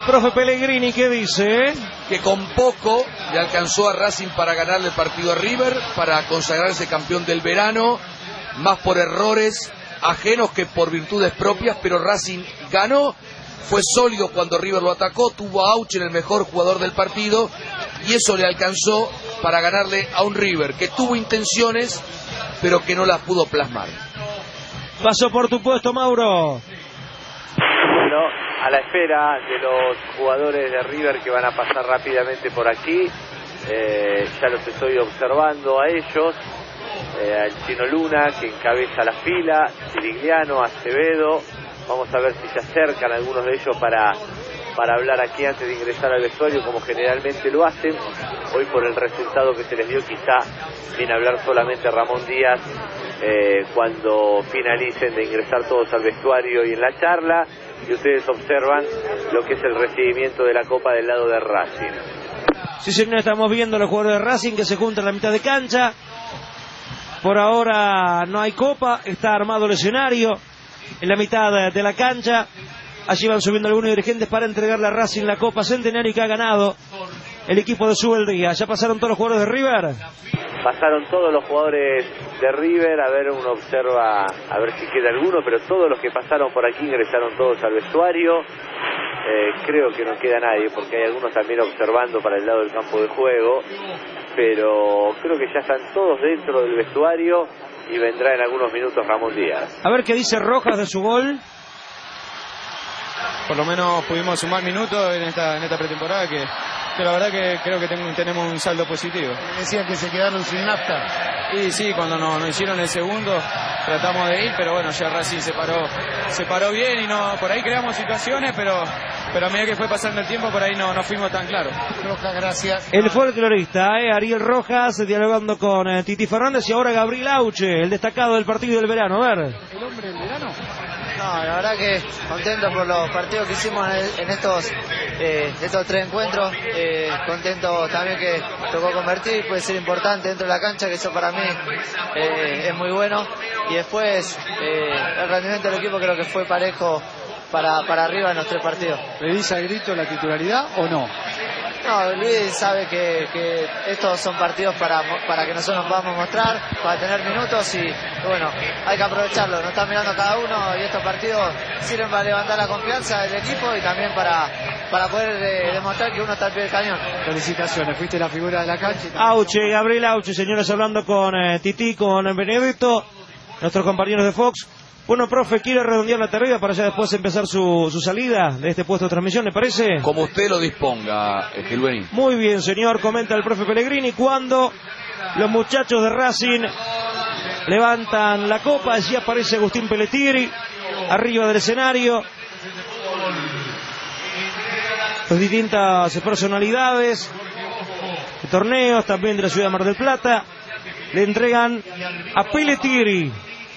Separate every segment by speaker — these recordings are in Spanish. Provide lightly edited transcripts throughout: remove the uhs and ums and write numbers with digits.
Speaker 1: Profe Pellegrini, ¿qué dice?
Speaker 2: Que con poco le alcanzó a Racing para ganarle el partido a River, para consagrarse campeón del verano, más por errores ajenos que por virtudes propias, pero Racing ganó, fue sólido cuando River lo atacó, tuvo a Auchen, el mejor jugador del partido, y eso le alcanzó para ganarle a un River que tuvo intenciones, pero que no las pudo plasmar.
Speaker 1: Pasó por tu puesto, Mauro.
Speaker 3: Bueno, a la espera de los jugadores de River que van a pasar rápidamente por aquí, ya los estoy observando a ellos, al Chino Luna que encabeza la fila, Sirigliano, Acevedo, vamos a ver si se acercan algunos de ellos para hablar aquí antes de ingresar al vestuario como generalmente lo hacen. Hoy por el resultado que se les dio quizá sin hablar solamente Ramón Díaz cuando finalicen de ingresar todos al vestuario y en la charla, y ustedes observan lo que es el recibimiento de la Copa del lado de Racing.
Speaker 1: Sí, señor, estamos viendo a los jugadores de Racing que se juntan en la mitad de cancha. Por ahora no hay Copa, está armado el escenario en la mitad de la cancha. Allí van subiendo algunos dirigentes para entregarle a Racing la Copa Centenario que ha ganado el equipo de Subeldía. ¿Ya pasaron todos los jugadores de River?
Speaker 3: Pasaron todos los jugadores de River, a ver, uno observa, a ver si queda alguno, pero todos los que pasaron por aquí ingresaron todos al vestuario. Creo que no queda nadie, porque hay algunos también observando para el lado del campo de juego, pero creo que ya están todos dentro del vestuario y vendrá en algunos minutos Ramón Díaz.
Speaker 1: A ver qué dice Rojas de su gol.
Speaker 4: Por lo menos pudimos sumar minutos en esta pretemporada que la verdad que creo que tenemos un saldo positivo.
Speaker 5: Decían que se quedaron sin nafta.
Speaker 4: Y sí, cuando nos hicieron el segundo tratamos de ir, pero bueno, ya Racing se paró bien y no, por ahí creamos situaciones, pero a medida que fue pasando el tiempo por ahí no fuimos tan claros.
Speaker 5: Rojas, gracias.
Speaker 1: El folclorista, Ariel Rojas, dialogando con Titi Fernández, y ahora Gabriel Auche, el destacado del partido del verano. A ver.
Speaker 5: ¿El hombre del verano?
Speaker 6: No, la verdad que contento por los partidos que hicimos en estos tres encuentros, contento también que tocó convertir, puede ser importante dentro de la cancha, que eso para mí es muy bueno, y después el rendimiento del equipo creo que fue parejo para arriba en los tres partidos.
Speaker 5: ¿Pedís a grito la titularidad o no?
Speaker 6: No, Luis sabe que estos son partidos para que nosotros nos podamos mostrar, para tener minutos, y bueno, hay que aprovecharlo, nos están mirando cada uno y estos partidos sirven para levantar la confianza del equipo y también para poder demostrar que uno está al pie del cañón.
Speaker 5: Felicitaciones, fuiste la figura de la cancha.
Speaker 1: Auche, Gabriel Auche, señores, hablando con Titi, con Benedetto, nuestros compañeros de Fox. Bueno, profe, ¿quiere redondear la tarea para ya después empezar su salida de este puesto de transmisión, le parece?
Speaker 2: Como usted lo disponga, Gilbeni.
Speaker 1: Muy bien, señor, comenta el profe Pellegrini. Cuando los muchachos de Racing levantan la copa, allí aparece Agustín Pelletieri, arriba del escenario. Las distintas personalidades de torneos, también de la ciudad de Mar del Plata, le entregan a Pelletieri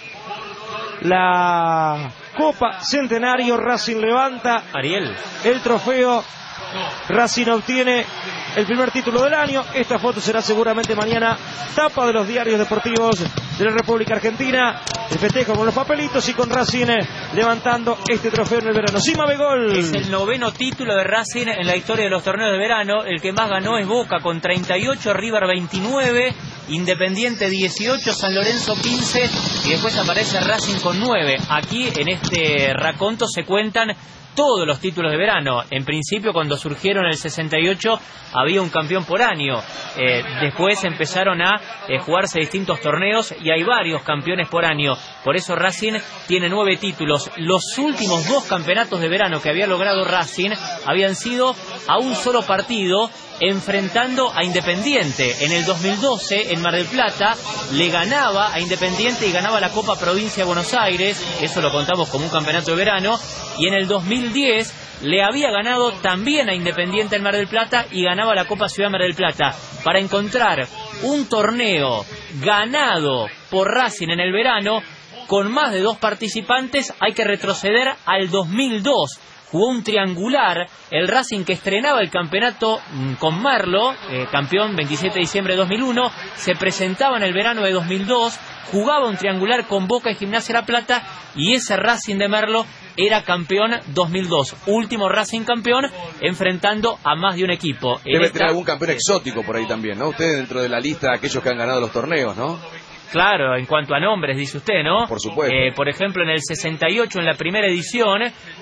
Speaker 1: la Copa Centenario. Racing levanta el trofeo. Racing obtiene el primer título del año. Esta foto será seguramente mañana tapa de los diarios deportivos de la República Argentina. El festejo con los papelitos y con Racing levantando este trofeo en el verano. Sima Begol.
Speaker 7: Es el 9º título de Racing en la historia de los torneos de verano. El que más ganó es Boca con 38, River 29, Independiente 18, San Lorenzo 15 y después aparece Racing con 9. Aquí en este raconto se cuentan todos los títulos de verano. En principio, cuando surgieron en el 68, había un campeón por año. Después empezaron a jugarse distintos torneos y hay varios campeones por año. Por eso Racing tiene 9 títulos. Los últimos 2 campeonatos de verano que había logrado Racing habían sido a un solo partido, enfrentando a Independiente. En el 2012, en Mar del Plata, le ganaba a Independiente y ganaba la Copa Provincia de Buenos Aires. Eso lo contamos como un campeonato de verano. Y en el 2010 le había ganado también a Independiente en Mar del Plata y ganaba la Copa Ciudad de Mar del Plata. Para encontrar un torneo ganado por Racing en el verano con más de 2 participantes hay que retroceder al 2002. jugó un triangular, el Racing que estrenaba el campeonato con Merlo, campeón 27 de diciembre de 2001, se presentaba en el verano de 2002, jugaba un triangular con Boca y Gimnasia La Plata, y ese Racing de Merlo era campeón 2002, último Racing campeón, enfrentando a más de un equipo.
Speaker 2: Debe tener algún campeón exótico por ahí también, ¿no? Ustedes dentro de la lista de aquellos que han ganado los torneos, ¿no?
Speaker 7: Claro, en cuanto a nombres, dice usted, ¿no?
Speaker 2: Por supuesto.
Speaker 7: Por ejemplo, en el 68, en la primera edición,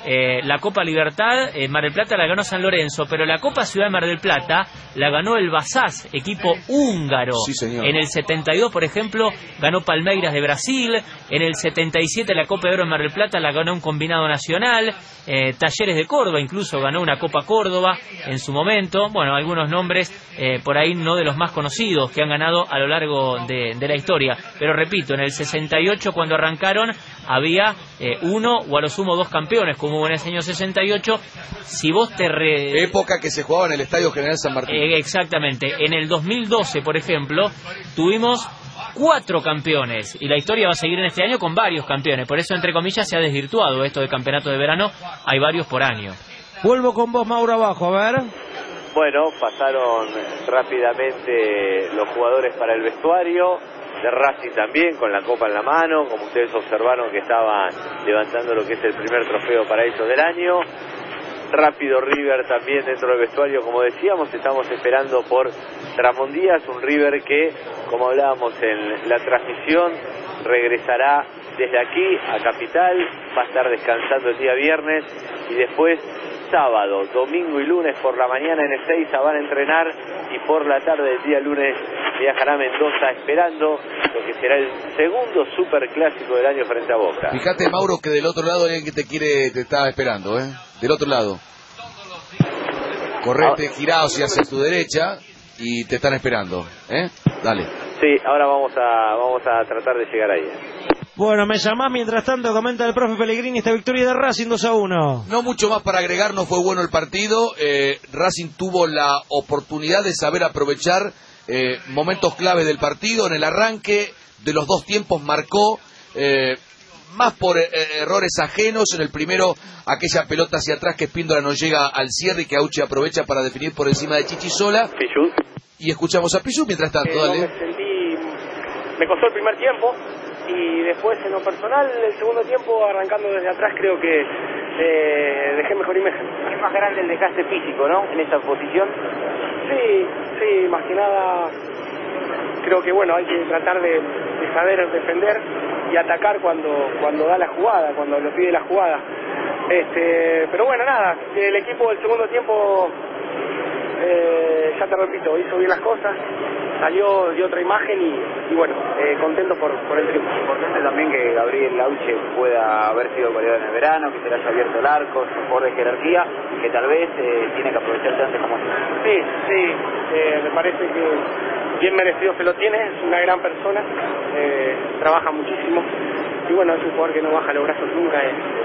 Speaker 7: la Copa Libertad, Mar del Plata la ganó San Lorenzo, pero la Copa Ciudad de Mar del Plata la ganó el Vasas, equipo húngaro.
Speaker 2: Sí, señor.
Speaker 7: En el 72, por ejemplo, ganó Palmeiras de Brasil. En el 77, la Copa de Oro en Mar del Plata la ganó un combinado nacional. Talleres de Córdoba incluso ganó una Copa Córdoba en su momento. Bueno, algunos nombres por ahí no de los más conocidos que han ganado a lo largo de la historia. Pero repito, en el 68 cuando arrancaron había uno o a lo sumo dos campeones, como hubo en ese año 68. Si vos
Speaker 2: época que se jugaba en el Estadio General San Martín.
Speaker 7: Exactamente. En el 2012, por ejemplo, tuvimos 4 campeones y la historia va a seguir en este año con varios campeones. Por eso, entre comillas, se ha desvirtuado esto de campeonato de verano. Hay varios por año.
Speaker 1: Vuelvo con vos, Mauro, abajo, a ver.
Speaker 3: Bueno, pasaron rápidamente los jugadores para el vestuario de Racing también, con la copa en la mano, como ustedes observaron que estaban levantando lo que es el primer trofeo para ellos del año. Rápido River también dentro del vestuario, como decíamos, estamos esperando por Ramón Díaz, un River que, como hablábamos en la transmisión, regresará desde aquí a Capital, va a estar descansando el día viernes y después sábado, domingo y lunes por la mañana en Ezeiza van a entrenar y por la tarde del día lunes viajará a Mendoza esperando lo que será el segundo superclásico del año frente a Boca.
Speaker 2: Fíjate, Mauro, que del otro lado hay alguien que te está esperando, ¿eh? Del otro lado. Correte, girado hacia tu derecha y te están esperando, ¿eh? Dale.
Speaker 3: Sí, ahora vamos a tratar de llegar ahí.
Speaker 1: Bueno, me llamás, mientras tanto comenta el profe Pellegrini esta victoria de Racing 2-1.
Speaker 2: No mucho más para agregar, no fue bueno el partido. Racing tuvo la oportunidad de saber aprovechar momentos clave del partido. En el arranque de los dos tiempos marcó, más por errores ajenos. En el primero, aquella pelota hacia atrás que Espíndola no llega al cierre y que Auche aprovecha para definir por encima de Chichisola.
Speaker 3: Pichut.
Speaker 2: Y escuchamos a Pichut mientras tanto, dale.
Speaker 8: Me costó el primer tiempo. Y después, en lo personal, el segundo tiempo, arrancando desde atrás, creo que dejé mejor imagen.
Speaker 3: Es más grande el desgaste físico, ¿no? En esta posición.
Speaker 8: Sí, más que nada, creo que bueno, hay que tratar de saber defender y atacar cuando da la jugada, cuando lo pide la jugada. Pero bueno, nada, el equipo del segundo tiempo, ya te repito, hizo bien las cosas. Salió de otra imagen y bueno, contento por el triunfo.
Speaker 3: Importante también que Gabriel Auche pueda haber sido goleador en el verano, que se le haya abierto el arco, su jugador de jerarquía, que tal vez tiene que aprovecharse antes como así.
Speaker 8: Sí, me parece que bien merecido se lo tiene, es una gran persona, trabaja muchísimo y bueno, es un jugador que no baja los brazos nunca,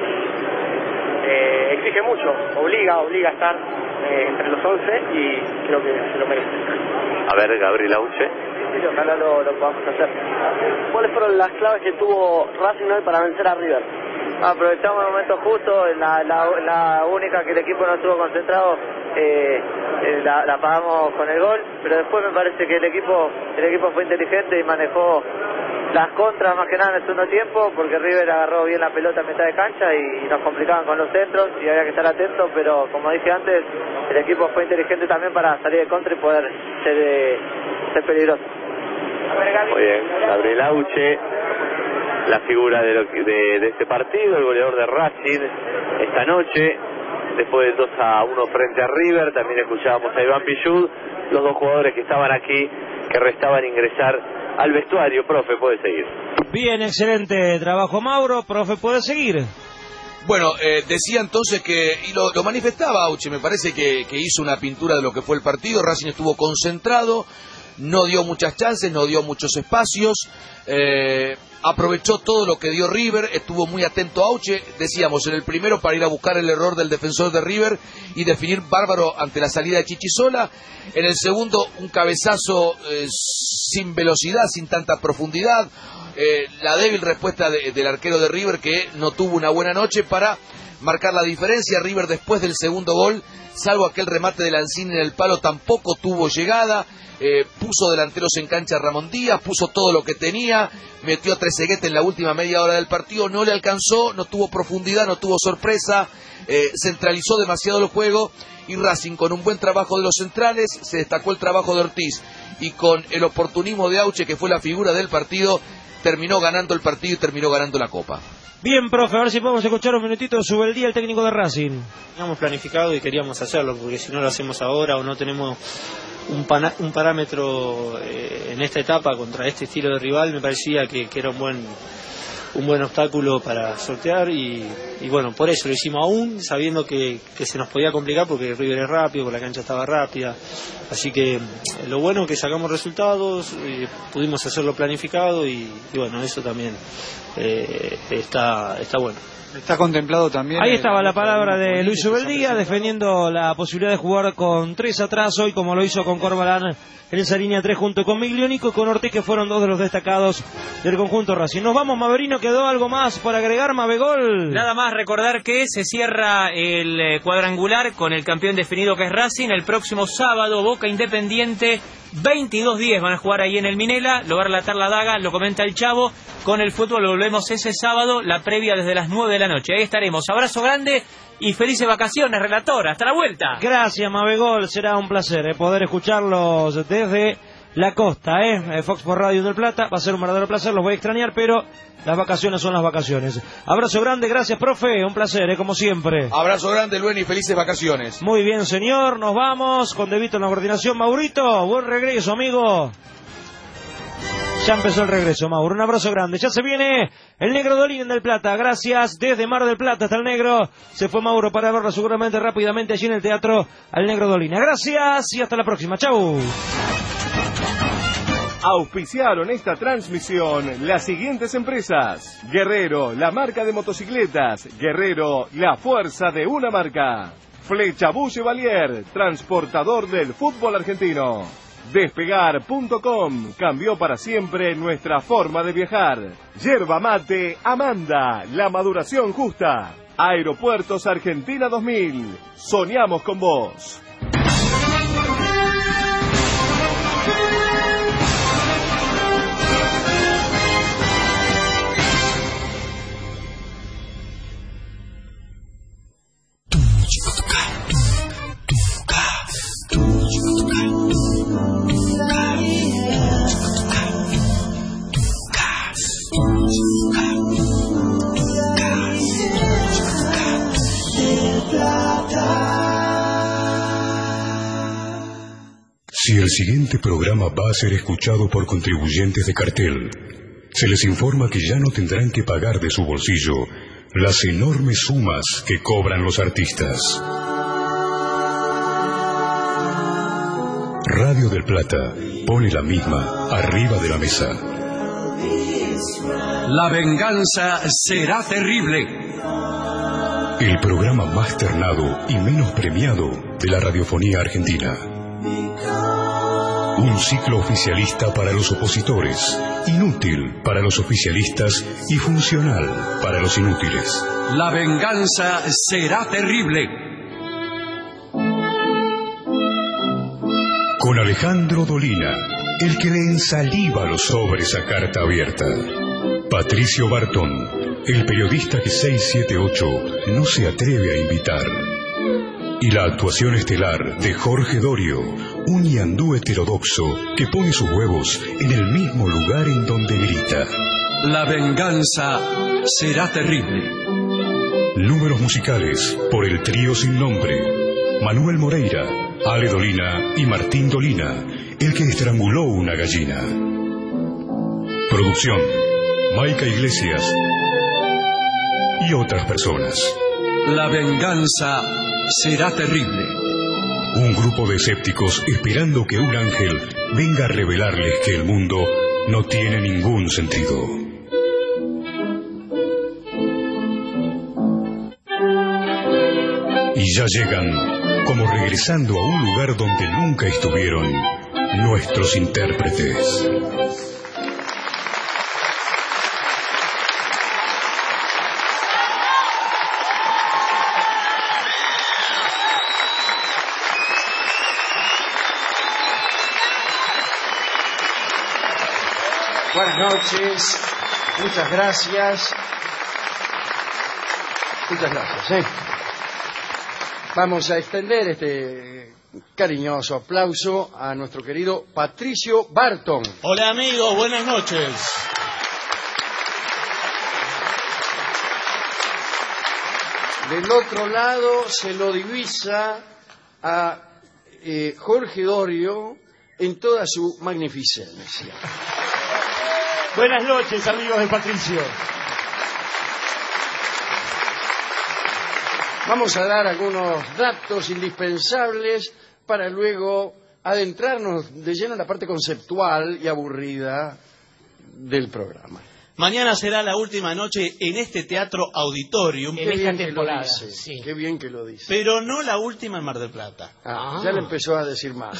Speaker 8: exige mucho, obliga a estar entre los 11 y creo que se lo merece.
Speaker 3: A ver, Gabriel Auche.
Speaker 8: Sí, ojalá lo podamos hacer. ¿Cuáles fueron las claves que tuvo Racing hoy para vencer a River?
Speaker 6: Aprovechamos el momento justo, la única que el equipo no estuvo concentrado, la pagamos con el gol, pero después me parece que el equipo fue inteligente y manejó las contras más que nada en el segundo tiempo, porque River agarró bien la pelota a mitad de cancha y nos complicaban con los centros y había que estar atentos, pero como dije antes, el equipo fue inteligente también para salir de contra y poder ser peligroso.
Speaker 3: Muy bien, Gabriel Auche, la figura de este partido, el goleador de Racing esta noche, después del 2-1 frente a River. También escuchábamos a Iván Pichut, los dos jugadores que estaban aquí, que restaban ingresar al vestuario. Profe, puede seguir.
Speaker 1: Bien, excelente trabajo, Mauro. Profe, puede seguir.
Speaker 2: Bueno, decía entonces que, y lo manifestaba Auche, me parece que hizo una pintura de lo que fue el partido. Racing estuvo concentrado, no dio muchas chances, no dio muchos espacios, aprovechó todo lo que dio River, estuvo muy atento a Auche, decíamos, en el primero para ir a buscar el error del defensor de River y definir bárbaro ante la salida de Chichisola. En el segundo, un cabezazo sin velocidad, sin tanta profundidad. La débil respuesta del arquero de River, que no tuvo una buena noche, para marcar la diferencia. River después del segundo gol, salvo aquel remate de Lanzini en el palo, tampoco tuvo llegada. Puso delanteros en cancha Ramón Díaz, puso todo lo que tenía, metió a Trezeguet en la última media hora del partido, no le alcanzó, no tuvo profundidad, no tuvo sorpresa, centralizó demasiado el juego, y Racing, con un buen trabajo de los centrales, se destacó el trabajo de Ortiz, y con el oportunismo de Auche, que fue la figura del partido, terminó ganando el partido y terminó ganando la Copa.
Speaker 1: Bien, profe, a ver si podemos escuchar un minutito de Subeldía, el técnico de Racing.
Speaker 9: Teníamos planificado y queríamos hacerlo, porque si no lo hacemos ahora o no tenemos un parámetro en esta etapa contra este estilo de rival, me parecía que era un buen obstáculo para sortear y bueno, por eso lo hicimos, aún sabiendo que se nos podía complicar porque River es rápido, porque la cancha estaba rápida, así que lo bueno es que sacamos resultados, pudimos hacerlo planificado y bueno, eso también está bueno.
Speaker 5: Está contemplado también.
Speaker 1: Ahí estaba la palabra de Luis Subeldía, defendiendo la posibilidad de jugar con 3 atrás hoy, como lo hizo con Corbalán en esa línea 3 junto con Miglionico y con Ortiz, que fueron 2 de los destacados del conjunto Racing. Nos vamos, Maverino, ¿quedó algo más por agregar, Mabegol?
Speaker 7: Nada más, recordar que se cierra el cuadrangular con el campeón definido que es Racing. El próximo sábado, Boca Independiente, 22-10 van a jugar ahí en el Minela, lo va a relatar la daga, lo comenta el Chavo. Con el fútbol volvemos ese sábado, la previa desde las 9 de la noche. Ahí estaremos. Abrazo grande y felices vacaciones, relator. Hasta la vuelta.
Speaker 1: Gracias, Mabegol. Será un placer poder escucharlos desde la costa. Fox por Radio del Plata. Va a ser un verdadero placer. Los voy a extrañar, pero las vacaciones son las vacaciones. Abrazo grande. Gracias, profe. Un placer, como siempre.
Speaker 2: Abrazo grande, Luen, y felices vacaciones.
Speaker 1: Muy bien, señor. Nos vamos con Devito en la coordinación. Maurito, buen regreso, amigo. Ya empezó el regreso, Mauro. Un abrazo grande. Ya se viene el Negro Dolina en Del Plata. Gracias. Desde Mar del Plata hasta el Negro. Se fue Mauro para verlo seguramente rápidamente allí en el teatro al Negro Dolina. Gracias y hasta la próxima. Chau.
Speaker 10: Auspiciaron esta transmisión las siguientes empresas: Guerrero, la marca de motocicletas. Guerrero, la fuerza de una marca. Flechabú Chevalier, transportador del fútbol argentino. Despegar.com, cambió para siempre nuestra forma de viajar. Yerba Mate Amanda, la maduración justa. Aeropuertos Argentina 2000, soñamos con vos.
Speaker 11: Si el siguiente programa va a ser escuchado por contribuyentes de cartel, se les informa que ya no tendrán que pagar de su bolsillo las enormes sumas que cobran los artistas. Radio del Plata pone la misma arriba de la mesa.
Speaker 12: La venganza será terrible.
Speaker 11: El programa más ternado y menos premiado de la radiofonía argentina. Un ciclo oficialista para los opositores, inútil para los oficialistas y funcional para los inútiles.
Speaker 12: La venganza será terrible.
Speaker 11: Con Alejandro Dolina, el que le ensaliva los sobres a carta abierta. Patricio Bartón, el periodista que 678 no se atreve a invitar. Y la actuación estelar de Jorge Dorio, un ñandú heterodoxo que pone sus huevos en el mismo lugar en donde grita.
Speaker 12: La venganza será terrible.
Speaker 11: Números musicales por el trío sin nombre: Manuel Moreira, Ale Dolina y Martín Dolina, el que estranguló una gallina. Producción: Maica Iglesias y otras personas.
Speaker 12: La venganza será terrible.
Speaker 11: Un grupo de escépticos esperando que un ángel venga a revelarles que el mundo no tiene ningún sentido. Y ya llegan, como regresando a un lugar donde nunca estuvieron, nuestros intérpretes.
Speaker 13: Buenas noches. Muchas gracias. Muchas gracias. Vamos a extender este cariñoso aplauso a nuestro querido Patricio Barton.
Speaker 14: Hola amigos, buenas noches.
Speaker 13: Del otro lado se lo divisa a Jorge Dorio en toda su magnificencia.
Speaker 15: Buenas noches, amigos de Patricio.
Speaker 13: Vamos a dar algunos datos indispensables para luego adentrarnos de lleno en la parte conceptual y aburrida del programa.
Speaker 14: Mañana será la última noche en este Teatro Auditorium.
Speaker 13: Qué bien que lo dice. Sí. Qué bien que lo dice.
Speaker 14: Pero no la última en Mar del Plata.
Speaker 13: Ya le empezó a decir mal.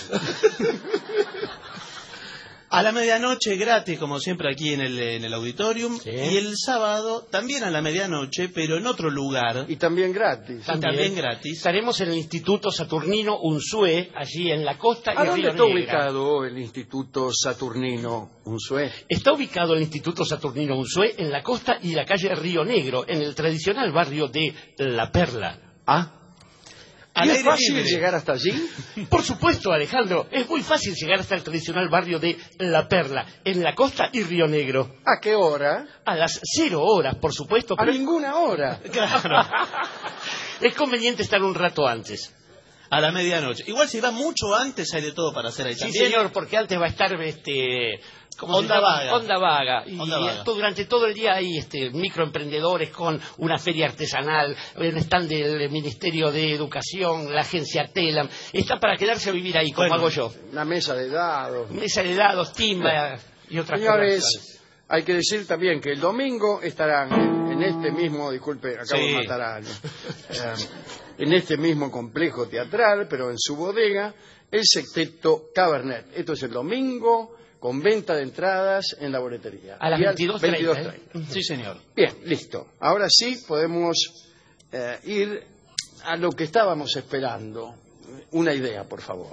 Speaker 14: A la medianoche gratis, como siempre, aquí en el Auditorium. Sí. Y el sábado también a la medianoche, pero en otro lugar.
Speaker 13: Y también gratis.
Speaker 14: También gratis.
Speaker 15: Estaremos en el Instituto Saturnino Unzué, allí en la costa y Río
Speaker 13: Negro.
Speaker 15: ¿Dónde
Speaker 13: está ubicado el Instituto Saturnino Unzué?
Speaker 15: Está ubicado el Instituto Saturnino Unzué en la costa y la calle Río Negro, en el tradicional barrio de La Perla.
Speaker 13: ¿Y es fácil llegar hasta allí?
Speaker 15: Por supuesto, Alejandro. Es muy fácil llegar hasta el tradicional barrio de La Perla, en la costa y Río Negro.
Speaker 13: ¿A qué hora?
Speaker 15: A las 0 horas, por supuesto.
Speaker 13: ¿A ninguna hora?
Speaker 15: Claro. Es conveniente estar un rato antes.
Speaker 14: A la medianoche. Igual si va mucho antes hay de todo para hacer ahí también.
Speaker 15: Sí, señor, porque antes va a estar
Speaker 14: Onda vaga.
Speaker 15: Onda vaga. Y
Speaker 14: Onda vaga.
Speaker 15: Durante todo el día hay microemprendedores con una feria artesanal, el stand del Ministerio de Educación, la agencia Telam. Está para quedarse a vivir ahí, como hago yo.
Speaker 13: Una mesa de dados.
Speaker 15: Mesa de dados, timba y otras
Speaker 13: Señores,
Speaker 15: cosas.
Speaker 13: Hay que decir también que el domingo estarán en este mismo, disculpe, acabo de matar a alguien, en este mismo complejo teatral, pero en su bodega, el Sexteto Cabernet. Esto es el domingo, con venta de entradas en la boletería.
Speaker 15: A las 22:30.
Speaker 14: Sí, señor.
Speaker 13: Bien, listo. Ahora sí podemos ir a lo que estábamos esperando. Una idea, por favor.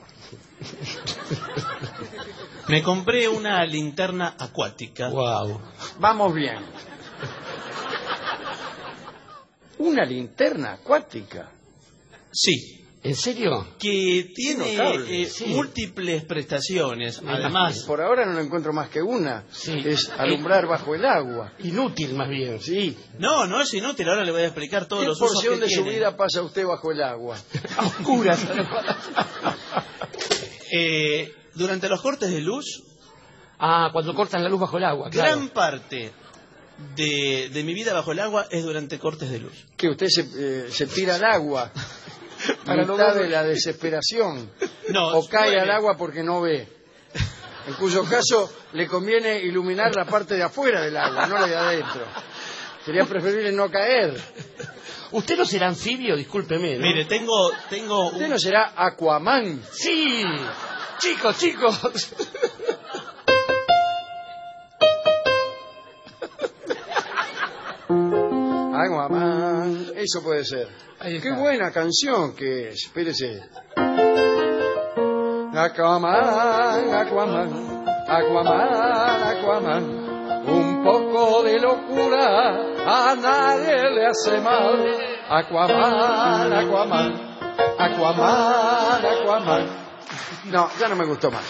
Speaker 14: Me compré una linterna acuática.
Speaker 15: Wow.
Speaker 13: Vamos bien. ¿Una linterna acuática?
Speaker 14: Sí.
Speaker 15: ¿En serio?
Speaker 14: Que tiene múltiples prestaciones. Además,
Speaker 13: por ahora no lo encuentro más que una.
Speaker 15: Sí.
Speaker 13: Es alumbrar bajo el agua.
Speaker 15: Inútil, más bien.
Speaker 13: Sí.
Speaker 14: No es inútil. Ahora le voy a explicar todos los usos que tiene.
Speaker 13: ¿Qué porción de su vida pasa usted bajo el agua?
Speaker 15: A oscuras.
Speaker 14: Durante los cortes de luz.
Speaker 15: Cuando cortan la luz bajo el agua. Claro.
Speaker 14: Gran parte de mi vida bajo el agua es durante cortes de luz.
Speaker 13: Que usted se tira al agua. Para mitad de la desesperación. O cae al agua porque no ve. En cuyo caso le conviene iluminar la parte de afuera del agua, no la de adentro. Sería preferible no caer.
Speaker 15: ¿Usted no será anfibio? Discúlpeme, ¿no?
Speaker 14: Mire, tengo
Speaker 13: ¿Usted no será Aquaman?
Speaker 15: Sí. Chicos.
Speaker 13: Aquaman, eso puede ser. Qué buena canción que es. Espérese. Aquaman. Un poco de locura a nadie le hace mal. Aquaman. No, ya no me gustó más.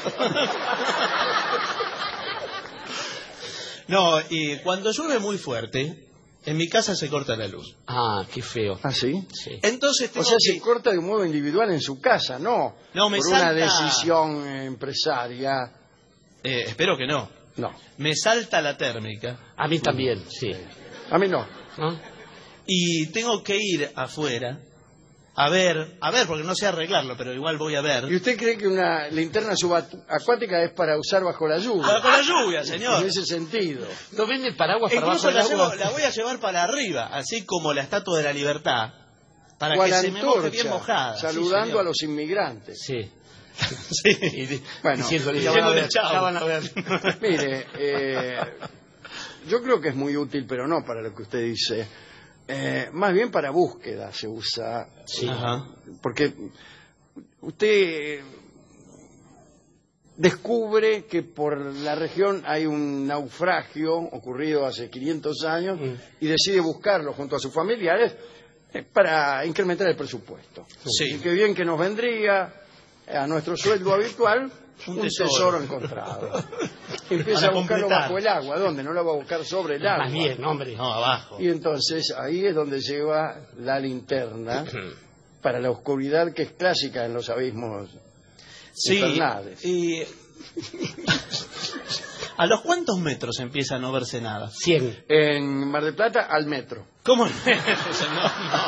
Speaker 14: No, y cuando llueve muy fuerte, en mi casa se corta la luz.
Speaker 15: Qué feo.
Speaker 13: ¿Ah, sí?
Speaker 15: Sí.
Speaker 14: Entonces
Speaker 13: se corta de un modo individual en su casa, no
Speaker 14: me
Speaker 13: por
Speaker 14: salta...
Speaker 13: una decisión empresaria.
Speaker 14: Espero que no.
Speaker 13: No.
Speaker 14: Me salta la térmica.
Speaker 15: A mí también, sí.
Speaker 13: A mí no.
Speaker 14: Y tengo que ir afuera a ver, porque no sé arreglarlo, pero igual voy a ver.
Speaker 13: ¿Y usted cree que una linterna subacuática es para usar bajo la lluvia?
Speaker 14: Bajo la lluvia, señor.
Speaker 13: En ese sentido.
Speaker 15: ¿No vende paraguas para
Speaker 14: bajo
Speaker 15: el agua?
Speaker 14: La voy a llevar para arriba, así como la Estatua de la Libertad, para
Speaker 13: que
Speaker 14: se me moje bien mojada.
Speaker 13: Saludando a los inmigrantes.
Speaker 15: Sí.
Speaker 13: Bueno,
Speaker 14: diciéndole chao.
Speaker 13: Mire, yo creo que es muy útil, pero no para lo que usted dice. Más bien para búsqueda se usa.
Speaker 15: Sí.
Speaker 13: Porque usted descubre que por la región hay un naufragio ocurrido hace 500 años y decide buscarlo junto a sus familiares para incrementar el presupuesto.
Speaker 14: Sí.
Speaker 13: Y qué bien que nos vendría a nuestro sueldo habitual un tesoro encontrado. Empieza a buscarlo bajo el agua. ¿Dónde? No lo va a buscar sobre el agua.
Speaker 15: Más bien, hombre.
Speaker 14: No, abajo.
Speaker 13: Y entonces ahí es donde lleva la linterna para la oscuridad que es clásica en los abismos infernales.
Speaker 14: Y ¿a los cuántos metros empieza a no verse nada?
Speaker 15: 100.
Speaker 13: En Mar del Plata, al metro.
Speaker 14: ¿Cómo? No.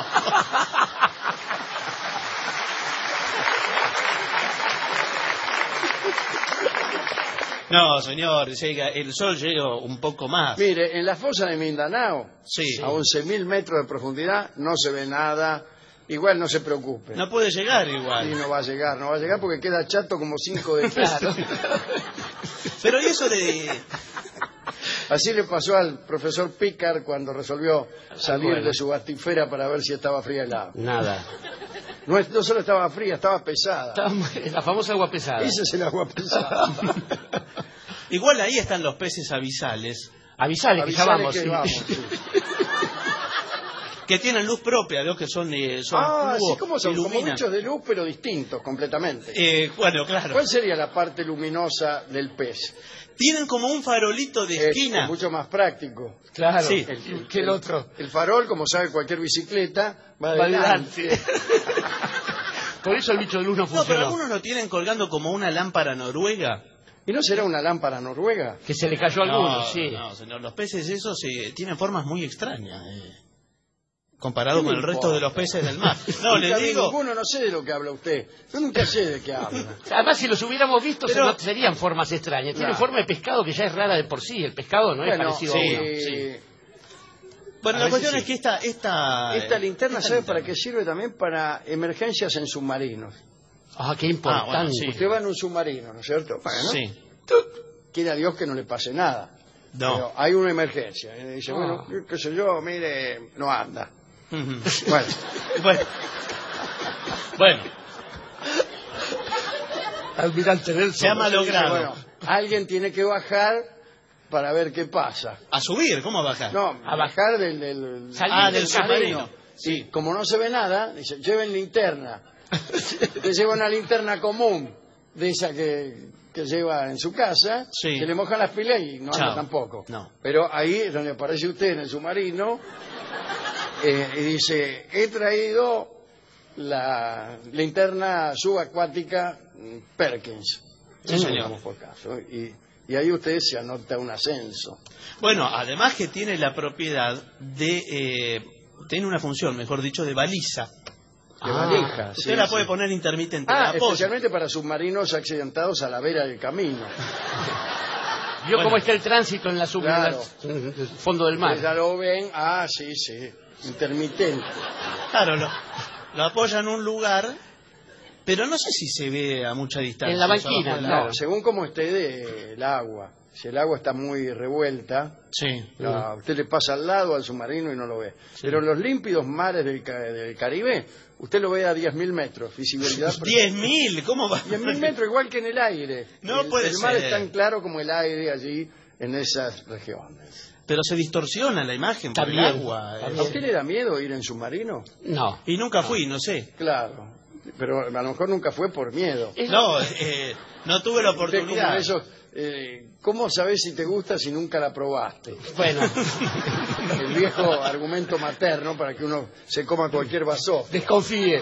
Speaker 14: No, señor, el sol llega un poco más.
Speaker 13: Mire, en la fosa de Mindanao,
Speaker 14: sí,
Speaker 13: a 11.000 metros de profundidad, no se ve nada. Igual no se preocupe.
Speaker 14: No puede llegar igual.
Speaker 13: Y no va a llegar porque queda chato como 5 de claro.
Speaker 14: Pero ¿y eso de...?
Speaker 13: Así le pasó al profesor Picard cuando resolvió salir de su bastifera para ver si estaba fría el agua.
Speaker 15: Nada.
Speaker 13: No solo estaba fría, estaba pesada.
Speaker 15: La famosa agua pesada.
Speaker 13: Esa es el agua pesada.
Speaker 14: Igual ahí están los peces abisales.
Speaker 15: Avisales que ya vamos.
Speaker 13: Que,
Speaker 15: sí.
Speaker 13: vamos sí.
Speaker 14: Que tienen luz propia, veo que son
Speaker 13: sí, como son, como bichos de luz, pero distintos completamente.
Speaker 14: Bueno, claro.
Speaker 13: ¿Cuál sería la parte luminosa del pez?
Speaker 14: Tienen como un farolito de esquina.
Speaker 13: Es mucho más práctico.
Speaker 15: Claro,
Speaker 14: sí.
Speaker 15: que el otro.
Speaker 13: El farol, como sabe cualquier bicicleta, va adelante.
Speaker 15: Por eso el bicho de luz no funciona.
Speaker 14: No, pero algunos lo tienen colgando como una lámpara noruega.
Speaker 13: ¿Y no será una lámpara noruega?
Speaker 15: Que se le cayó a algunos, sí.
Speaker 14: No, señor, los peces esos tienen formas muy extrañas. Comparado con el resto de los peces del mar. No, le digo...
Speaker 13: Ninguno, no sé de lo que habla usted. Yo nunca sé de qué habla.
Speaker 15: Además, si los hubiéramos visto, no serían formas extrañas. Tienen forma de pescado que ya es rara de por sí. El pescado no es parecido a uno. Sí.
Speaker 14: Bueno, la cuestión es que esta
Speaker 13: linterna, ¿sabe para qué sirve? También para emergencias en submarinos.
Speaker 15: Ah, qué importante.
Speaker 14: Bueno, sí.
Speaker 13: Usted va en un submarino, ¿no es cierto? ¿No?
Speaker 14: Sí.
Speaker 13: Quiere a Dios que no le pase nada.
Speaker 14: No.
Speaker 13: Pero hay una emergencia. Y dice, bueno, qué sé yo, mire, no anda.
Speaker 14: Bueno.
Speaker 15: Almirante Nelson.
Speaker 14: Se ha malogrado.
Speaker 13: Bueno, alguien tiene que bajar para ver qué pasa.
Speaker 14: ¿A subir? ¿Cómo a bajar?
Speaker 13: No, a bajar del
Speaker 14: submarino.
Speaker 13: Sí, como no se ve nada, dice, lleven linterna. Te lleva una linterna común, de esa que lleva en su casa, se le mojan las pilas y no anda tampoco.
Speaker 14: No.
Speaker 13: Pero ahí es donde aparece usted en el submarino y dice, he traído la linterna subacuática Perkins.
Speaker 14: Sí, señor.
Speaker 13: Por caso. Y ahí usted se anota un ascenso.
Speaker 14: Bueno, además que tiene la propiedad de... tiene una función, mejor dicho, de baliza.
Speaker 13: De valija.
Speaker 14: Usted la puede poner intermitente.
Speaker 13: Especialmente para submarinos accidentados a la vera del camino.
Speaker 15: ¿Vio cómo está el tránsito en la en el fondo del mar?
Speaker 13: Ya lo ven, sí, intermitente.
Speaker 14: Claro, lo apoya en un lugar, pero no sé si se ve a mucha distancia.
Speaker 15: En la banquina,
Speaker 13: no, según cómo esté el agua. Si el agua está muy revuelta, usted le pasa al lado al submarino y no lo ve. Pero en los límpidos mares del Caribe, usted lo ve a 10.000 metros, visibilidad.
Speaker 14: ¿10.000? ¿Cómo va?
Speaker 13: 10.000 metros, igual que en el aire.
Speaker 14: No puede ser.
Speaker 13: El mar es tan claro como el aire allí en esas regiones.
Speaker 14: Pero se distorsiona la imagen por el agua.
Speaker 13: ¿A usted le da miedo ir en submarino?
Speaker 15: No.
Speaker 14: Y nunca fui, no sé.
Speaker 13: Claro, pero a lo mejor nunca fue por miedo.
Speaker 14: No, no tuve la oportunidad.
Speaker 13: ¿Cómo sabés si te gusta si nunca la probaste?
Speaker 15: Bueno.
Speaker 13: El viejo argumento materno para que uno se coma cualquier vaso.
Speaker 15: Desconfíe.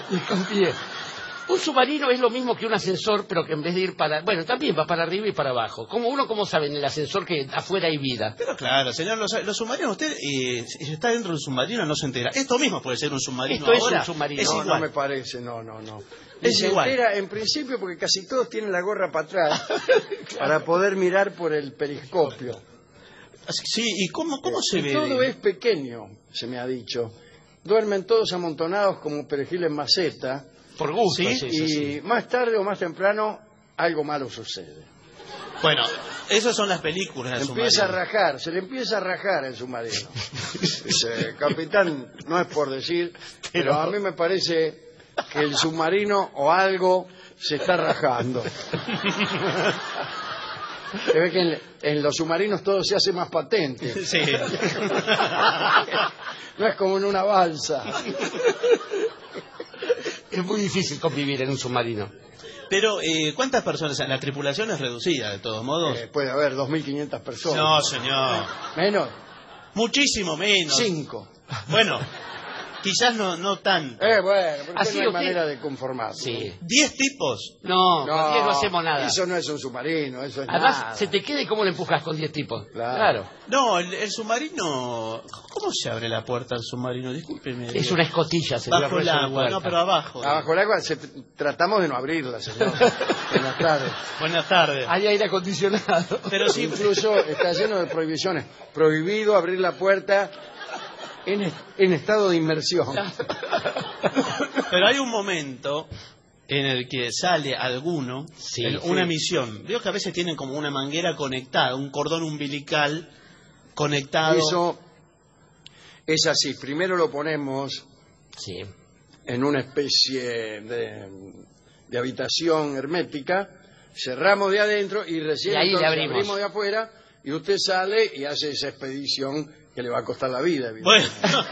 Speaker 15: Un submarino es lo mismo que un ascensor, pero que en vez de ir para... Bueno, también va para arriba y para abajo. ¿Cómo sabe en el ascensor que afuera hay vida?
Speaker 14: Pero claro, señor, los submarinos, usted si está dentro de un submarino no se entera. Esto mismo puede ser un submarino.
Speaker 15: Esto es un submarino.
Speaker 13: Es igual. No me parece, no. Es igual. Se entera en principio porque casi todos tienen la gorra para atrás para poder mirar por el periscopio.
Speaker 14: Sí, ¿y cómo se ve?
Speaker 13: Todo es pequeño, se me ha dicho. Duermen todos amontonados como perejil en maceta.
Speaker 15: Por gusto.
Speaker 13: Y más tarde o más temprano algo malo sucede.
Speaker 14: Bueno, esas son las películas del
Speaker 13: submarino. Se le empieza a rajar el submarino. Dice, capitán, no es por decir, pero a mí me parece que el submarino o algo se está rajando. Se ve que en los submarinos todo se hace más patente.
Speaker 14: Sí.
Speaker 13: No es como en una balsa.
Speaker 15: Es muy difícil convivir en un submarino.
Speaker 14: Pero, ¿cuántas personas? La tripulación es reducida, de todos modos.
Speaker 13: Puede haber 2.500 personas.
Speaker 14: No, señor.
Speaker 13: ¿Menos?
Speaker 14: Muchísimo menos.
Speaker 13: 5.
Speaker 14: Bueno, quizás no tan.
Speaker 13: Bueno, porque
Speaker 15: Así
Speaker 13: no hay
Speaker 15: usted-
Speaker 13: manera de conformarse.
Speaker 15: Sí.
Speaker 14: 10 tipos.
Speaker 15: No, con 10 no hacemos nada.
Speaker 13: Eso no es un submarino, eso es
Speaker 15: Además,
Speaker 13: nada.
Speaker 15: se te queda y cómo lo empujas con 10 tipos.
Speaker 13: Claro.
Speaker 14: No, el submarino. ¿Cómo se abre la puerta del submarino? Discúlpeme.
Speaker 15: Es una escotilla, señor.
Speaker 14: Bajo el
Speaker 15: no es una
Speaker 14: agua,
Speaker 15: puerta.
Speaker 14: no, pero abajo.
Speaker 13: Abajo el agua tratamos de no abrirla, señor. Buenas tardes.
Speaker 14: Buenas tardes.
Speaker 15: Hay aire acondicionado.
Speaker 14: Pero sí,
Speaker 13: Incluso está lleno de prohibiciones. Prohibido abrir la puerta en estado de inmersión.
Speaker 14: pero hay un momento en el que sale alguno una misión. Veo que a veces tienen como una manguera conectada, un cordón umbilical conectado.
Speaker 13: Eso es así. Primero lo ponemos en una especie de habitación hermética, cerramos de adentro y recién
Speaker 15: Y ahí le
Speaker 13: entonces
Speaker 15: abrimos.
Speaker 13: abrimos de afuera y usted sale y hace esa expedición que le va a costar la vida.
Speaker 14: Bueno.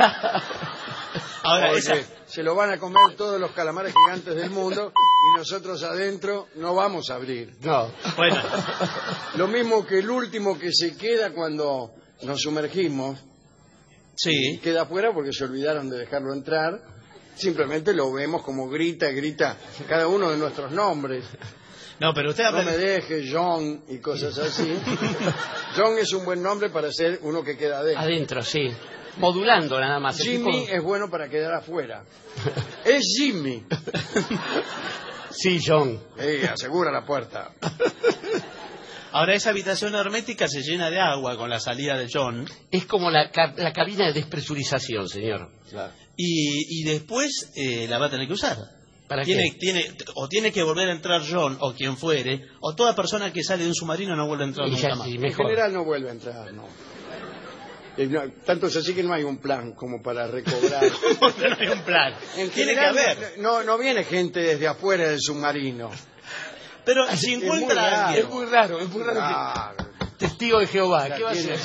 Speaker 14: Ahora,
Speaker 13: Porque se lo van a comer todos los calamares gigantes del mundo y nosotros adentro no vamos a abrir.
Speaker 15: No.
Speaker 14: Bueno.
Speaker 13: Lo mismo que el último que se queda cuando nos sumergimos.
Speaker 14: Sí.
Speaker 13: Queda afuera porque se olvidaron de dejarlo entrar. Simplemente lo vemos como grita cada uno de nuestros nombres.
Speaker 14: No, pero usted
Speaker 13: No me deje, John, y cosas así. John es un buen nombre para ser uno que queda adentro.
Speaker 15: Adentro, sí. Modulando nada más. El
Speaker 13: Jimmy
Speaker 15: tipo-
Speaker 13: es bueno para quedar afuera. Es Jimmy.
Speaker 15: Sí, John.
Speaker 13: Asegura la puerta.
Speaker 14: Ahora esa habitación hermética se llena de agua con la salida de John.
Speaker 15: Es como la cabina de despresurización, señor.
Speaker 13: Claro.
Speaker 14: Y después la va a tener que usar.
Speaker 15: ¿Para
Speaker 14: tiene que volver a entrar John o quien fuere, o toda persona que sale de un submarino no vuelve a entrar nunca más.
Speaker 13: En general no vuelve a entrar, no. Tanto es así que no hay un plan como para recobrar.
Speaker 14: No hay un plan.
Speaker 13: En
Speaker 14: Tiene
Speaker 13: general,
Speaker 14: que haber.
Speaker 13: no viene gente desde afuera del submarino.
Speaker 14: Pero si encuentra a alguien.
Speaker 15: Es muy raro.
Speaker 13: Claro.
Speaker 15: Testigo de Jehová. ¿Qué va a hacer?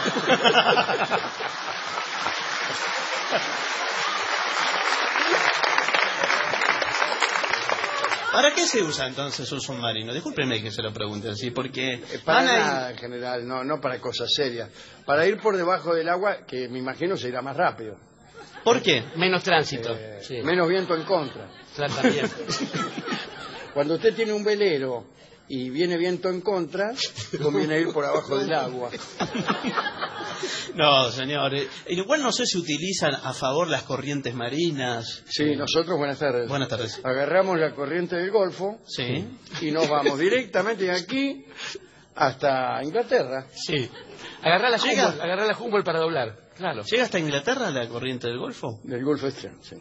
Speaker 14: ¿Para qué se usa entonces un submarino? Discúlpeme que se lo pregunte así, porque
Speaker 13: Para
Speaker 14: van a ir-
Speaker 13: nada en general, no para cosas serias. Para ir por debajo del agua, que me imagino se irá más rápido.
Speaker 14: ¿Por qué?
Speaker 15: Menos tránsito. Sí.
Speaker 13: Menos viento en contra.
Speaker 15: Claro, también.
Speaker 13: Cuando usted tiene un velero y viene viento en contra, conviene ir por abajo del agua.
Speaker 14: No, señor. Igual no sé si utilizan a favor las corrientes marinas.
Speaker 13: Sí, nosotros, buenas tardes.
Speaker 14: Buenas tardes.
Speaker 13: Agarramos la corriente del Golfo
Speaker 14: Sí.
Speaker 13: y nos vamos directamente de aquí hasta Inglaterra.
Speaker 15: Sí. Agarrá la Humboldt para doblar. Claro.
Speaker 14: ¿Llega hasta Inglaterra la corriente del Golfo?
Speaker 13: Del Golfo Stream, sí.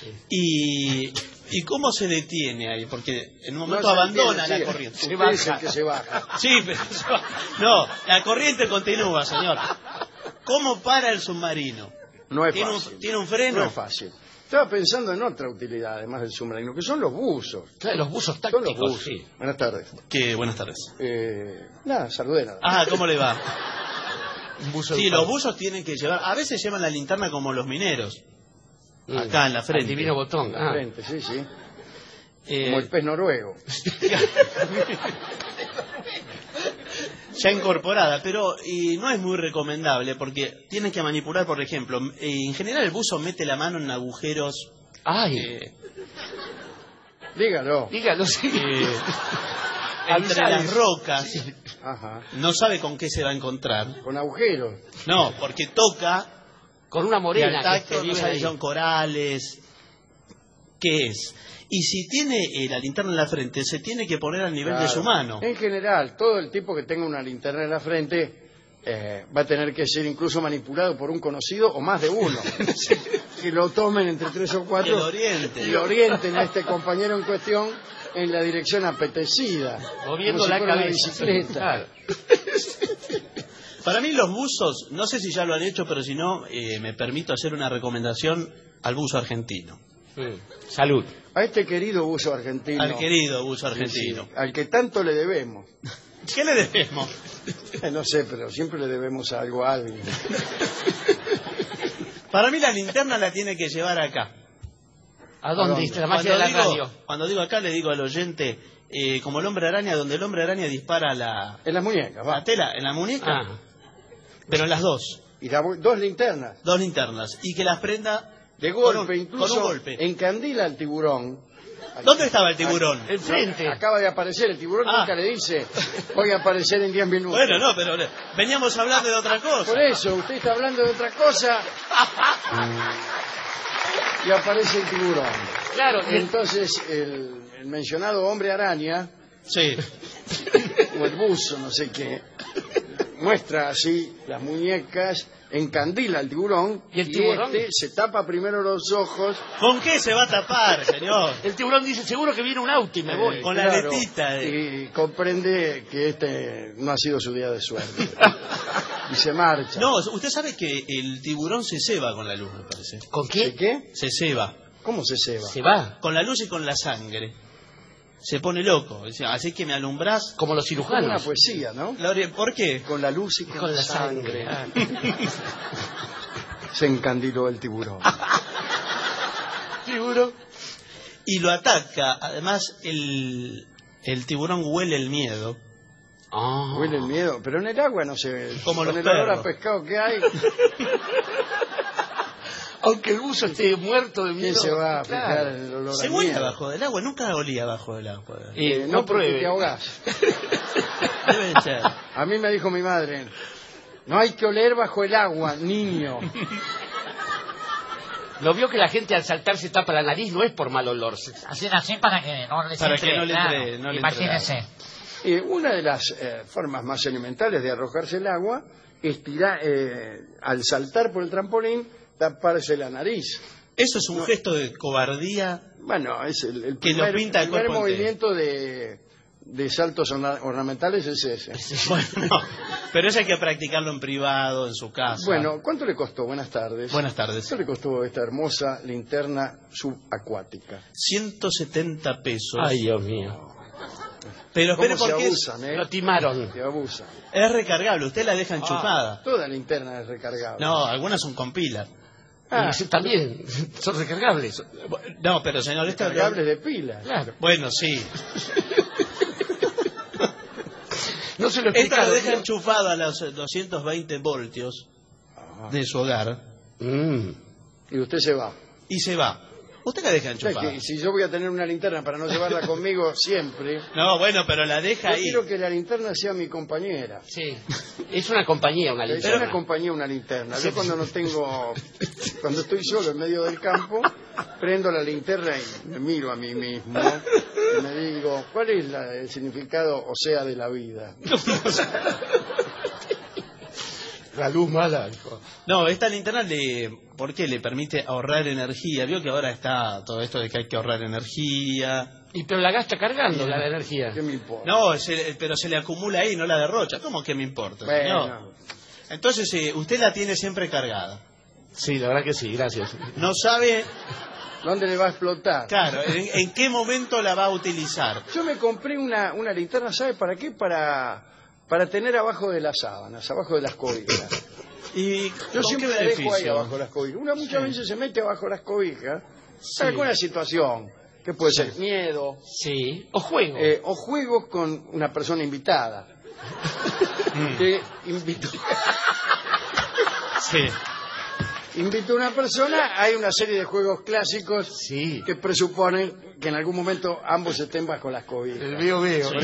Speaker 14: ¿Y cómo se detiene ahí? Porque en un momento
Speaker 13: No se
Speaker 14: abandona
Speaker 13: detiene,
Speaker 14: la
Speaker 13: sí.
Speaker 14: corriente.
Speaker 13: Usted es el que se baja.
Speaker 14: Sí, pero no, la corriente continúa, señor. ¿Cómo para el submarino?
Speaker 13: No es
Speaker 14: ¿Tiene
Speaker 13: fácil.
Speaker 14: ¿Tiene un freno?
Speaker 13: No es fácil. Estaba pensando en otra utilidad, además del submarino, que son los buzos.
Speaker 15: Claro, los buzos
Speaker 13: Son los
Speaker 15: tácticos.
Speaker 13: buzos.
Speaker 15: Sí.
Speaker 13: Buenas tardes.
Speaker 14: Buenas tardes.
Speaker 13: Nada, saludé nada.
Speaker 14: Ah, ¿cómo le va?
Speaker 15: Un buzo
Speaker 14: Sí,
Speaker 15: educado.
Speaker 14: los buzos tienen que llevar, a veces llevan la linterna como los mineros, acá en la frente.
Speaker 15: Al divino botón.
Speaker 13: La frente, sí, sí.
Speaker 14: Eh,
Speaker 13: Como el pez noruego.
Speaker 14: ya incorporada, pero no es muy recomendable porque tienen que manipular, por ejemplo, en general el buzo mete la mano en agujeros.
Speaker 15: Ay.
Speaker 13: Dígalo.
Speaker 15: Dígalo, sí.
Speaker 14: Entre las rocas.
Speaker 13: Ajá.
Speaker 14: No sabe con qué se va a encontrar.
Speaker 13: Con agujeros.
Speaker 14: No, porque toca
Speaker 15: Con una
Speaker 14: y
Speaker 15: morena.
Speaker 14: al tacto
Speaker 15: que
Speaker 14: no
Speaker 15: vive
Speaker 14: sabe
Speaker 15: ahí.
Speaker 14: si son corales. ¿Qué es? Y si tiene la linterna en la frente, se tiene que poner al nivel de
Speaker 13: Claro.
Speaker 14: su mano.
Speaker 13: En general, todo el tipo que tenga una linterna en la frente va a tener que ser incluso manipulado por un conocido o más de uno. Que lo tomen entre 3 o 4
Speaker 14: Que lo orienten.
Speaker 13: y lo orienten a este compañero en cuestión en la dirección apetecida.
Speaker 15: Moviendo
Speaker 13: como si
Speaker 15: la
Speaker 13: fuera una
Speaker 15: cabeza.
Speaker 13: bicicleta.
Speaker 15: Claro.
Speaker 14: Para mí los buzos, no sé si ya lo han hecho, pero si no, me permito hacer una recomendación al buzo argentino.
Speaker 15: Salud.
Speaker 13: A este querido buzo argentino.
Speaker 14: Al querido buzo argentino.
Speaker 13: Sí, al que tanto le debemos.
Speaker 14: ¿Qué le debemos?
Speaker 13: No sé, pero siempre le debemos algo a alguien.
Speaker 14: Para mí la linterna la tiene que llevar acá.
Speaker 15: ¿A dónde? La magia de la radio.
Speaker 14: Cuando digo acá le digo al oyente, como el hombre araña, donde el hombre araña dispara la...
Speaker 13: En las muñecas, va.
Speaker 14: La tela, en la muñeca. Pero en las dos.
Speaker 13: Y dos linternas.
Speaker 14: Dos linternas. Y que las prenda...
Speaker 13: De golpe,
Speaker 14: incluso con un golpe.
Speaker 13: Encandila al tiburón.
Speaker 14: ¿Dónde estaba el tiburón?
Speaker 15: Enfrente.
Speaker 13: Acaba de aparecer. El tiburón nunca le dice, voy a aparecer en 10 minutos.
Speaker 14: Bueno, no, pero veníamos hablando de otra cosa.
Speaker 13: Por eso, usted está hablando de otra cosa. Y aparece el tiburón.
Speaker 15: Claro.
Speaker 13: Entonces, el mencionado hombre araña,
Speaker 14: sí,
Speaker 13: o el buzo, no sé qué, muestra así las muñecas, encandila al tiburón,
Speaker 15: y el tiburón
Speaker 13: se tapa primero los ojos.
Speaker 14: ¿Con qué se va a tapar, señor?
Speaker 15: El tiburón dice, seguro que viene un auto y me voy.
Speaker 14: Con la letita.
Speaker 13: Y comprende que este no ha sido su día de suerte. Y se marcha.
Speaker 14: No, usted sabe que el tiburón se ceba con la luz, me parece.
Speaker 15: ¿Con qué?
Speaker 13: ¿De qué?
Speaker 14: Se ceba.
Speaker 13: ¿Cómo se ceba?
Speaker 15: Se va.
Speaker 14: Con la luz y con la sangre. Se pone loco. Así que me alumbrás.
Speaker 15: Como los cirujanos.
Speaker 13: Una poesía, ¿no?
Speaker 14: ¿Por qué?
Speaker 13: Con la luz y con la sangre.
Speaker 15: Ah.
Speaker 13: Se encandiló el tiburón.
Speaker 15: Tiburón.
Speaker 14: Y lo ataca. Además, el tiburón huele el miedo.
Speaker 13: Huele el miedo. Pero en el agua no se ve.
Speaker 14: Como
Speaker 13: con
Speaker 14: los
Speaker 13: el olor
Speaker 14: perros.
Speaker 13: a pescado que hay.
Speaker 15: Aunque el buzo esté muerto de miedo.
Speaker 13: ¿Quién se va a fijar en el olor
Speaker 14: Se
Speaker 13: a
Speaker 14: huele
Speaker 13: miedo?
Speaker 14: abajo del agua. Nunca olía abajo del agua.
Speaker 13: No porque te ahogás.
Speaker 14: Debe ser.
Speaker 13: A mí me dijo mi madre, no hay que oler bajo el agua, niño.
Speaker 15: Lo vio que la gente al saltar se tapa la nariz, no es por mal olor.
Speaker 16: Hacen así para que no les
Speaker 14: Para
Speaker 16: entre,
Speaker 14: que no le
Speaker 16: claro.
Speaker 14: entre, no le
Speaker 16: Imagínense.
Speaker 13: Una de las formas más elementales de arrojarse el agua es tirar, al saltar por el trampolín, taparse la nariz.
Speaker 14: Eso es un gesto de cobardía.
Speaker 13: Bueno, es el
Speaker 14: que
Speaker 13: primer,
Speaker 14: lo pinta el
Speaker 13: primer
Speaker 14: cuerpo
Speaker 13: movimiento de saltos ornamentales es ese.
Speaker 14: Bueno, pero eso hay que practicarlo en privado, en su casa.
Speaker 13: Bueno, ¿cuánto le costó? Buenas tardes.
Speaker 14: Buenas tardes.
Speaker 13: ¿Cuánto le costó esta hermosa linterna subacuática?
Speaker 14: 170 pesos.
Speaker 15: Ay, Dios mío.
Speaker 14: Pero espere,
Speaker 13: ¿Cómo se
Speaker 14: porque
Speaker 13: abusan,
Speaker 15: lo timaron.
Speaker 13: Se abusan.
Speaker 14: es recargable, usted la deja enchufada.
Speaker 13: Toda linterna es recargable.
Speaker 14: No, algunas son con pila.
Speaker 15: Y también son recargables.
Speaker 14: No, pero señor, esta
Speaker 13: Recargables de pila.
Speaker 15: Claro.
Speaker 14: Bueno, sí.
Speaker 15: No se lo
Speaker 14: Esta
Speaker 15: explica.
Speaker 14: la deja enchufada a los 220 voltios de su hogar.
Speaker 13: Y usted se va.
Speaker 14: Y se va. Usted la deja enchufada.
Speaker 13: Que si yo voy a tener una linterna para no llevarla conmigo siempre,
Speaker 14: No, bueno, pero la deja
Speaker 13: yo
Speaker 14: ahí.
Speaker 13: quiero que la linterna sea mi compañera.
Speaker 15: Sí. Es una compañía, una
Speaker 13: Es
Speaker 15: linterna.
Speaker 13: una compañía, una linterna. Yo cuando cuando estoy solo en medio del campo, prendo la linterna y me miro a mí mismo y me digo, ¿cuál es el significado, o sea, de la vida?
Speaker 15: La luz mala, hijo.
Speaker 14: No, esta linterna ¿por qué? Le permite ahorrar energía. Vio que ahora está todo esto de que hay que ahorrar energía.
Speaker 15: Pero la gasta cargando la energía.
Speaker 13: ¿Qué me importa?
Speaker 14: No, pero se le acumula ahí, no la derrocha. ¿Cómo que me importa?
Speaker 13: Bueno.
Speaker 14: No. Entonces, usted la tiene siempre cargada.
Speaker 15: Sí, la verdad que sí, gracias.
Speaker 14: No sabe,
Speaker 13: ¿Dónde le va a explotar?
Speaker 14: claro, en qué momento la va a utilizar.
Speaker 13: Yo me compré una linterna, ¿sabe para qué? Para tener abajo de las sábanas, abajo de las cobijas.
Speaker 14: Y
Speaker 13: Yo
Speaker 14: ¿con
Speaker 13: siempre
Speaker 14: qué
Speaker 13: la dejo ahí
Speaker 14: beneficio?
Speaker 13: abajo de las cobijas. Una muchas veces se mete abajo de las cobijas para alguna situación, que puede ser miedo,
Speaker 15: Sí. O juego.
Speaker 13: o juegos con una persona invitada. Que invitó
Speaker 14: Sí.
Speaker 13: a una persona, hay una serie de juegos clásicos
Speaker 15: Sí.
Speaker 13: que presuponen que en algún momento ambos estén bajo las cobijas.
Speaker 15: El veo.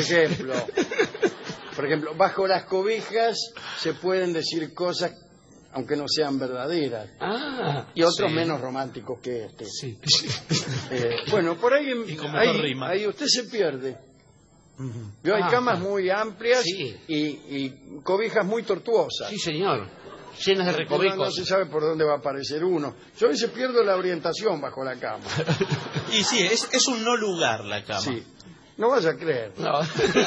Speaker 13: Por ejemplo, bajo las cobijas se pueden decir cosas aunque no sean verdaderas. Y otros
Speaker 14: sí.
Speaker 13: menos románticos que este.
Speaker 15: Sí.
Speaker 13: Bueno, por ahí,
Speaker 14: Y con mejor rima.
Speaker 13: ahí usted se pierde. Yo hay camas muy amplias
Speaker 15: Sí.
Speaker 13: y cobijas muy tortuosas.
Speaker 15: Sí, señor. Llenas de
Speaker 13: No
Speaker 15: recovecos.
Speaker 13: se sabe por dónde va a aparecer uno. Yo a veces pierdo la orientación bajo la cama.
Speaker 14: Y sí, es un no lugar la cama.
Speaker 13: Sí. No vas a creer.
Speaker 15: No.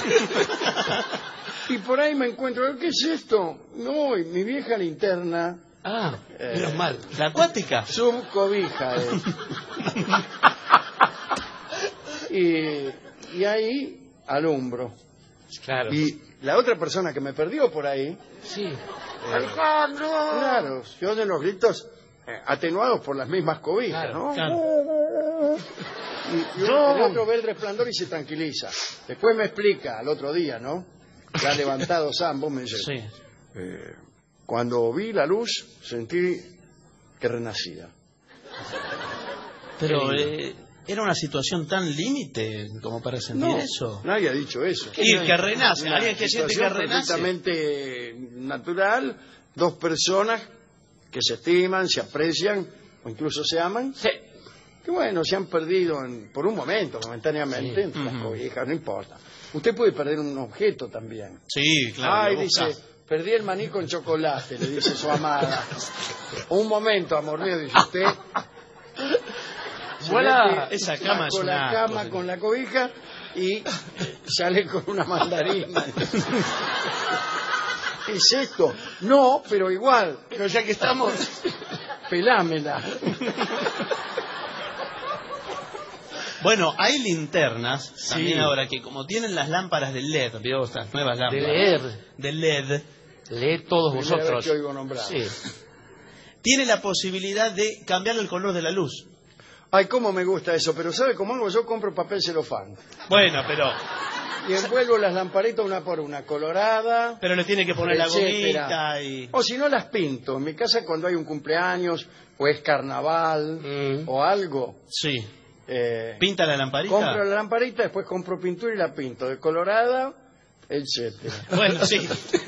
Speaker 13: Y por ahí me encuentro, ¿qué es esto? No, y mi vieja linterna.
Speaker 15: Menos mal.
Speaker 14: ¿La acuática?
Speaker 13: Subcobija. y ahí alumbro.
Speaker 15: Claro.
Speaker 13: Y la otra persona que me perdió por ahí...
Speaker 15: Sí.
Speaker 13: ¡Alejandro! Claro, se oyen los gritos atenuados por las mismas cobijas,
Speaker 14: Claro,
Speaker 13: ¿no?
Speaker 14: claro.
Speaker 13: Y el otro ve el resplandor y se tranquiliza. Después me explica al otro día, ¿no? Ya levantados ambos, me dice...
Speaker 14: Sí.
Speaker 13: Cuando vi la luz, sentí que renacía.
Speaker 14: Pero era una situación tan límite como para sentir
Speaker 13: No,
Speaker 14: eso.
Speaker 13: nadie ha dicho eso.
Speaker 14: Y que renace,
Speaker 13: Una
Speaker 14: alguien que siente que
Speaker 13: situación
Speaker 14: renace.
Speaker 13: perfectamente natural, dos personas que se estiman, se aprecian o incluso se aman.
Speaker 15: Sí.
Speaker 13: Que bueno, se han perdido por un momento, momentáneamente, entre las cobijas, no importa. Usted puede perder un objeto también.
Speaker 14: Sí, claro.
Speaker 13: Ay,
Speaker 14: lo
Speaker 13: dice,
Speaker 14: buscas.
Speaker 13: perdí el maní con chocolate, le dice su amada. Un momento, amor mío, dice usted.
Speaker 15: Voilà.
Speaker 14: Esa cama es
Speaker 13: con
Speaker 14: una
Speaker 13: la cama, con la cobija y sale con una mandarina. ¿Qué es esto? No, pero igual.
Speaker 15: Pero ya que estamos...
Speaker 13: Pelámela.
Speaker 14: Bueno, hay linternas también
Speaker 15: Sí.
Speaker 14: ahora que como tienen las lámparas de LED, ¿vio? Estas nuevas
Speaker 15: De
Speaker 14: lámparas.
Speaker 15: leer.
Speaker 14: De LED.
Speaker 15: Leed todos
Speaker 13: Primera vez
Speaker 15: vosotros.
Speaker 13: que oigo nombrar.
Speaker 15: Sí.
Speaker 14: Tiene la posibilidad de cambiarle el color de la luz.
Speaker 13: Ay, cómo me gusta eso, pero ¿sabe cómo hago? Yo compro papel celofán
Speaker 14: Bueno, pero
Speaker 13: y envuelvo las lamparitas una por una, colorada.
Speaker 14: le tiene que poner la
Speaker 13: etcétera.
Speaker 14: gomita y...
Speaker 13: O si no, las pinto. En mi casa, cuando hay un cumpleaños, o es carnaval, o algo,
Speaker 14: Sí. ¿Pinta la lamparita?
Speaker 13: compro la lamparita, después compro pintura y la pinto, de colorada, etcétera.
Speaker 14: Bueno, sí.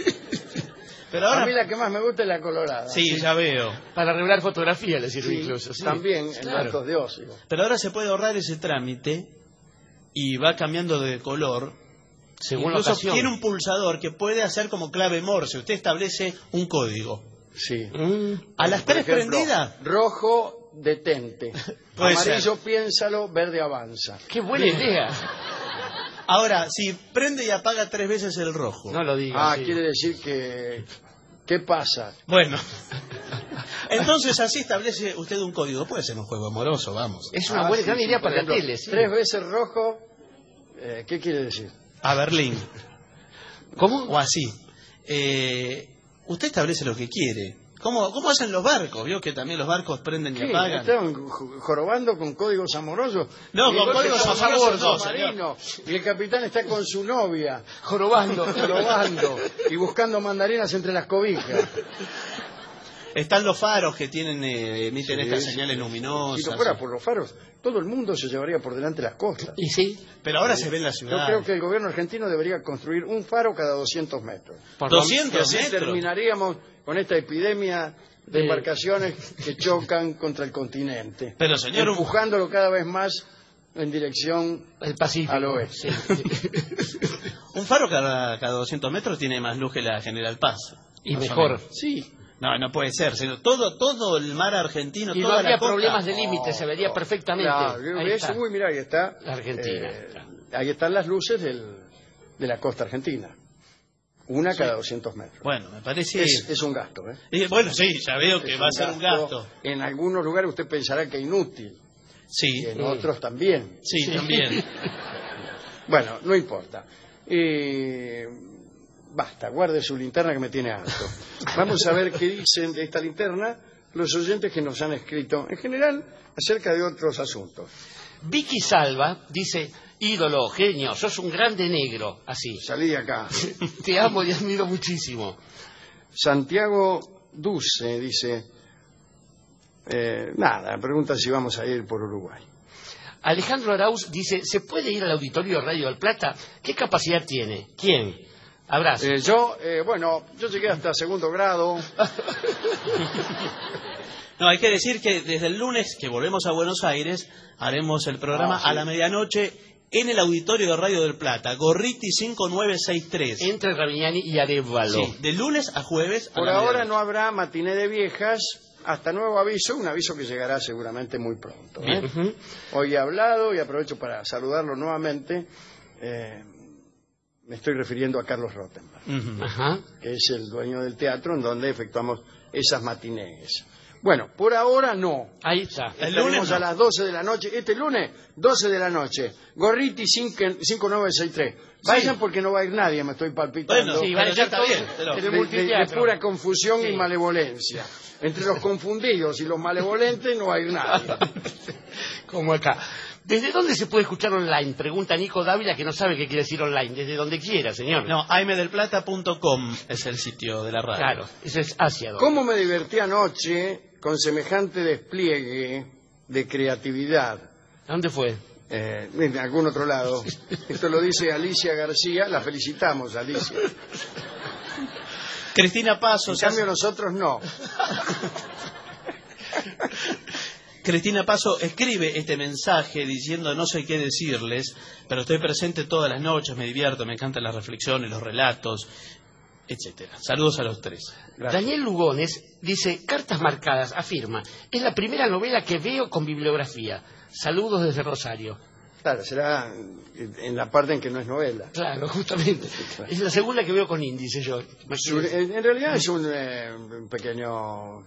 Speaker 14: Pero ahora...
Speaker 13: A mí la que más me gusta es la colorada.
Speaker 14: Sí, ya veo.
Speaker 15: Para revelar fotografías, le sirve
Speaker 13: Sí,
Speaker 15: incluso. Sí.
Speaker 13: también en
Speaker 14: Claro.
Speaker 13: datos de ocio.
Speaker 14: Pero ahora se puede ahorrar ese trámite y va cambiando de color.
Speaker 15: Según la
Speaker 14: Incluso
Speaker 15: ocasión.
Speaker 14: tiene un pulsador que puede hacer como clave Morse. Usted establece un código.
Speaker 13: Sí.
Speaker 14: A las
Speaker 13: Por
Speaker 14: 3
Speaker 13: ejemplo,
Speaker 14: prendidas.
Speaker 13: rojo, detente.
Speaker 14: Puede
Speaker 13: Amarillo, piénsalo, verde, avanza.
Speaker 15: Qué buena idea.
Speaker 14: Ahora, si prende y apaga 3 veces el rojo.
Speaker 15: No lo diga.
Speaker 13: Ah,
Speaker 15: sí.
Speaker 13: quiere decir que... ¿Qué pasa?
Speaker 14: Bueno. Entonces así establece usted un código. Puede ser un juego amoroso, vamos.
Speaker 15: Es una buena, gran idea
Speaker 13: por
Speaker 15: para la
Speaker 13: ejemplo,
Speaker 15: tele. Sí.
Speaker 13: 3 veces rojo, ¿qué quiere decir?
Speaker 14: A Berlín.
Speaker 15: ¿Cómo?
Speaker 14: O así. Usted establece lo que quiere. ¿Cómo hacen los barcos? ¿Vio que también los barcos prenden y
Speaker 13: ¿Qué?
Speaker 14: apagan?
Speaker 13: ¿Estaban jorobando con códigos amorosos?
Speaker 14: No,
Speaker 13: Y
Speaker 14: con
Speaker 13: el
Speaker 14: códigos
Speaker 13: otro está
Speaker 14: amorosos no,
Speaker 13: submarino, y el capitán está con su novia,
Speaker 15: Jorobando.
Speaker 13: jorobando y buscando mandarinas entre las cobijas.
Speaker 14: Están los faros que tienen emiten
Speaker 13: Sí,
Speaker 14: estas
Speaker 13: sí.
Speaker 14: señales luminosas.
Speaker 13: Si no fuera por los faros, todo el mundo se llevaría por delante las costas.
Speaker 15: Y sí.
Speaker 14: Pero ahora se ve en la
Speaker 13: Yo
Speaker 14: ciudad.
Speaker 13: creo que el gobierno argentino debería construir un faro cada 200 metros.
Speaker 15: Por
Speaker 14: 200
Speaker 13: Y así
Speaker 14: metros.
Speaker 13: terminaríamos con esta epidemia de embarcaciones que chocan contra el continente,
Speaker 14: Pero señor,
Speaker 13: empujándolo cada vez más en dirección
Speaker 15: El Pacífico.
Speaker 13: al oeste.
Speaker 14: un faro cada 200 metros tiene más luz que la General Paz.
Speaker 15: Y
Speaker 14: Más o
Speaker 15: mejor.
Speaker 14: menos.
Speaker 13: Sí,
Speaker 14: No puede ser. Sino todo el mar argentino,
Speaker 15: Y no
Speaker 14: toda
Speaker 15: habría
Speaker 14: la costa.
Speaker 15: problemas de límite, se vería perfectamente.
Speaker 13: claro,
Speaker 15: Ahí
Speaker 13: ¿ves?
Speaker 15: está.
Speaker 13: Uy, mira, ahí está.
Speaker 15: La Argentina.
Speaker 13: Ahí están las luces de la costa argentina. Una cada 200 metros.
Speaker 14: Bueno, me parece...
Speaker 13: Es un gasto, ¿eh?
Speaker 14: Bueno, sí, ya veo que
Speaker 13: Es
Speaker 14: va a ser un gasto.
Speaker 13: En algunos lugares usted pensará que inútil,
Speaker 14: Sí,
Speaker 13: y en otros también.
Speaker 14: sí, también.
Speaker 13: Bueno, no importa. Basta, guarde su linterna que me tiene alto. Vamos a ver qué dicen de esta linterna los oyentes que nos han escrito, en general, acerca de otros asuntos.
Speaker 15: Vicky Salva dice, ídolo, genio, sos un grande negro. Así.
Speaker 13: Salí de acá.
Speaker 15: Te amo y admiro muchísimo.
Speaker 13: Santiago Duce dice, nada, pregunta si vamos a ir por Uruguay.
Speaker 15: Alejandro Arauz dice, ¿se puede ir al auditorio Radio del Plata? ¿Qué capacidad tiene? ¿Quién? Abrazo.
Speaker 13: Yo llegué hasta segundo grado.
Speaker 14: No, hay que decir que desde el lunes que volvemos a Buenos Aires haremos el programa
Speaker 13: sí.
Speaker 14: a la medianoche en el auditorio de Radio del Plata, Gorriti 5963.
Speaker 15: Entre Ravignani y Arevalo.
Speaker 14: Sí, de lunes a jueves.
Speaker 13: Por ahora no habrá matiné de viejas, hasta nuevo aviso, un aviso que llegará seguramente muy pronto.
Speaker 15: Bien.
Speaker 13: Hoy he hablado y aprovecho para saludarlo nuevamente. Me estoy refiriendo a Carlos Rottenberg,
Speaker 15: Ajá.
Speaker 13: que es el dueño del teatro en donde efectuamos esas matinés. Bueno, por ahora no.
Speaker 15: Ahí está.
Speaker 13: El lunes a las 12 de la noche. Este lunes, 12 de la noche. Gorriti 5963. Vayan porque no va a ir nadie, me estoy palpitando.
Speaker 14: Bueno, sí, vale, ya está bien.
Speaker 13: De pura confusión y malevolencia. Entre los confundidos y los malevolentes no va a ir nadie.
Speaker 15: Como acá. ¿Desde dónde se puede escuchar online? Pregunta Nico Dávila, que no sabe qué quiere decir online. Desde donde quiera, señor.
Speaker 14: No, amdelplata.com es el sitio de la radio.
Speaker 15: Claro, eso es hacia dónde.
Speaker 13: ¿Cómo me divertí anoche con semejante despliegue de creatividad?
Speaker 15: ¿Dónde fue?
Speaker 13: En algún otro lado. Esto lo dice Alicia García. La felicitamos, Alicia.
Speaker 14: Cristina Pasos.
Speaker 13: En cambio nosotros no.
Speaker 14: Cristina Paso escribe este mensaje diciendo no sé qué decirles, pero estoy presente todas las noches, me divierto, me encantan las reflexiones, los relatos, etcétera. Saludos a los tres.
Speaker 15: Gracias. Daniel Lugones dice, Cartas Marcadas, afirma, es la primera novela que veo con bibliografía. Saludos desde Rosario.
Speaker 13: Claro, será en la parte en que no es novela.
Speaker 15: Claro, justamente. Claro. Es la segunda que veo con índice yo.
Speaker 13: En realidad es un pequeño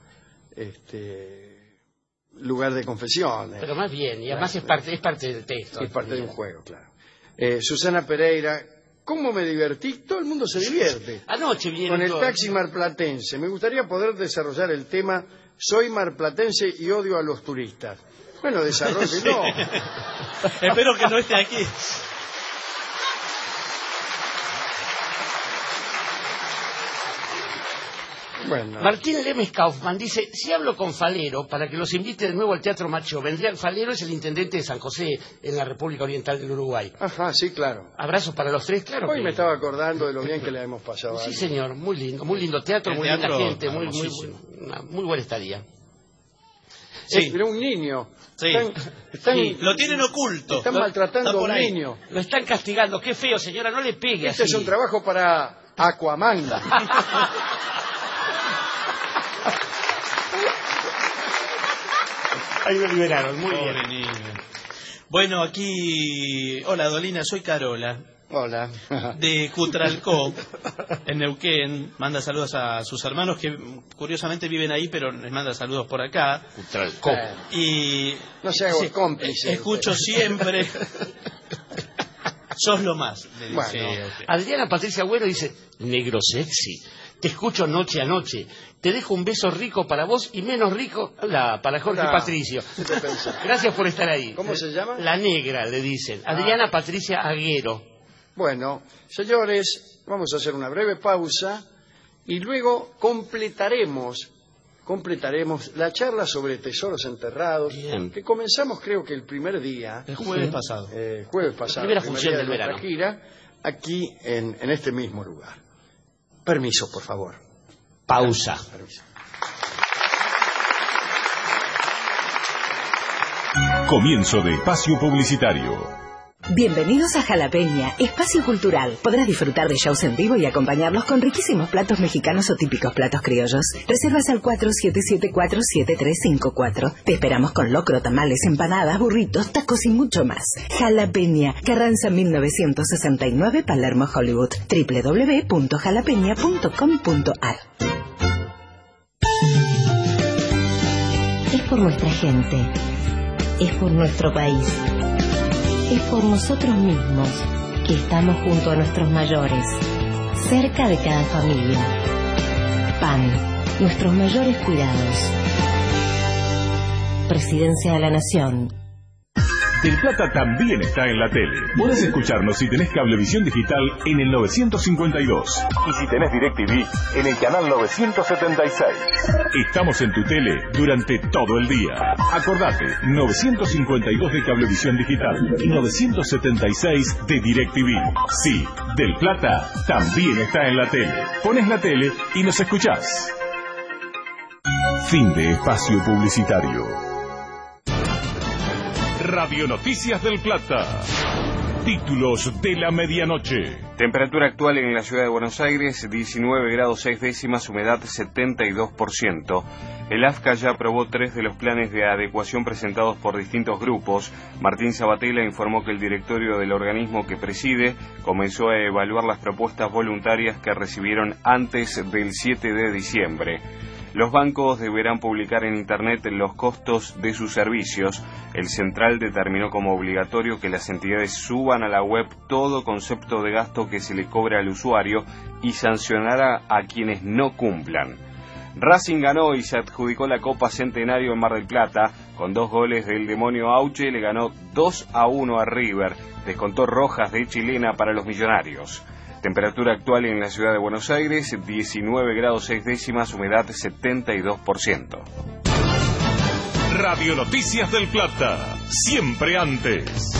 Speaker 13: lugar de confesiones.
Speaker 15: Pero más bien, y además es parte del texto.
Speaker 13: Es parte de un juego, claro. Susana Pereira, ¿cómo me divertí? Todo el mundo se divierte.
Speaker 15: Anoche vinieron
Speaker 13: con el
Speaker 15: todos.
Speaker 13: taxi marplatense. Me gustaría poder desarrollar el tema soy marplatense y odio a los turistas. Bueno, desarrollelo.
Speaker 14: Espero que no esté aquí.
Speaker 13: Bueno.
Speaker 15: Martín Lemes Kaufman dice, si hablo con Falero para que los invite de nuevo al Teatro Macho, vendría. Falero es el intendente de San José en la República Oriental del Uruguay.
Speaker 13: Ajá, sí, claro.
Speaker 15: Abrazos para los tres, claro.
Speaker 13: Hoy me estaba acordando de lo bien que le hemos pasado.
Speaker 15: Sí, señor, muy lindo teatro, muy linda gente, muy buena estadía.
Speaker 13: Sí, pero un niño.
Speaker 14: Sí. Lo tienen oculto.
Speaker 13: Están maltratando a un niño.
Speaker 15: Lo están castigando. Qué feo, señora, no le pegue
Speaker 13: Este
Speaker 15: así.
Speaker 13: es un trabajo para Aquaman.
Speaker 15: Ahí lo liberaron, muy bien.
Speaker 14: Niño. Bueno, aquí... Hola, Dolina, soy Carola.
Speaker 13: Hola.
Speaker 14: De Cutralcó, en Neuquén. Manda saludos a sus hermanos que curiosamente viven ahí, pero les manda saludos por acá.
Speaker 15: Cutralcó.
Speaker 14: Y
Speaker 13: no se hago cómplice.
Speaker 14: Escucho siempre. Sos lo más. Le dice,
Speaker 15: bueno, Adriana Patricia Bueno dice, negro sexy, te escucho noche a noche. Te dejo un beso rico para vos y menos rico para Jorge Patricio. Gracias por estar ahí.
Speaker 13: ¿Cómo se llama?
Speaker 15: La negra, le dicen. Adriana Patricia Aguero.
Speaker 13: Bueno, señores, vamos a hacer una breve pausa y luego completaremos la charla sobre tesoros enterrados. Bien. Que comenzamos creo que el primer día.
Speaker 14: El jueves pasado.
Speaker 15: Primera función del verano.
Speaker 13: Gira, aquí en este mismo lugar. Permiso, por favor.
Speaker 15: Pausa.
Speaker 13: Permiso.
Speaker 11: Comienzo de espacio publicitario.
Speaker 17: Bienvenidos a Jalapeña, espacio cultural. Podrás disfrutar de shows en vivo y acompañarlos con riquísimos platos mexicanos o típicos platos criollos. Reservas al 4774-7354. Te esperamos con locro, tamales, empanadas, burritos, tacos y mucho más. Jalapeña, Carranza 1969, Palermo, Hollywood. www.jalapeña.com.ar.
Speaker 18: Es por nuestra gente. Es por nuestro país. Es por nosotros mismos que estamos junto a nuestros mayores, cerca de cada familia. PAN, nuestros mayores cuidados. Presidencia de la Nación.
Speaker 11: Del Plata también está en la tele. Podés escucharnos si tenés Cablevisión Digital en el 952. Y si tenés DirecTV en el canal 976. Estamos en tu tele durante todo el día. Acordate, 952 de Cablevisión Digital y 976 de DirecTV. Sí, Del Plata también está en la tele. Pones la tele y nos escuchás. Fin de espacio publicitario. Radio Noticias del Plata. Títulos de la medianoche.
Speaker 19: Temperatura actual en la ciudad de Buenos Aires, 19 grados 6 décimas, humedad 72%. El AFCA ya aprobó 3 de los planes de adecuación presentados por distintos grupos. Martín Sabatella informó que el directorio del organismo que preside comenzó a evaluar las propuestas voluntarias que recibieron antes del 7 de diciembre. Los bancos deberán publicar en Internet los costos de sus servicios. El Central determinó como obligatorio que las entidades suban a la web todo concepto de gasto que se le cobre al usuario y sancionará a quienes no cumplan. Racing ganó y se adjudicó la Copa Centenario en Mar del Plata. Con 2 goles del Demonio Auche le ganó 2-1 a River. Descontó rojas de chilena para los millonarios. Temperatura actual en la ciudad de Buenos Aires, 19 grados 6 décimas, humedad 72%.
Speaker 11: Radio Noticias del Plata, siempre antes.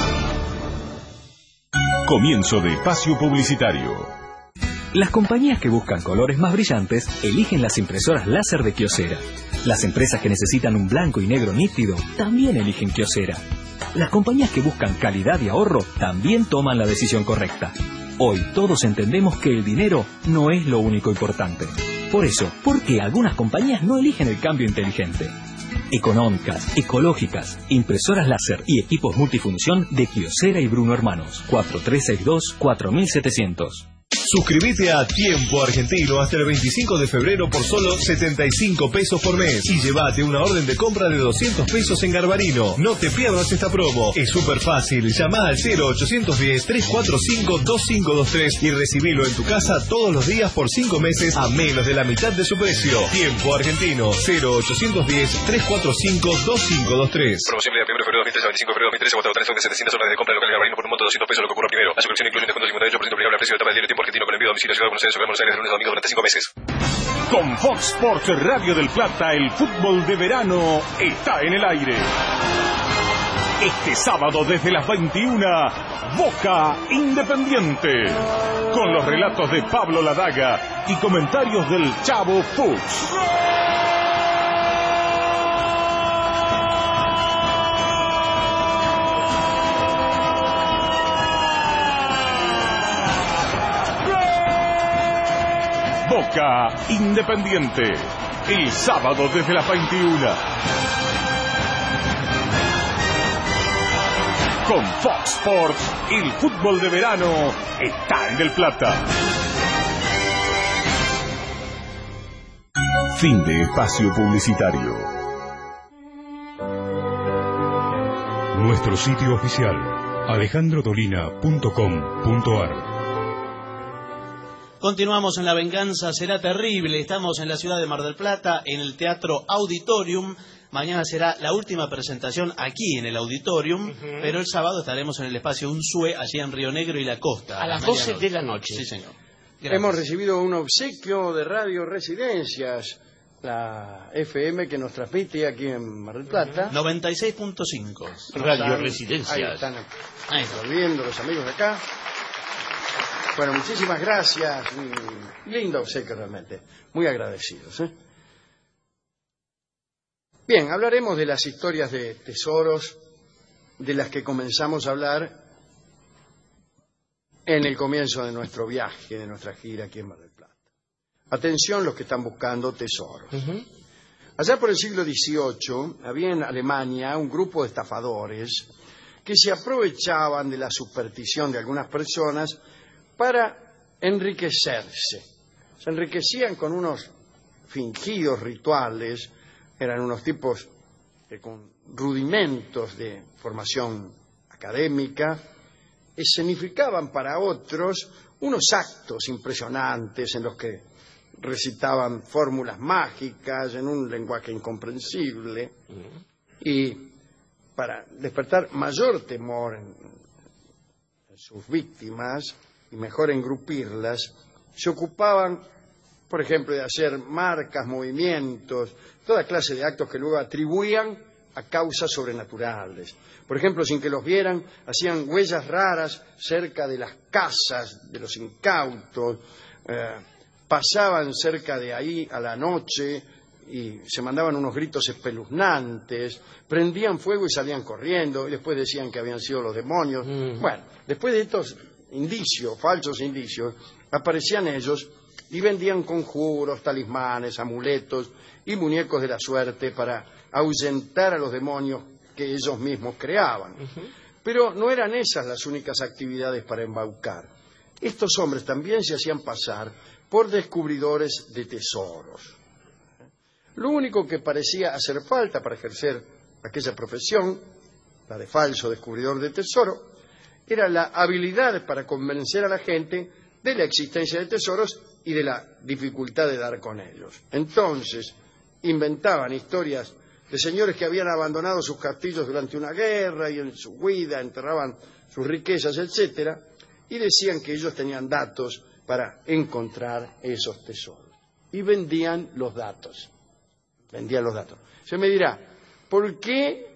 Speaker 11: Comienzo de espacio publicitario.
Speaker 20: Las compañías que buscan colores más brillantes eligen las impresoras láser de Kyocera. Las empresas que necesitan un blanco y negro nítido también eligen Kyocera. Las compañías que buscan calidad y ahorro también toman la decisión correcta. Hoy todos entendemos que el dinero no es lo único importante. Por eso, ¿por qué algunas compañías no eligen el cambio inteligente? Económicas, ecológicas, impresoras láser y equipos multifunción de Kyocera y Bruno Hermanos. 4362-4700.
Speaker 21: Suscríbete a Tiempo Argentino hasta el 25 de febrero por solo 75 pesos por mes y llévate una orden de compra de 200 pesos en Garbarino. No te pierdas esta promo. Es súper fácil. Llama al 0810-345-2523 y recibilo en tu casa todos los días por 5 meses a menos de la mitad de su precio. Tiempo Argentino. 0810-345-2523.
Speaker 22: Promoción de 1 de febrero 2013 a 25 de febrero 2013. Agotado tales de 700 órdenes de compra local Garbarino por un monto de 200 pesos, lo que ocurra primero. La suscripción incluye un descuento del 58% aplicable al precio de etapa del Tiempo Argentino con envío a domicilio a Ciudad de Buenos Aires o Buenos Aires de lunes a domingo durante 5 meses.
Speaker 11: Con Fox Sports Radio del Plata, el fútbol de verano está en el aire. Este sábado desde las 21, Boca Independiente. Con los relatos de Pablo Ladaga y comentarios del Chavo Fuchs. Boca Independiente, el sábado desde las 21. Con Fox Sports, el fútbol de verano está en Del Plata. Fin de espacio publicitario. Nuestro sitio oficial, alejandrodolina.com.ar.
Speaker 14: Continuamos en La Venganza Será Terrible. Estamos en la ciudad de Mar del Plata, en el Teatro Auditorium. Mañana será la última presentación aquí en el Auditorium, pero el sábado estaremos en el espacio Unzué, allí en Río Negro y La Costa.
Speaker 15: A las 12 de la noche.
Speaker 14: Sí, señor.
Speaker 13: Gracias. Hemos recibido un obsequio de Radio Residencias, la FM que nos transmite aquí en Mar del Plata.
Speaker 14: 96.5.
Speaker 15: Radio Residencias.
Speaker 13: Ahí están volviendo los amigos de acá. Bueno, muchísimas gracias. Lindo obsequio realmente. Muy agradecidos. Bien, hablaremos de las historias de tesoros de las que comenzamos a hablar en el comienzo de nuestro viaje, de nuestra gira aquí en Mar del Plata. Atención los que están buscando tesoros. Allá por el siglo XVIII había en Alemania un grupo de estafadores que se aprovechaban de la superstición de algunas personas para enriquecerse. Se enriquecían con unos fingidos rituales, eran unos tipos con rudimentos de formación académica, escenificaban para otros unos actos impresionantes en los que recitaban fórmulas mágicas en un lenguaje incomprensible y para despertar mayor temor en sus víctimas y mejor engrupirlas, se ocupaban, por ejemplo, de hacer marcas, movimientos, toda clase de actos que luego atribuían a causas sobrenaturales. Por ejemplo, sin que los vieran, hacían huellas raras cerca de las casas de los incautos, pasaban cerca de ahí a la noche y se mandaban unos gritos espeluznantes, prendían fuego y salían corriendo, y después decían que habían sido los demonios. Bueno, después de estos indicios, falsos indicios, aparecían ellos y vendían conjuros, talismanes, amuletos y muñecos de la suerte para ahuyentar a los demonios que ellos mismos creaban. Pero no eran esas las únicas actividades para embaucar. Estos hombres también se hacían pasar por descubridores de tesoros. Lo único que parecía hacer falta para ejercer aquella profesión, la de falso descubridor de tesoro, era la habilidad para convencer a la gente de la existencia de tesoros y de la dificultad de dar con ellos. Entonces, inventaban historias de señores que habían abandonado sus castillos durante una guerra y en su huida enterraban sus riquezas, etcétera, y decían que ellos tenían datos para encontrar esos tesoros. Y vendían los datos. Vendían los datos. Se me dirá, ¿por qué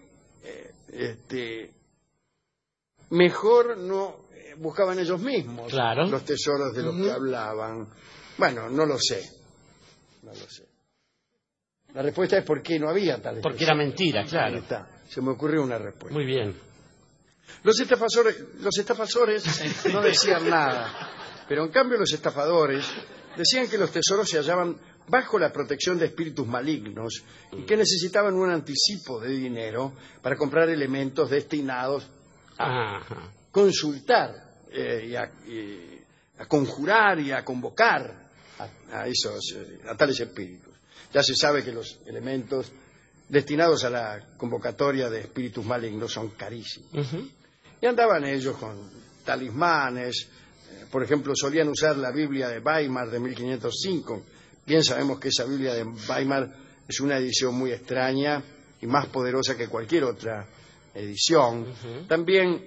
Speaker 13: mejor no buscaban ellos mismos los tesoros de los que hablaban? Bueno, no lo sé. No lo sé. La respuesta es porque no había tales
Speaker 15: Porque era mentira, claro.
Speaker 13: Ahí está. Se me ocurrió una respuesta.
Speaker 15: Muy bien.
Speaker 13: Los estafadores no decían nada, pero en cambio los estafadores decían que los tesoros se hallaban bajo la protección de espíritus malignos y que necesitaban un anticipo de dinero para comprar elementos destinados a consultar y a conjurar y a convocar a tales espíritus. Ya se sabe que los elementos destinados a la convocatoria de espíritus malignos son carísimos. Y andaban ellos con talismanes, por ejemplo, solían usar la Biblia de Weimar de 1505. Bien sabemos que esa Biblia de Weimar es una edición muy extraña y más poderosa que cualquier otra edición. También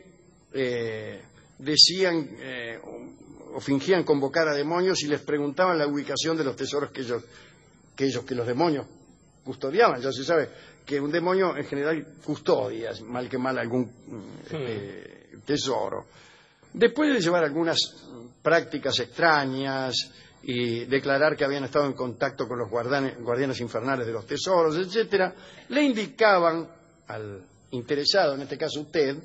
Speaker 13: decían o fingían convocar a demonios y les preguntaban la ubicación de los tesoros que los demonios custodiaban. Ya se sabe que un demonio en general custodia, mal que mal, algún tesoro. Después de llevar algunas prácticas extrañas y declarar que habían estado en contacto con los guardianes infernales de los tesoros, etcétera, le indicaban al interesado, en este caso usted,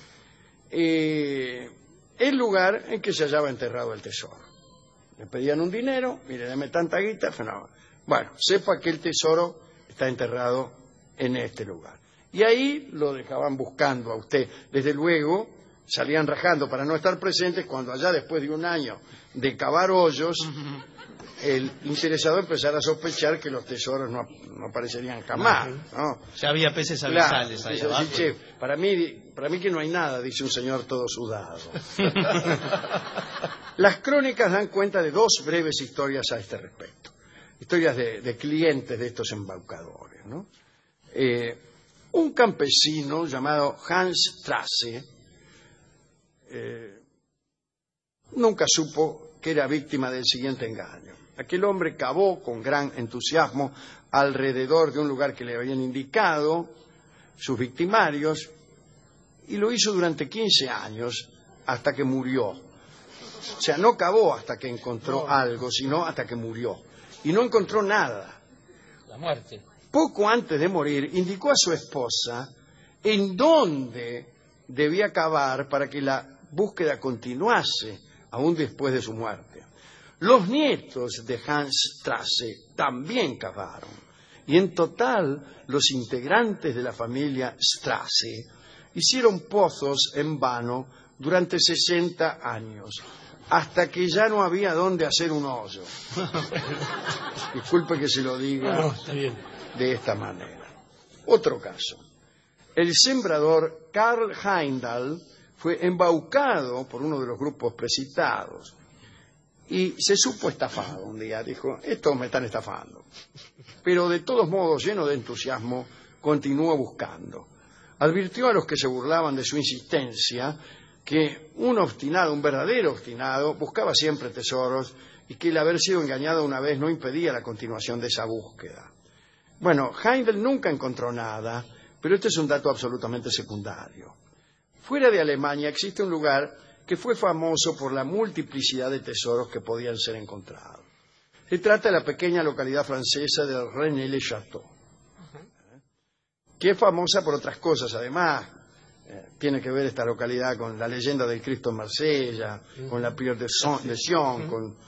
Speaker 13: el lugar en que se hallaba enterrado el tesoro. Le pedían un dinero, mire, deme tanta guita, bueno, sepa que el tesoro está enterrado en este lugar. Y ahí lo dejaban buscando a usted. Desde luego, salían rajando para no estar presentes cuando allá después de un año de cavar hoyos, el interesado empezara a sospechar que los tesoros no aparecerían jamás, ¿no?
Speaker 14: Ya había peces abisales ahí abajo.
Speaker 13: Che, para mí que no hay nada, dice un señor todo sudado. Las crónicas dan cuenta de dos breves historias a este respecto. Historias de clientes de estos embaucadores, ¿no? Un campesino llamado Hans Strasse nunca supo que era víctima del siguiente engaño. Aquel hombre cavó con gran entusiasmo alrededor de un lugar que le habían indicado sus victimarios y lo hizo durante 15 años hasta que murió. O sea, no cavó hasta que encontró algo, sino hasta que murió. Y no encontró nada.
Speaker 15: La muerte.
Speaker 13: Poco antes de morir, indicó a su esposa en dónde debía cavar para que la búsqueda continuase aún después de su muerte. Los nietos de Hans Strasse también cavaron. Y en total, los integrantes de la familia Strasse hicieron pozos en vano durante 60 años. Hasta que ya no había dónde hacer un hoyo. Disculpe que se lo diga de esta manera. Otro caso. El sembrador Karl Heindel fue embaucado por uno de los grupos precitados y se supo estafado un día. Dijo, estos me están estafando. Pero de todos modos, lleno de entusiasmo, continuó buscando. Advirtió a los que se burlaban de su insistencia que un verdadero obstinado, buscaba siempre tesoros y que el haber sido engañado una vez no impedía la continuación de esa búsqueda. Bueno, Heindel nunca encontró nada, pero este es un dato absolutamente secundario. Fuera de Alemania existe un lugar que fue famoso por la multiplicidad de tesoros que podían ser encontrados. Se trata de la pequeña localidad francesa de Rennes-le-Château, que es famosa por otras cosas además. Tiene que ver esta localidad con la leyenda del Cristo en Marsella, con la Pierre de Sion, con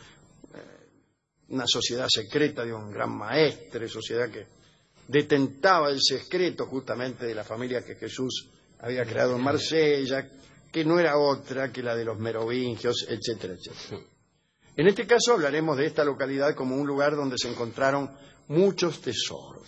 Speaker 13: una sociedad secreta de un gran maestre, sociedad que detentaba el secreto justamente de la familia que Jesús había creado en Marsella, que no era otra que la de los merovingios, etcétera, etcétera. En este caso hablaremos de esta localidad como un lugar donde se encontraron muchos tesoros.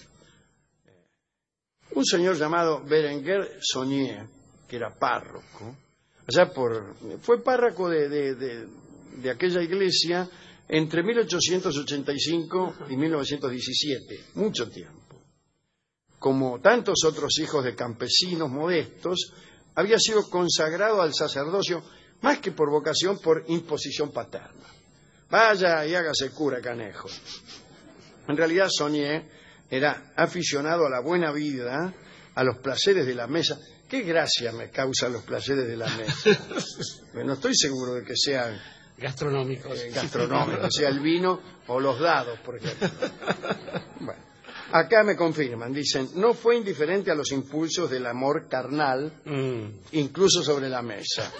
Speaker 13: Un señor llamado Berenguer Saunier, que era párroco, fue párroco de aquella iglesia entre 1885 y 1917, mucho tiempo. Como tantos otros hijos de campesinos modestos, había sido consagrado al sacerdocio más que por vocación, por imposición paterna. Vaya y hágase cura, canejo. En realidad, Saunier era aficionado a la buena vida, a los placeres de la mesa. ¿Qué gracia me causan los placeres de la mesa? No estoy seguro de que sean
Speaker 15: gastronómicos,
Speaker 13: sea el vino o los dados, por ejemplo. Bueno, acá me confirman, dicen, no fue indiferente a los impulsos del amor carnal, incluso sobre la mesa.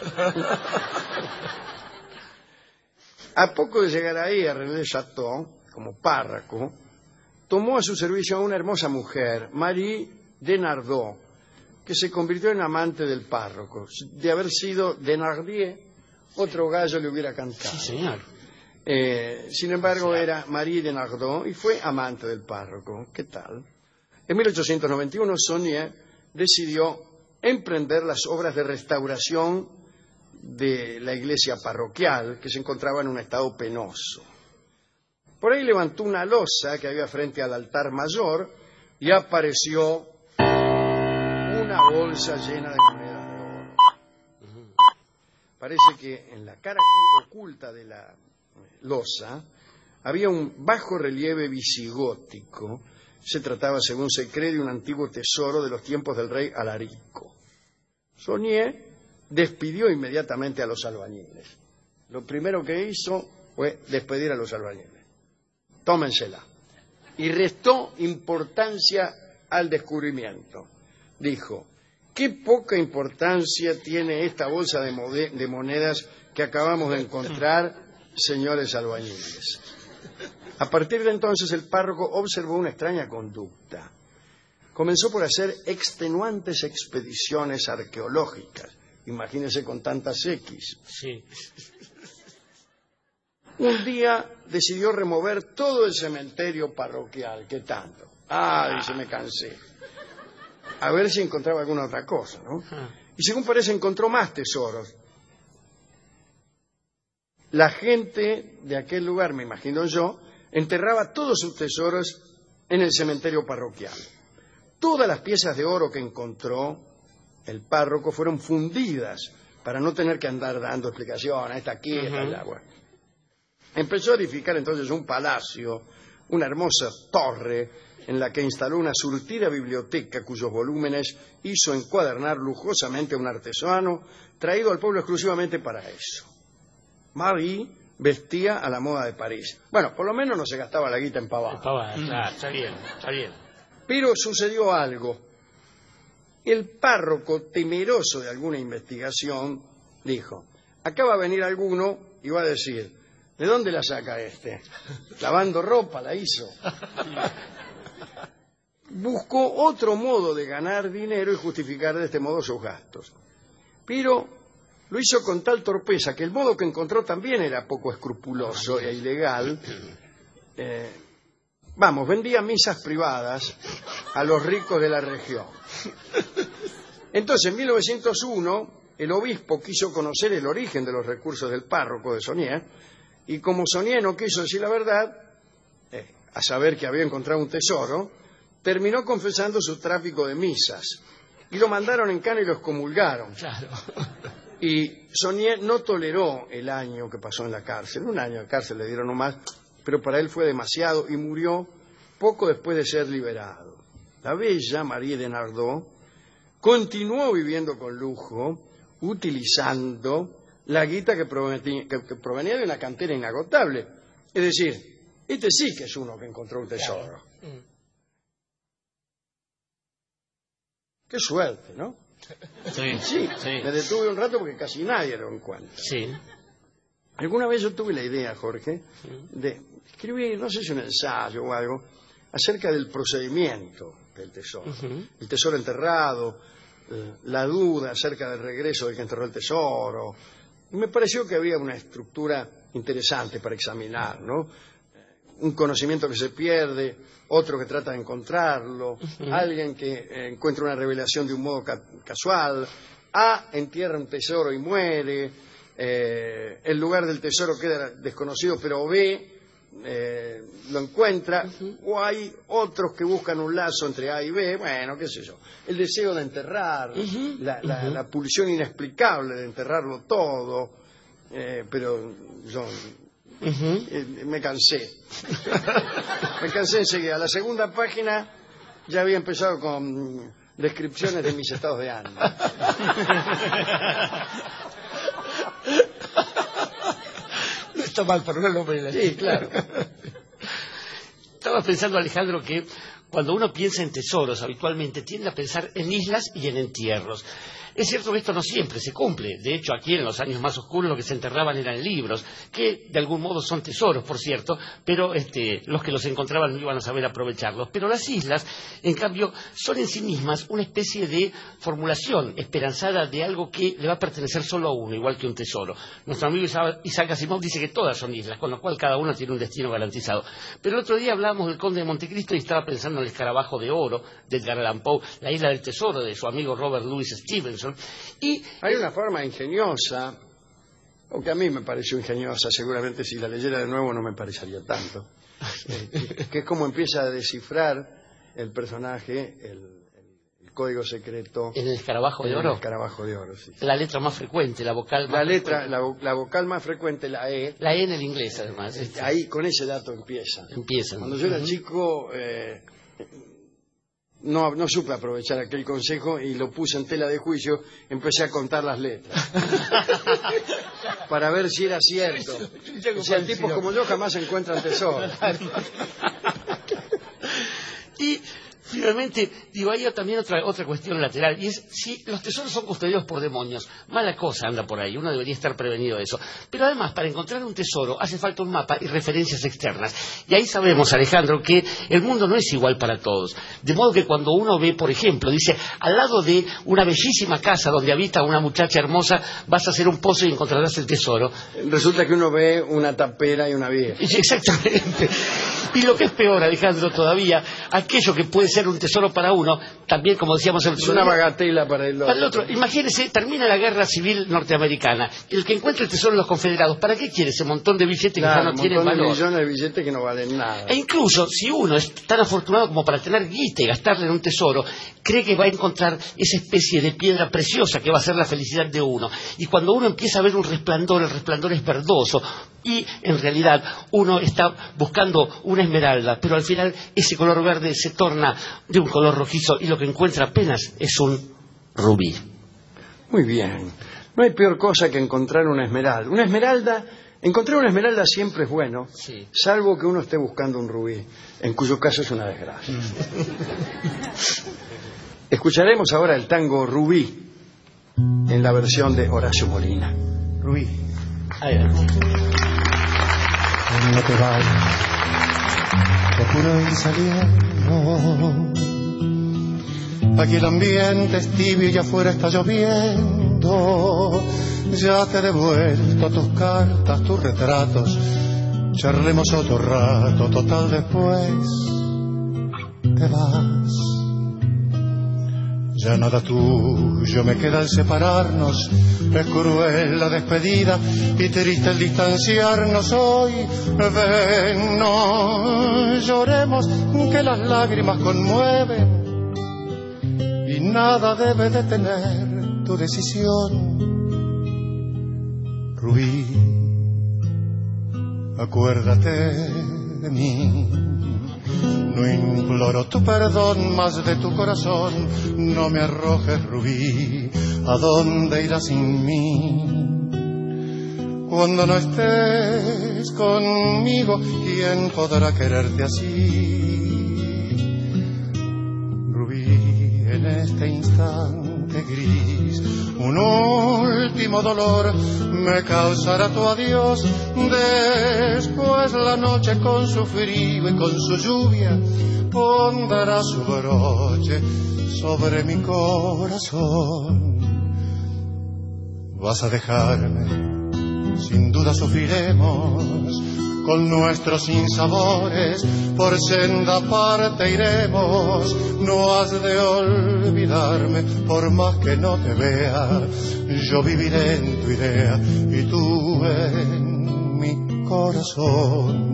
Speaker 13: A poco de llegar ahí a René Chateau, como párroco, tomó a su servicio a una hermosa mujer, Marie Denardot, que se convirtió en amante del párroco. De haber sido Denardier, otro gallo le hubiera cantado.
Speaker 15: Sí, señor.
Speaker 13: Sin embargo, era Marie Denardot y fue amante del párroco. ¿Qué tal? En 1891, Saunier decidió emprender las obras de restauración de la iglesia parroquial, que se encontraba en un estado penoso. Por ahí levantó una losa que había frente al altar mayor y apareció una bolsa llena de monedas de oro. Parece que en la cara oculta de la losa había un bajo relieve visigótico. Se trataba, según se cree, de un antiguo tesoro de los tiempos del rey Alarico. Saunier despidió inmediatamente a los albañiles. Lo primero que hizo fue despedir a los albañiles. Tómensela. Y restó importancia al descubrimiento. Dijo, qué poca importancia tiene esta bolsa de monedas que acabamos de encontrar, señores albañiles. A partir de entonces el párroco observó una extraña conducta. Comenzó por hacer extenuantes expediciones arqueológicas. Imagínense con tantas X.
Speaker 15: Sí.
Speaker 13: Un día decidió remover todo el cementerio parroquial. ¿Qué tanto? Dice, me cansé. A ver si encontraba alguna otra cosa, ¿no? Y según parece encontró más tesoros. La gente de aquel lugar, me imagino yo, enterraba todos sus tesoros en el cementerio parroquial. Todas las piezas de oro que encontró el párroco fueron fundidas para no tener que andar dando explicaciones, esta aquí, esta allá. Bueno. Empezó a edificar entonces un palacio, una hermosa torre en la que instaló una surtida biblioteca cuyos volúmenes hizo encuadernar lujosamente a un artesano traído al pueblo exclusivamente para eso. Marie vestía a la moda de París. Bueno, por lo menos no se gastaba la guita en pavada.
Speaker 15: Claro, está bien, está bien.
Speaker 13: Pero sucedió algo. El párroco, temeroso de alguna investigación, dijo, acá va a venir alguno y va a decir, ¿de dónde la saca este? Lavando ropa la hizo. Buscó otro modo de ganar dinero y justificar de este modo sus gastos. Pero lo hizo con tal torpeza que el modo que encontró también era poco escrupuloso e ilegal. Vendía misas privadas a los ricos de la región. Entonces, en 1901, el obispo quiso conocer el origen de los recursos del párroco de Saunier, y como Saunier no quiso decir la verdad, a saber que había encontrado un tesoro, terminó confesando su tráfico de misas, y lo mandaron en cana y lo excomulgaron.
Speaker 15: Claro.
Speaker 13: Y Saunier no toleró el año que pasó en la cárcel. Un año de cárcel le dieron nomás, pero para él fue demasiado y murió poco después de ser liberado. La bella Marie Denardot continuó viviendo con lujo, utilizando la guita que provenía de una cantera inagotable. Es decir, este sí que es uno que encontró un tesoro. Qué suerte, ¿no? Sí, me detuve un rato porque casi nadie lo encuentra.
Speaker 15: Sí.
Speaker 13: Alguna vez yo tuve la idea, Jorge, de escribir, no sé si un ensayo o algo, acerca del procedimiento del tesoro. El tesoro enterrado, la duda acerca del regreso del que enterró el tesoro. Y me pareció que había una estructura interesantes para examinar, ¿no? Un conocimiento que se pierde, otro que trata de encontrarlo, alguien que encuentra una revelación de un modo casual, A entierra un tesoro y muere, el lugar del tesoro queda desconocido, pero B lo encuentra, o hay otros que buscan un lazo entre A y B, bueno, qué sé yo, el deseo de enterrar, la pulsión inexplicable de enterrarlo todo, pero yo me cansé. Me cansé enseguida. La segunda página ya había empezado con descripciones de mis estados de ánimo.
Speaker 15: No está mal poner el nombre de la
Speaker 13: Sí, claro.
Speaker 15: Estaba pensando, Alejandro, que cuando uno piensa en tesoros, habitualmente tiende a pensar en islas y en entierros. Es cierto que esto no siempre se cumple. De hecho, aquí en los años más oscuros lo que se enterraban eran libros, que de algún modo son tesoros, por cierto, pero los que los encontraban no iban a saber aprovecharlos. Pero las islas, en cambio, son en sí mismas una especie de formulación esperanzada de algo que le va a pertenecer solo a uno, igual que un tesoro. Nuestro amigo Isaac Asimov dice que todas son islas, con lo cual cada una tiene un destino garantizado. Pero el otro día hablábamos del Conde de Montecristo y estaba pensando en el Escarabajo de Oro de Edgar Allan Poe, la Isla del Tesoro de su amigo Robert Louis Stevenson. Y
Speaker 13: hay una forma ingeniosa, o que a mí me pareció ingeniosa, seguramente si la leyera de nuevo no me parecería tanto, que es como empieza a descifrar el personaje, el código secreto.
Speaker 15: ¿En el Escarabajo de Oro?
Speaker 13: En el Escarabajo de Oro, sí.
Speaker 15: La letra más frecuente, la vocal más frecuente.
Speaker 13: La vocal más frecuente, la E.
Speaker 15: La E en el inglés, además.
Speaker 13: Ahí, con ese dato empieza. Cuando yo era chico... No supe aprovechar aquel consejo y lo puse en tela de juicio, empecé a contar las letras para ver si era cierto. O sea, tipos como yo jamás encuentran tesoros.
Speaker 15: Y finalmente, digo, hay también otra cuestión lateral, y es si los tesoros son custodiados por demonios. Mala cosa anda por ahí, uno debería estar prevenido de eso. Pero además, para encontrar un tesoro hace falta un mapa y referencias externas. Y ahí sabemos, Alejandro, que el mundo no es igual para todos. De modo que cuando uno ve, por ejemplo, dice, al lado de una bellísima casa donde habita una muchacha hermosa, vas a hacer un pozo y encontrarás el tesoro.
Speaker 13: Resulta que uno ve una tapera y una vieja.
Speaker 15: Exactamente. Y lo que es peor, Alejandro, todavía, aquello que puede ser un tesoro para uno, también, como decíamos el otro día,
Speaker 13: una bagatela para el
Speaker 15: otro. Imagínese, termina la guerra civil norteamericana, el que encuentra el tesoro de los confederados, ¿para qué quiere ese montón de billetes que ya no tienen valor?
Speaker 13: Un montón de millones de billetes que no valen nada.
Speaker 15: E incluso, si uno es tan afortunado como para tener guita y gastarle en un tesoro, cree que va a encontrar esa especie de piedra preciosa que va a ser la felicidad de uno. Y cuando uno empieza a ver un resplandor, el resplandor es verdoso, y en realidad uno está buscando una esmeralda, pero al final ese color verde se torna de un color rojizo y lo que encuentra apenas es un rubí.
Speaker 13: Muy bien. No hay peor cosa que encontrar una esmeralda. Encontrar una esmeralda siempre es bueno, sí, salvo que uno esté buscando un rubí, en cuyo caso es una desgracia. Escucharemos ahora el tango Rubí en la versión de Horacio Molina. Rubí.
Speaker 15: Adelante.
Speaker 4: No te vayas, procuro ir saliendo. Aquí el ambiente es tibio y afuera está lloviendo. Ya te he devuelto tus cartas, tus retratos. Charlemos otro rato, total después te vas. Ya nada tuyo me queda al separarnos. Es cruel la despedida y triste el distanciarnos hoy. Ven, no lloremos, que las lágrimas conmueven y nada debe detener tu decisión. Rubí, acuérdate de mí. No imploro tu perdón, más de tu corazón. No me arrojes, Rubí, ¿a dónde irás sin mí? Cuando no estés conmigo, ¿quién podrá quererte así? Rubí, en este instante gris, un último dolor me causará tu adiós. Después la noche con su frío y con su lluvia pondrá su broche sobre mi corazón. Vas a dejarme sin duda sufriremos con nuestros sinsabores, por senda aparte iremos. No has de olvidarme, por más que no te vea, yo viviré en tu idea y tú en mi corazón.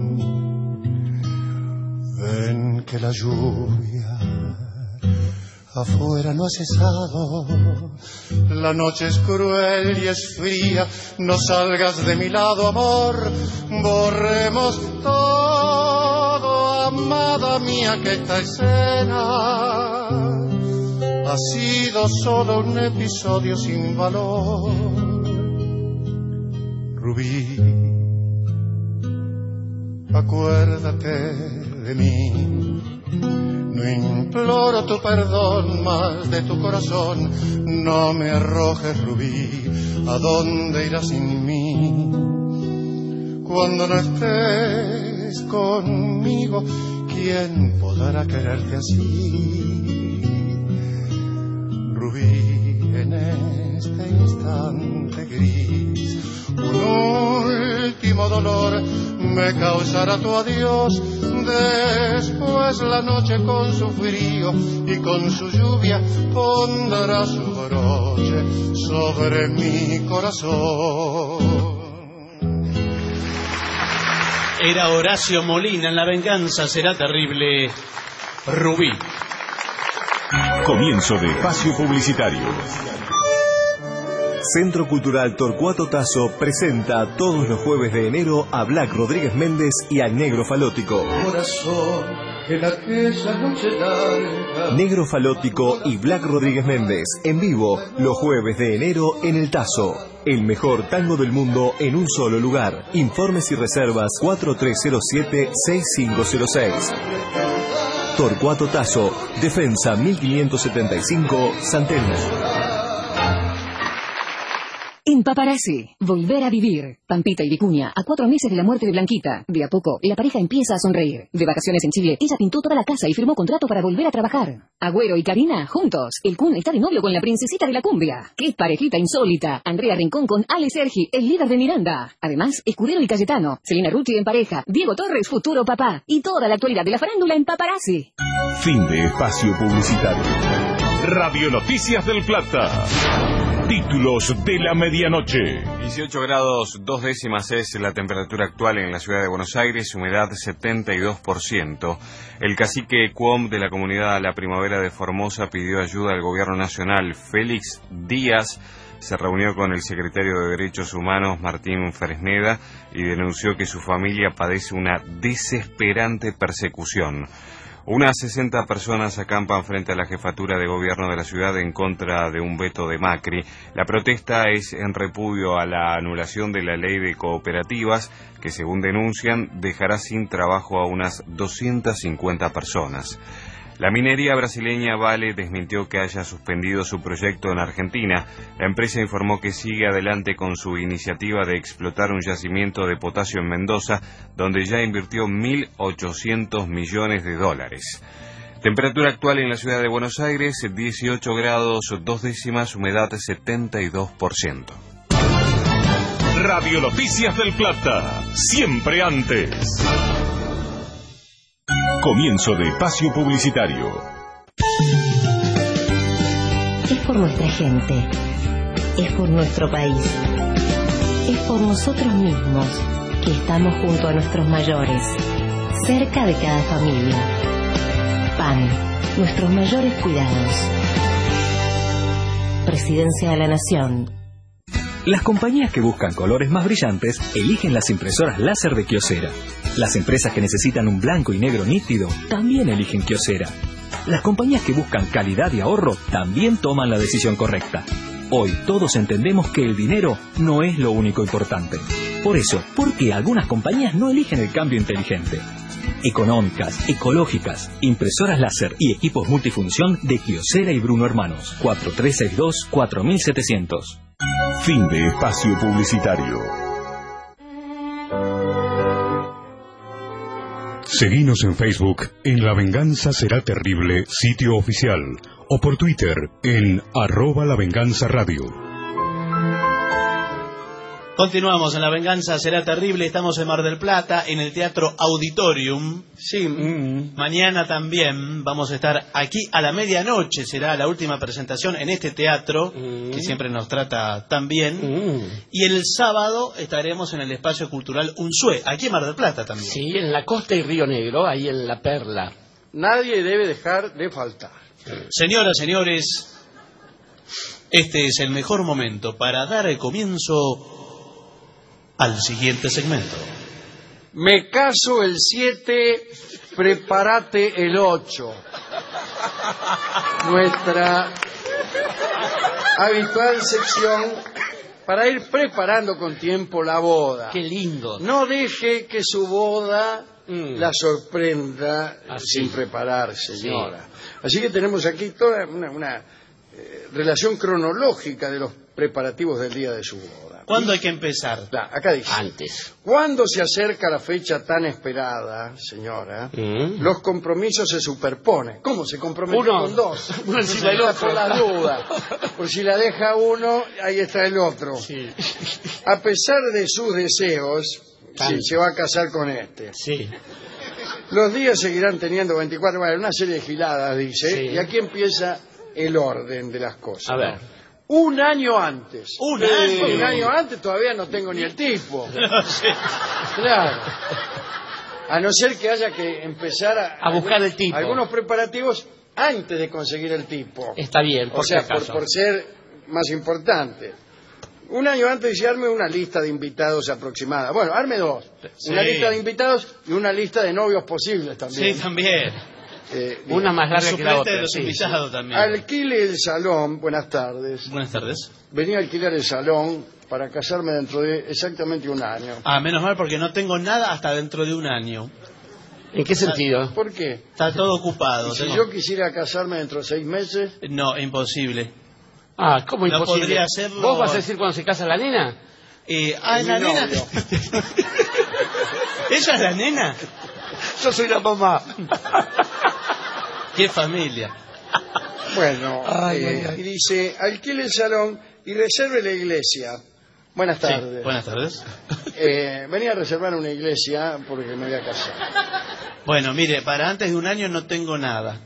Speaker 4: Ven que la lluvia afuera no ha cesado, la noche es cruel y es fría, no salgas de mi lado, amor, borremos todo, amada mía, que esta escena ha sido solo un episodio sin valor. Rubí, acuérdate de mí, no imploro tu perdón, más de tu corazón no me arrojes, Rubí, ¿a dónde irás sin mí? Cuando no estés conmigo, ¿quién podrá quererte así? Rubí, en este instante gris, un último dolor me causará tu adiós. Después la noche con su frío y con su lluvia pondrá su broche sobre mi corazón.
Speaker 14: Era Horacio Molina en La venganza será terrible. Rubí.
Speaker 21: Comienzo de espacio publicitario. Centro Cultural Torcuato Tasso presenta todos los jueves de enero a Black Rodríguez Méndez y al Negro Falótico. Negro Falótico y Black Rodríguez Méndez en vivo los jueves de enero en el Tasso. El mejor tango del mundo en un solo lugar. Informes y reservas 4307-6506. Torcuato Tasso, Defensa 1575, San Telmo.
Speaker 6: En Paparazzi, volver a vivir. Pampita y Vicuña, a 4 meses de la muerte de Blanquita. De a poco, la pareja empieza a sonreír. De vacaciones en Chile, ella pintó toda la casa y firmó contrato para volver a trabajar. Agüero y Karina, juntos. El Kun está de novio con la princesita de la cumbia. ¡Qué parejita insólita! Andrea Rincón con Ale Sergi, el líder de Miranda. Además, Escudero y Cayetano. Celina Rucci en pareja. Diego Torres, futuro papá. Y toda la actualidad de la farándula en Paparazzi.
Speaker 21: Fin de espacio publicitario. Radio Noticias del Plata. Títulos de la medianoche.
Speaker 19: 18 grados 2 décimas es la temperatura actual en la ciudad de Buenos Aires, humedad 72%. El cacique Cuom de la comunidad La Primavera de Formosa pidió ayuda al gobierno nacional. Félix Díaz se reunió con el secretario de Derechos Humanos, Martín Fresneda, y denunció que su familia padece una desesperante persecución. Unas 60 personas acampan frente a la jefatura de gobierno de la ciudad en contra de un veto de Macri. La protesta es en repudio a la anulación de la ley de cooperativas, que según denuncian dejará sin trabajo a unas 250 personas. La minería brasileña Vale desmintió que haya suspendido su proyecto en Argentina. La empresa informó que sigue adelante con su iniciativa de explotar un yacimiento de potasio en Mendoza, donde ya invirtió $1.800 millones. Temperatura actual en la ciudad de Buenos Aires, 18 grados 2 décimas, humedad 72%.
Speaker 21: Radio Noticias del Plata, siempre antes. Comienzo de espacio publicitario.
Speaker 18: Es por nuestra gente, es por nuestro país, es por nosotros mismos que estamos junto a nuestros mayores, cerca de cada familia. PAN, nuestros mayores cuidados. Presidencia de la Nación.
Speaker 20: Las compañías que buscan colores más brillantes eligen las impresoras láser de Kyocera. Las empresas que necesitan un blanco y negro nítido también eligen Kyocera. Las compañías que buscan calidad y ahorro también toman la decisión correcta. Hoy todos entendemos que el dinero no es lo único importante. Por eso, ¿por qué algunas compañías no eligen el cambio inteligente? Económicas, ecológicas, impresoras láser y equipos multifunción de Kyocera y Bruno Hermanos. 4362-4700.
Speaker 21: Fin de espacio publicitario. Seguinos en Facebook en La Venganza Será Terrible, sitio oficial, o por Twitter en @lavenganzaradio.
Speaker 14: Continuamos en La Venganza Será Terrible. Estamos en Mar del Plata, en el Teatro Auditorium.
Speaker 13: Sí.
Speaker 14: Mañana también vamos a estar aquí a la medianoche. Será la última presentación en este teatro, que siempre nos trata tan bien. Y el sábado estaremos en el Espacio Cultural Unzué, aquí en Mar del Plata también.
Speaker 15: Sí, en la costa y Río Negro, ahí en La Perla.
Speaker 13: Nadie debe dejar de faltar.
Speaker 14: Señoras, señores, este es el mejor momento para dar el comienzo al siguiente segmento.
Speaker 13: Me caso el 7, prepárate el 8. Nuestra habitual sección para ir preparando con tiempo la boda.
Speaker 15: Qué lindo.
Speaker 13: No deje que su boda la sorprenda sin preparar, señora. Sí. Así que tenemos aquí toda una relación cronológica de los preparativos del día de su boda.
Speaker 14: ¿Cuándo hay que empezar?
Speaker 13: Acá dice.
Speaker 15: Antes.
Speaker 13: Cuando se acerca la fecha tan esperada, señora, los compromisos se superponen. ¿Cómo se compromete con dos?
Speaker 15: Uno encima del otro.
Speaker 13: Por la duda. Por si la deja uno, ahí está el otro.
Speaker 15: Sí.
Speaker 13: A pesar de sus deseos, se va a casar con este.
Speaker 15: Sí.
Speaker 13: Los días seguirán teniendo 24 horas, una serie de giladas, dice. Sí. Y aquí empieza el orden de las cosas.
Speaker 15: A ver.
Speaker 13: Un año antes.
Speaker 14: Un año
Speaker 13: antes todavía no tengo ni el tipo.
Speaker 14: No sé.
Speaker 13: Claro. A no ser que haya que empezar
Speaker 15: a buscar el tipo.
Speaker 13: Algunos preparativos antes de conseguir el tipo.
Speaker 15: Está bien,
Speaker 13: por ser más importante. Un año antes dice, arme una lista de invitados aproximada. Bueno, arme dos. Sí. Una lista de invitados y una lista de novios posibles también.
Speaker 14: Sí, también.
Speaker 15: Una más larga que la otra.
Speaker 14: De los invitados también.
Speaker 13: Alquile el salón. Buenas tardes.
Speaker 14: Buenas tardes.
Speaker 13: Venía a alquilar el salón para casarme dentro de exactamente un año.
Speaker 14: Ah, menos mal, porque no tengo nada hasta dentro de un año.
Speaker 15: ¿En qué sentido?
Speaker 13: ¿Por qué?
Speaker 14: Está todo ocupado.
Speaker 13: ¿Y si yo quisiera casarme dentro de 6 meses?
Speaker 14: No, imposible.
Speaker 15: Ah, ¿cómo imposible?
Speaker 14: No podría hacerlo.
Speaker 15: ¿Vos vas a decir cuando se casa la nena?
Speaker 13: ¿Es
Speaker 14: la nena? ¿Ella es la nena?
Speaker 15: Yo soy la mamá.
Speaker 14: ¡Qué familia!
Speaker 13: Bueno, y dice, alquile el salón y reserve la iglesia. Buenas tardes.
Speaker 14: Sí, buenas tardes.
Speaker 13: Venía a reservar una iglesia porque me voy a casar.
Speaker 14: Bueno, mire, para antes de un año no tengo nada.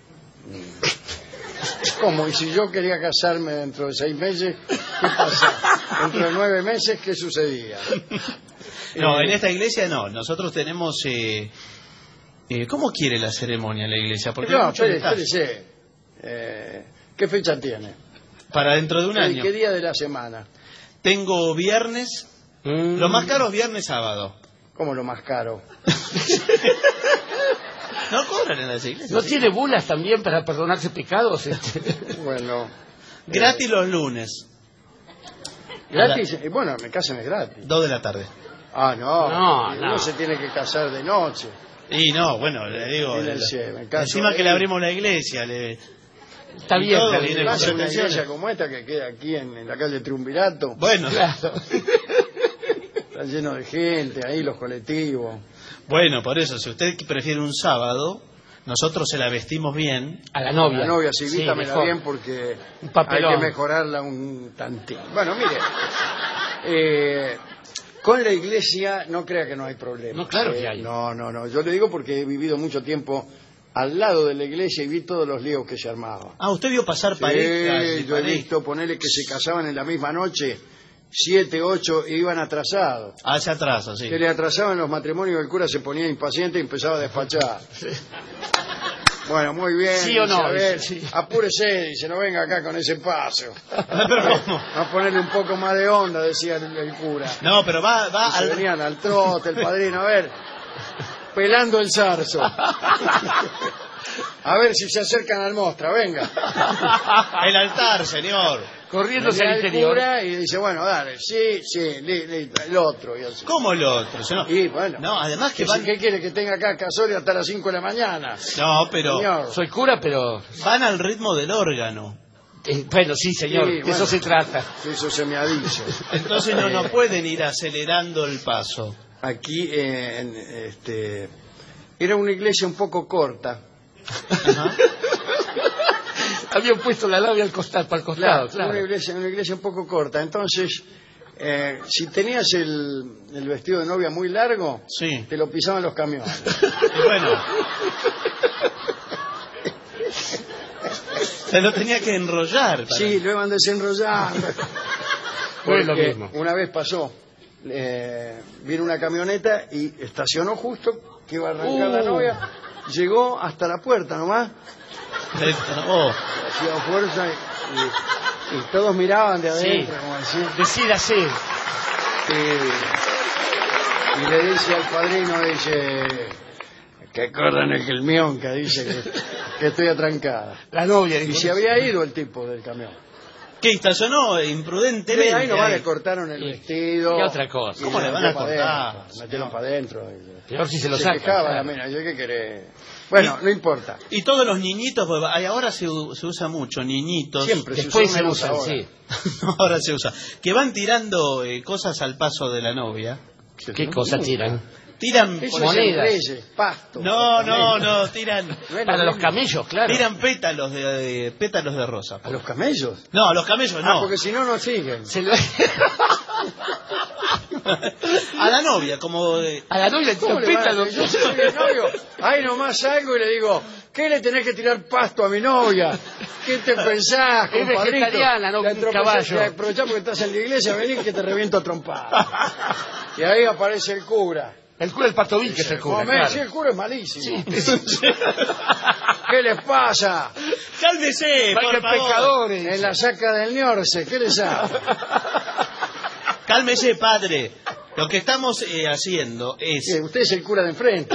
Speaker 13: ¿Cómo? ¿Y si yo quería casarme dentro de 6 meses, qué pasa? ¿Dentro de 9 meses qué sucedía?
Speaker 14: No, en esta iglesia no. Nosotros tenemos... ¿Cómo quiere la ceremonia en la iglesia? Porque
Speaker 13: no, espérese. ¿Qué fecha tiene?
Speaker 14: Para dentro de un año.
Speaker 13: ¿Qué día de la semana?
Speaker 14: Tengo viernes. Lo más caro es viernes, sábado.
Speaker 13: ¿Cómo lo más caro?
Speaker 14: No cobran en las iglesias.
Speaker 15: ¿No tiene bulas también para perdonarse pecados?
Speaker 13: Bueno.
Speaker 14: Gratis los lunes.
Speaker 13: ¿Gratis? Bueno, me casan es gratis.
Speaker 14: 2 de la tarde.
Speaker 13: Ah, no. Uno se tiene que casar de noche.
Speaker 14: Y no, bueno, le digo. Encima que le abrimos la iglesia.
Speaker 15: Está bien,
Speaker 13: le pasa una iglesia como esta que queda aquí en la calle Triunvirato.
Speaker 14: Bueno,
Speaker 13: claro. Está lleno de gente, ahí los colectivos.
Speaker 14: Bueno, por eso, si usted prefiere un sábado, nosotros se la vestimos bien.
Speaker 15: A la novia.
Speaker 13: A la novia, sí, vístamela bien porque hay que mejorarla un tantín. Bueno, mire, con la iglesia no crea que no hay problema.
Speaker 15: No, claro que hay.
Speaker 13: No, yo le digo porque he vivido mucho tiempo al lado de la iglesia y vi todos los líos que se armaban.
Speaker 14: Ah, ¿usted vio pasar parejas?
Speaker 13: Yo he visto ponerle que se casaban en la misma noche, 7, 8, e iban atrasados.
Speaker 14: Ah, se atrasa, sí.
Speaker 13: Que le atrasaban los matrimonios, el cura se ponía impaciente y empezaba a despachar. Sí. Bueno, muy bien.
Speaker 15: ¿Sí o no?
Speaker 13: A ver, apúrese, dice, no venga acá con ese paso.
Speaker 14: Pero ¿cómo?
Speaker 13: A ponerle un poco más de onda, decía el cura.
Speaker 14: No, pero va
Speaker 13: venían al trote, el padrino, a ver, pelando el zarzo. A ver si se acercan al mostra, venga.
Speaker 14: El altar, señor.
Speaker 15: Corriendo hacia el interior.
Speaker 13: Cura y dice, bueno, dale, sí, el otro. Y así.
Speaker 14: ¿Cómo el otro?
Speaker 13: Y bueno.
Speaker 14: No, además que
Speaker 13: ¿Qué quiere que tenga acá casorio hasta las 5 de la mañana?
Speaker 14: No, pero...
Speaker 13: Señor.
Speaker 15: Soy cura, pero...
Speaker 14: Van al ritmo del órgano.
Speaker 15: Bueno, sí, señor,
Speaker 13: sí,
Speaker 15: de
Speaker 13: bueno,
Speaker 15: eso se trata.
Speaker 13: Eso se me ha dicho.
Speaker 14: Entonces no pueden ir acelerando el paso.
Speaker 13: Aquí, era una iglesia un poco corta.
Speaker 14: Ajá.
Speaker 15: Habían puesto la labia para el costado, claro.
Speaker 13: Una iglesia un poco corta. Entonces, si tenías el vestido de novia muy largo,
Speaker 14: sí,
Speaker 13: te lo pisaban los camiones.
Speaker 14: Y bueno, se lo tenía que enrollar.
Speaker 13: Sí, lo iban desenrollando.
Speaker 15: No es lo
Speaker 13: Porque
Speaker 15: mismo.
Speaker 13: una vez pasó, vino una camioneta y estacionó justo que iba a arrancar la novia, llegó hasta la puerta nomás, hacía fuerza y todos miraban de adentro,
Speaker 15: Sí.
Speaker 13: como decir,
Speaker 15: Decídase.
Speaker 13: y le dice al padrino, dice, que corran el gelmión, que dice que estoy atrancada.
Speaker 15: La novia
Speaker 13: Y
Speaker 15: dijo,
Speaker 13: se había ido el tipo del camión.
Speaker 14: ¿Qué estacionó imprudentemente?
Speaker 13: Ahí nomás le cortaron el vestido.
Speaker 15: ¿Qué otra cosa?
Speaker 14: ¿Cómo le van a cortar?
Speaker 13: Metieron para adentro.
Speaker 15: Peor si se lo
Speaker 13: se
Speaker 15: sacan.
Speaker 13: quejaba
Speaker 15: Claro.
Speaker 13: la mina, yo qué querés. Bueno, no importa.
Speaker 14: Y todos los niñitos, pues, ahora se usa mucho, niñitos.
Speaker 13: Siempre
Speaker 15: Después
Speaker 13: se
Speaker 15: se
Speaker 13: usa
Speaker 15: usan,
Speaker 13: menos
Speaker 15: sí.
Speaker 14: Ahora se usa. Que van tirando cosas al paso de la novia.
Speaker 15: ¿Qué cosa tiran?
Speaker 14: Tiran
Speaker 13: Eso
Speaker 15: monedas.
Speaker 13: es Reyes, pasto.
Speaker 14: No, tiran.
Speaker 15: Para los camellos, claro.
Speaker 14: Tiran pétalos de rosa.
Speaker 13: ¿A los camellos?
Speaker 14: No, a los camellos no.
Speaker 13: Porque si no, no siguen.
Speaker 14: A la novia, como...
Speaker 15: A la novia le
Speaker 13: ¿Cómo
Speaker 15: tiran
Speaker 13: le van a
Speaker 15: pétalos.
Speaker 13: decir? Yo soy el novio. Ahí nomás salgo y le digo, ¿qué le tenés que tirar pasto a mi novia? ¿Qué te pensás,
Speaker 15: Es
Speaker 13: compadrito?
Speaker 15: vegetariana, no
Speaker 13: Le
Speaker 15: un
Speaker 13: atropellás,
Speaker 15: caballo.
Speaker 13: te aprovechás porque estás en la iglesia, vení que te reviento a trompadas. Y ahí aparece el cura.
Speaker 15: El cura del Pasto Vil, que es el cura. Claro.
Speaker 13: Sí, el cura es malísimo.
Speaker 15: Sí.
Speaker 13: ¿Qué les pasa?
Speaker 14: ¡Cálmese,
Speaker 15: Van
Speaker 14: por
Speaker 15: que
Speaker 14: favor!
Speaker 15: pecadores.
Speaker 13: En la saca del Niorce, ¿qué les hace?
Speaker 14: Cálmese, padre. Lo que estamos haciendo es...
Speaker 13: Usted es el cura de enfrente.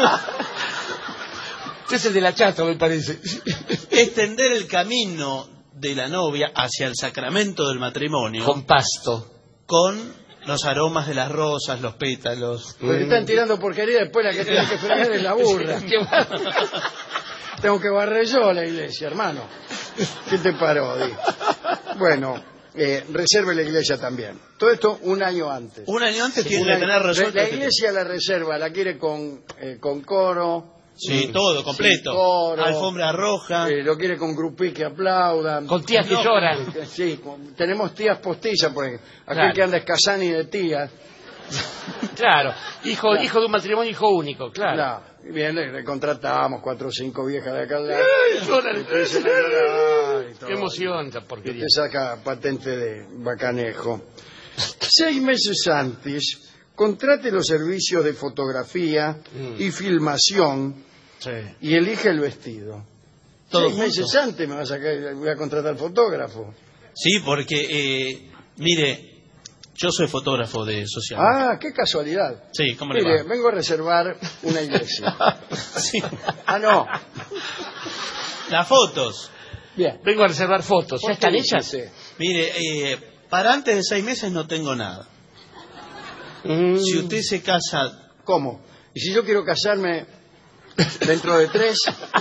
Speaker 15: Usted es el de la chata, me parece.
Speaker 14: extender el camino de la novia hacia el sacramento del matrimonio.
Speaker 15: Con pasto.
Speaker 14: Con los aromas de las rosas, los pétalos.
Speaker 13: Porque están tirando porquería, después la que tiene que fregar es la burra. Tengo que barrer yo la iglesia, hermano. ¿Qué te paró? Bueno, reserve la iglesia también. Todo esto un año antes.
Speaker 14: Un año antes tiene que tener resuelto.
Speaker 13: La iglesia la reserva, la quiere con coro.
Speaker 14: Sí, todo, completo.
Speaker 13: Sí, coro,
Speaker 14: alfombra roja.
Speaker 13: Lo quiere con grupí que aplaudan.
Speaker 15: Con tías que lloran.
Speaker 13: Sí, tenemos tías postizas, por ejemplo. Aquel
Speaker 15: Claro.
Speaker 13: que anda escasani de tías.
Speaker 15: Claro, hijo de un matrimonio, hijo único, claro.
Speaker 13: Claro. Y bien, le contratamos 4 o 5 viejas de acá al lado.
Speaker 15: Lloran.
Speaker 13: Y empiezan a llorar y todo.
Speaker 15: Qué emoción, esa
Speaker 13: Y
Speaker 15: porquería.
Speaker 13: usted saca patente de bacanejo. 6 meses antes, contrate los servicios de fotografía y filmación y elige el vestido.
Speaker 14: Todo
Speaker 13: 6 meses
Speaker 14: junto.
Speaker 13: antes me va a sacar, voy a contratar al fotógrafo.
Speaker 14: Sí, porque, mire, yo soy fotógrafo de social.
Speaker 13: Ah, qué casualidad.
Speaker 14: Sí, ¿cómo le
Speaker 13: Mire,
Speaker 14: va?
Speaker 13: vengo a reservar una iglesia.
Speaker 14: Sí.
Speaker 13: Ah, no.
Speaker 14: Las fotos.
Speaker 13: Bien.
Speaker 15: Vengo a reservar fotos. ¿Ya están
Speaker 13: ¿Por qué
Speaker 15: hechas?
Speaker 13: dice?
Speaker 14: Mire, para antes de 6 meses no tengo nada. Si usted se casa...
Speaker 13: ¿Cómo? ¿Y si yo quiero casarme dentro de 3?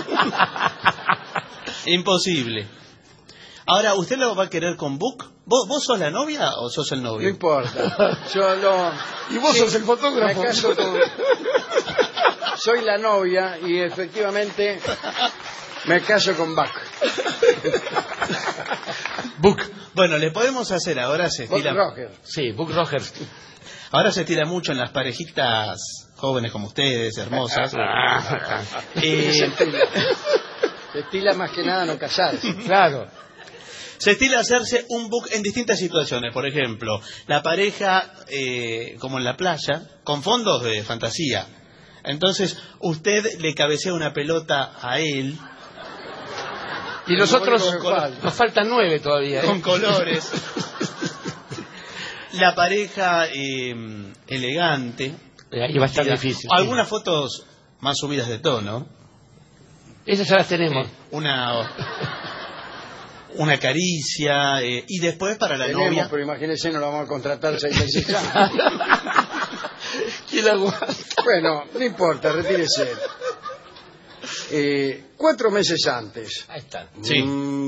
Speaker 14: Imposible. Ahora, ¿usted lo va a querer con book? ¿Vos sos la novia o sos el
Speaker 13: No
Speaker 14: novio?
Speaker 13: importa. Yo lo...
Speaker 15: Y vos sos el fotógrafo.
Speaker 13: Me caso con... Soy la novia y efectivamente me caso con Bach.
Speaker 15: Book.
Speaker 14: Bueno, le podemos hacer, ahora se
Speaker 13: Bob
Speaker 14: estila...
Speaker 13: Roger.
Speaker 15: Sí, Book Rogers.
Speaker 14: Ahora se estila mucho en las parejitas jóvenes como ustedes, hermosas.
Speaker 13: Se estila más que nada no casarse.
Speaker 15: Claro.
Speaker 14: Se estila hacerse un book en distintas situaciones. Por ejemplo, la pareja, como en la playa, con fondos de fantasía. Entonces, usted le cabecea una pelota a él.
Speaker 15: Y los otros,
Speaker 13: falta.
Speaker 15: nos faltan 9 todavía.
Speaker 14: Con colores. La pareja elegante.
Speaker 15: Ahí va a estar difícil.
Speaker 14: Algunas fotos más subidas de tono.
Speaker 15: Esas ya las tenemos.
Speaker 14: Una caricia. Y después para la
Speaker 13: Tenemos,
Speaker 14: novia.
Speaker 13: pero imagínese, no la vamos a contratar 6 meses antes.
Speaker 15: ¿Quién la aguanta?
Speaker 13: Bueno, no importa, retírese. 4 meses antes.
Speaker 15: Ahí está.
Speaker 14: Sí.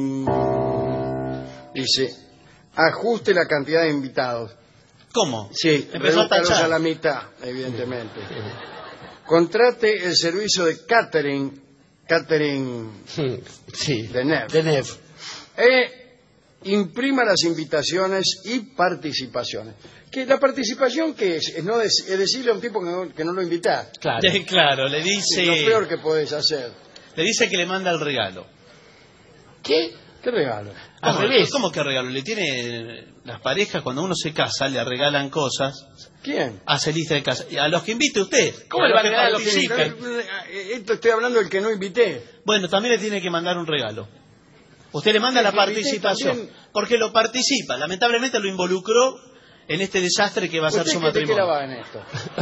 Speaker 13: Dice, ajuste la cantidad de invitados.
Speaker 14: ¿Cómo?
Speaker 13: Sí,
Speaker 14: Empezó a
Speaker 13: redúcalos
Speaker 14: tachar.
Speaker 13: a la mitad, evidentemente. Contrate el servicio de catering
Speaker 15: Sí.
Speaker 13: de NEF.
Speaker 15: De Nev.
Speaker 13: imprima las invitaciones y participaciones. Que la participación, ¿qué es? Es decirle a un tipo que no lo invitás.
Speaker 14: Claro, claro, le dice...
Speaker 13: Es lo peor que podés hacer.
Speaker 14: Le dice que le manda el regalo.
Speaker 13: ¿Qué? ¿Qué regalo?
Speaker 14: ¿Cómo que regalo? Le tiene las parejas, cuando uno se casa, le regalan cosas.
Speaker 13: ¿Quién?
Speaker 14: Hace lista de casa. A los que invite usted.
Speaker 13: ¿Cómo le va a regalar a los que invite? Esto estoy hablando del que no invité.
Speaker 14: Bueno, también le tiene que mandar un regalo. Usted le manda la participación. Porque lo participa. Lamentablemente lo involucró en este desastre que va a ser su matrimonio.
Speaker 13: ¿Usted qué la va en esto?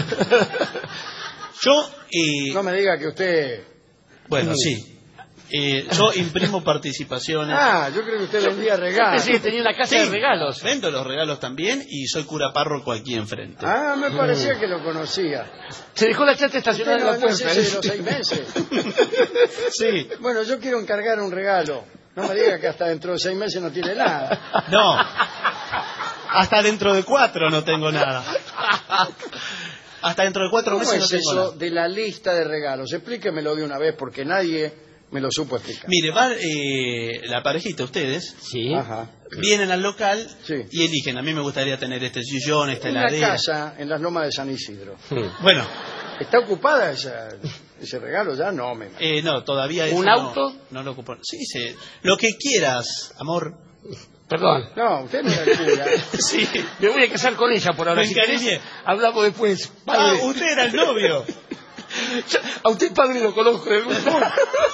Speaker 14: Yo...
Speaker 13: No me diga que usted...
Speaker 14: Bueno, sí. Yo imprimo participaciones.
Speaker 13: Yo creo que usted vendía regalos.
Speaker 15: Sí, tenía una casa de regalos.
Speaker 14: Vendo los regalos también y soy cura párroco aquí enfrente.
Speaker 13: Me parecía que lo conocía.
Speaker 15: Se dejó la chata estacionada en la puerta.
Speaker 13: De los 6 meses.
Speaker 14: Sí.
Speaker 13: Bueno, yo quiero encargar un regalo. No me diga que hasta dentro de 6 meses no tiene nada.
Speaker 14: No. Hasta dentro de 4 no tengo nada. Hasta dentro de 4 meses no tengo nada.
Speaker 13: ¿Cómo es eso de la lista de regalos? Explíquemelo de una vez porque nadie me lo supo explicar.
Speaker 14: Mire, va la parejita, ustedes, vienen al local y eligen. A mí me gustaría tener este sillón, esta heladera.
Speaker 13: Una casa en las Lomas de San Isidro.
Speaker 14: Bueno.
Speaker 13: ¿Está ocupada ese regalo ya? No, me imagino.
Speaker 14: No, todavía
Speaker 15: ¿Un auto?
Speaker 14: No lo ocupó. Sí, lo que quieras, amor.
Speaker 15: Perdón.
Speaker 13: No, usted no es el cura.
Speaker 15: Sí, me voy a casar con ella por ahora.
Speaker 14: Si querés,
Speaker 15: hablamos después. Padre.
Speaker 14: Usted era el novio.
Speaker 15: A usted, padre, lo conozco de algún modo.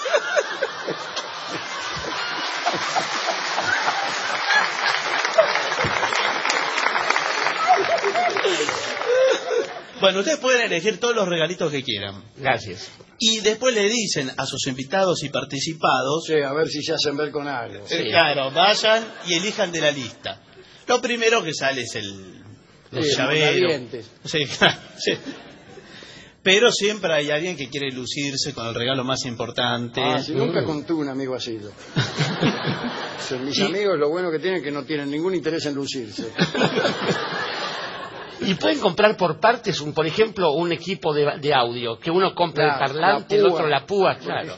Speaker 14: Bueno, ustedes pueden elegir todos los regalitos que quieran.
Speaker 15: Gracias.
Speaker 14: Y después le dicen a sus invitados y participados...
Speaker 13: Sí, a ver si se hacen ver con algo.
Speaker 14: Claro, vayan y elijan de la lista. Lo primero que sale es el llavero. Sí, sí. Pero siempre hay alguien que quiere lucirse con el regalo más importante.
Speaker 13: Sí, nunca contuve un amigo así. Mis amigos lo bueno que tienen es que no tienen ningún interés en lucirse.
Speaker 15: Y pueden comprar por partes, por ejemplo, un equipo de audio, que uno compra el parlante, el otro la púa, claro.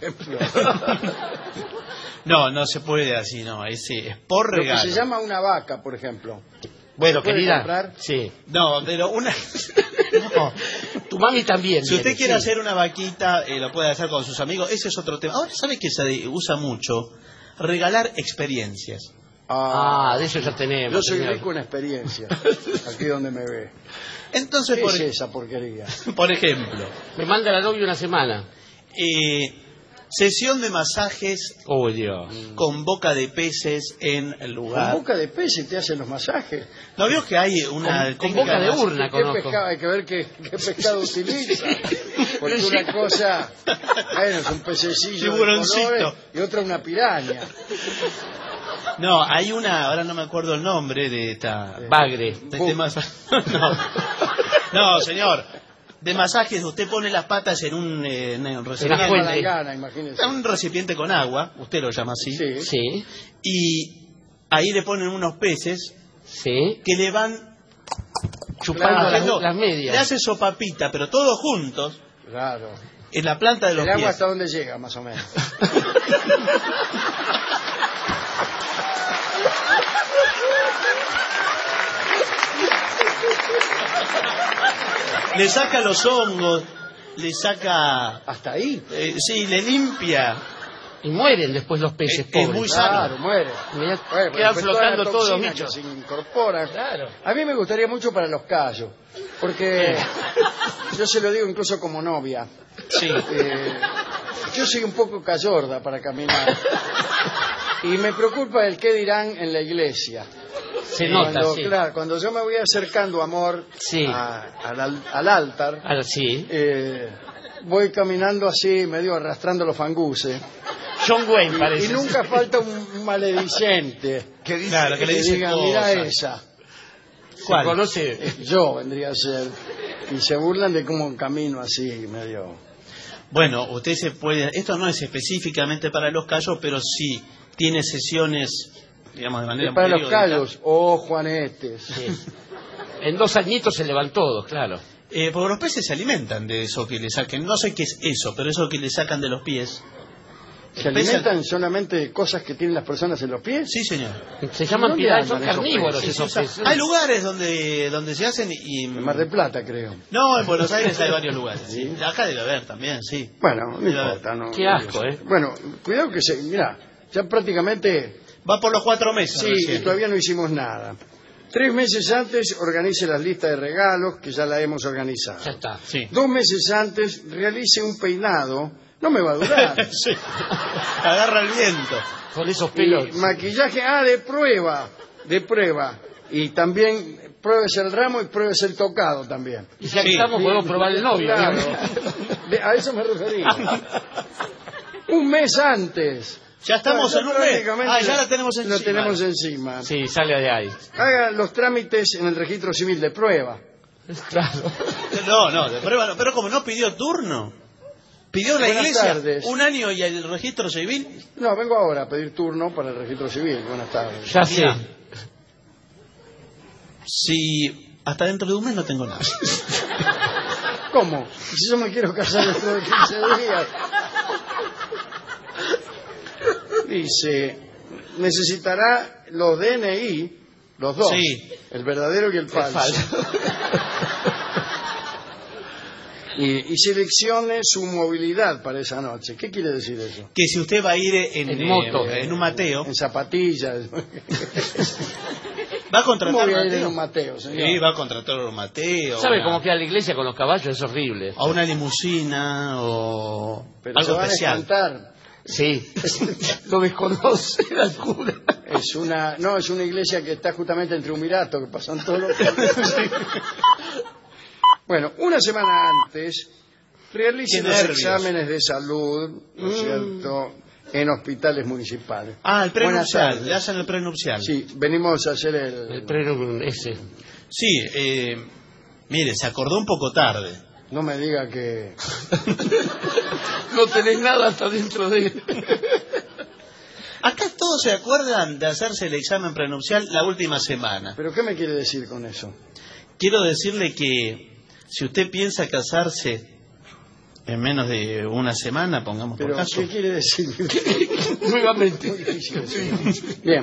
Speaker 14: No se puede así, no, es por regalo.
Speaker 13: Lo que se llama una vaca, por ejemplo.
Speaker 15: Bueno, querida,
Speaker 13: comprar?
Speaker 15: Sí.
Speaker 14: No, pero una...
Speaker 15: No, tu mami también.
Speaker 14: Si usted quiere hacer una vaquita, lo puede hacer con sus amigos, ese es otro tema. Ahora, ¿sabe que se usa mucho? Regalar experiencias.
Speaker 15: De eso ya tenemos.
Speaker 13: Yo soy rico en experiencia, aquí donde me ve.
Speaker 14: Entonces,
Speaker 13: ¿qué es esa porquería?
Speaker 14: Por ejemplo,
Speaker 15: me manda la novia una semana.
Speaker 14: Sesión de masajes con boca de peces en el lugar.
Speaker 13: ¿Con boca de peces te hacen los masajes?
Speaker 14: ¿No veo que hay una
Speaker 15: con boca de urna?
Speaker 13: Hay que ver qué pescado utiliza. Porque una cosa, es un pececillo de colores y otra una piraña.
Speaker 14: No, hay una, ahora no me acuerdo el nombre de esta...
Speaker 15: Bagre.
Speaker 14: No, señor. De masajes, usted pone las patas en un recipiente. Un recipiente con agua, usted lo llama así.
Speaker 15: Sí.
Speaker 14: Y ahí le ponen unos peces que le van
Speaker 15: chupando las medias.
Speaker 14: Le hace sopapita, pero todos juntos.
Speaker 13: Claro.
Speaker 14: En la planta de los pies.
Speaker 13: ¿El agua hasta dónde llega, más o menos?
Speaker 14: Le saca los hongos, le saca...
Speaker 13: ¿Hasta ahí?
Speaker 14: Sí, le limpia.
Speaker 15: Y mueren después los peces pobres.
Speaker 14: Es muy sano.
Speaker 13: Claro, mueren.
Speaker 15: Quedan flotando todos los bichos.
Speaker 13: Se incorporan. Claro. A mí me gustaría mucho para los callos, porque yo se lo digo incluso como novia.
Speaker 14: Sí.
Speaker 13: Yo soy un poco callorda para caminar. Y me preocupa el qué dirán en la iglesia.
Speaker 15: Se nota,
Speaker 13: Claro, cuando yo me voy acercando, amor, al altar, voy caminando así, medio arrastrando los fanguses.
Speaker 15: John Wayne parece.
Speaker 13: Y nunca falta un malediciente que dice, que le diga, mira esa.
Speaker 14: ¿Cuál?
Speaker 15: ¿Conoce?
Speaker 13: Yo vendría a ser. Y se burlan de cómo camino así, medio...
Speaker 14: Bueno, usted se puede... Esto no es específicamente para los callos, pero sí tiene sesiones... digamos de manera
Speaker 13: para los callos, Juanetes.
Speaker 15: Sí. En 2 añitos se le van todos, claro.
Speaker 14: Porque los peces se alimentan de eso que le saquen. No sé qué es eso, pero eso que le sacan de los pies.
Speaker 13: ¿Se alimentan solamente de cosas que tienen las personas en los pies?
Speaker 14: Sí, señor.
Speaker 15: Se llaman piedras, son carnívoros esos peces.
Speaker 14: Hay lugares donde se hacen y...
Speaker 13: En Mar del Plata, creo.
Speaker 14: No, en Buenos Aires hay varios lugares. Sí. Acá debe haber también, sí.
Speaker 13: Bueno, no importa. No,
Speaker 15: qué asco, ¿eh?
Speaker 13: Bueno, cuidado que Mirá, ya prácticamente...
Speaker 14: Va por los 4 meses.
Speaker 13: Sí, y todavía no hicimos nada. 3 meses antes organice las listas de regalos, que ya la hemos organizado.
Speaker 15: Ya está.
Speaker 14: Sí.
Speaker 13: 2 meses antes realice un peinado. No me va a durar.
Speaker 14: Sí. Agarra el viento.
Speaker 15: Con esos pelos.
Speaker 13: Y maquillaje, de prueba. Y también pruébese el ramo y pruébese el tocado también.
Speaker 15: Y si aquí estamos, podemos probar el novio.
Speaker 13: Claro. A eso me refería. Un mes antes.
Speaker 14: Ya estamos en un mes. Ya la tenemos encima.
Speaker 13: Lo tenemos encima.
Speaker 15: Sí, sale de ahí.
Speaker 13: Haga los trámites en el registro civil de prueba.
Speaker 15: Claro.
Speaker 14: No, de prueba no. Pero como no pidió turno. ¿Pidió la iglesia un año y el registro civil?
Speaker 13: No, vengo ahora a pedir turno para el registro civil. Buenas tardes.
Speaker 15: Ya sé.
Speaker 14: Si hasta dentro de un mes no tengo nada.
Speaker 13: ¿Cómo? Si yo me quiero casar dentro de 15 días. Dice, necesitará los DNI, los dos.
Speaker 14: Sí.
Speaker 13: El verdadero y el falso. Y seleccione su movilidad para esa noche. ¿Qué quiere decir eso?
Speaker 14: Que si usted va a ir en moto, en un Mateo.
Speaker 13: En zapatillas.
Speaker 14: ¿Va a contratar
Speaker 13: ¿Cómo voy a ir en un Mateo, señor?
Speaker 14: Sí, va a contratar un Mateo.
Speaker 15: ¿Sabe cómo queda la iglesia con los caballos? Es horrible.
Speaker 14: A una limusina o
Speaker 13: pero
Speaker 14: algo
Speaker 13: se van
Speaker 14: especial.
Speaker 13: A espantar.
Speaker 15: Sí. Lo desconoce el cura.
Speaker 13: Es una iglesia que está justamente en Triunvirato, que pasan todos los... Bueno, una semana antes realicen los exámenes de salud, ¿no es cierto?, en hospitales municipales.
Speaker 14: El prenupcial, le hacen el prenupcial.
Speaker 13: Sí, venimos a hacer el
Speaker 15: prenupcial ese.
Speaker 14: Sí, mire, se acordó un poco tarde.
Speaker 13: No me diga que...
Speaker 15: No tenés nada hasta dentro de...
Speaker 14: Acá todos se acuerdan de hacerse el examen prenupcial la última semana.
Speaker 13: ¿Pero qué me quiere decir con eso?
Speaker 14: Quiero decirle que si usted piensa casarse en menos de una semana, pongamos por caso...
Speaker 13: ¿Qué quiere decir?
Speaker 15: Nuevamente.
Speaker 13: Muy difícil. Bien.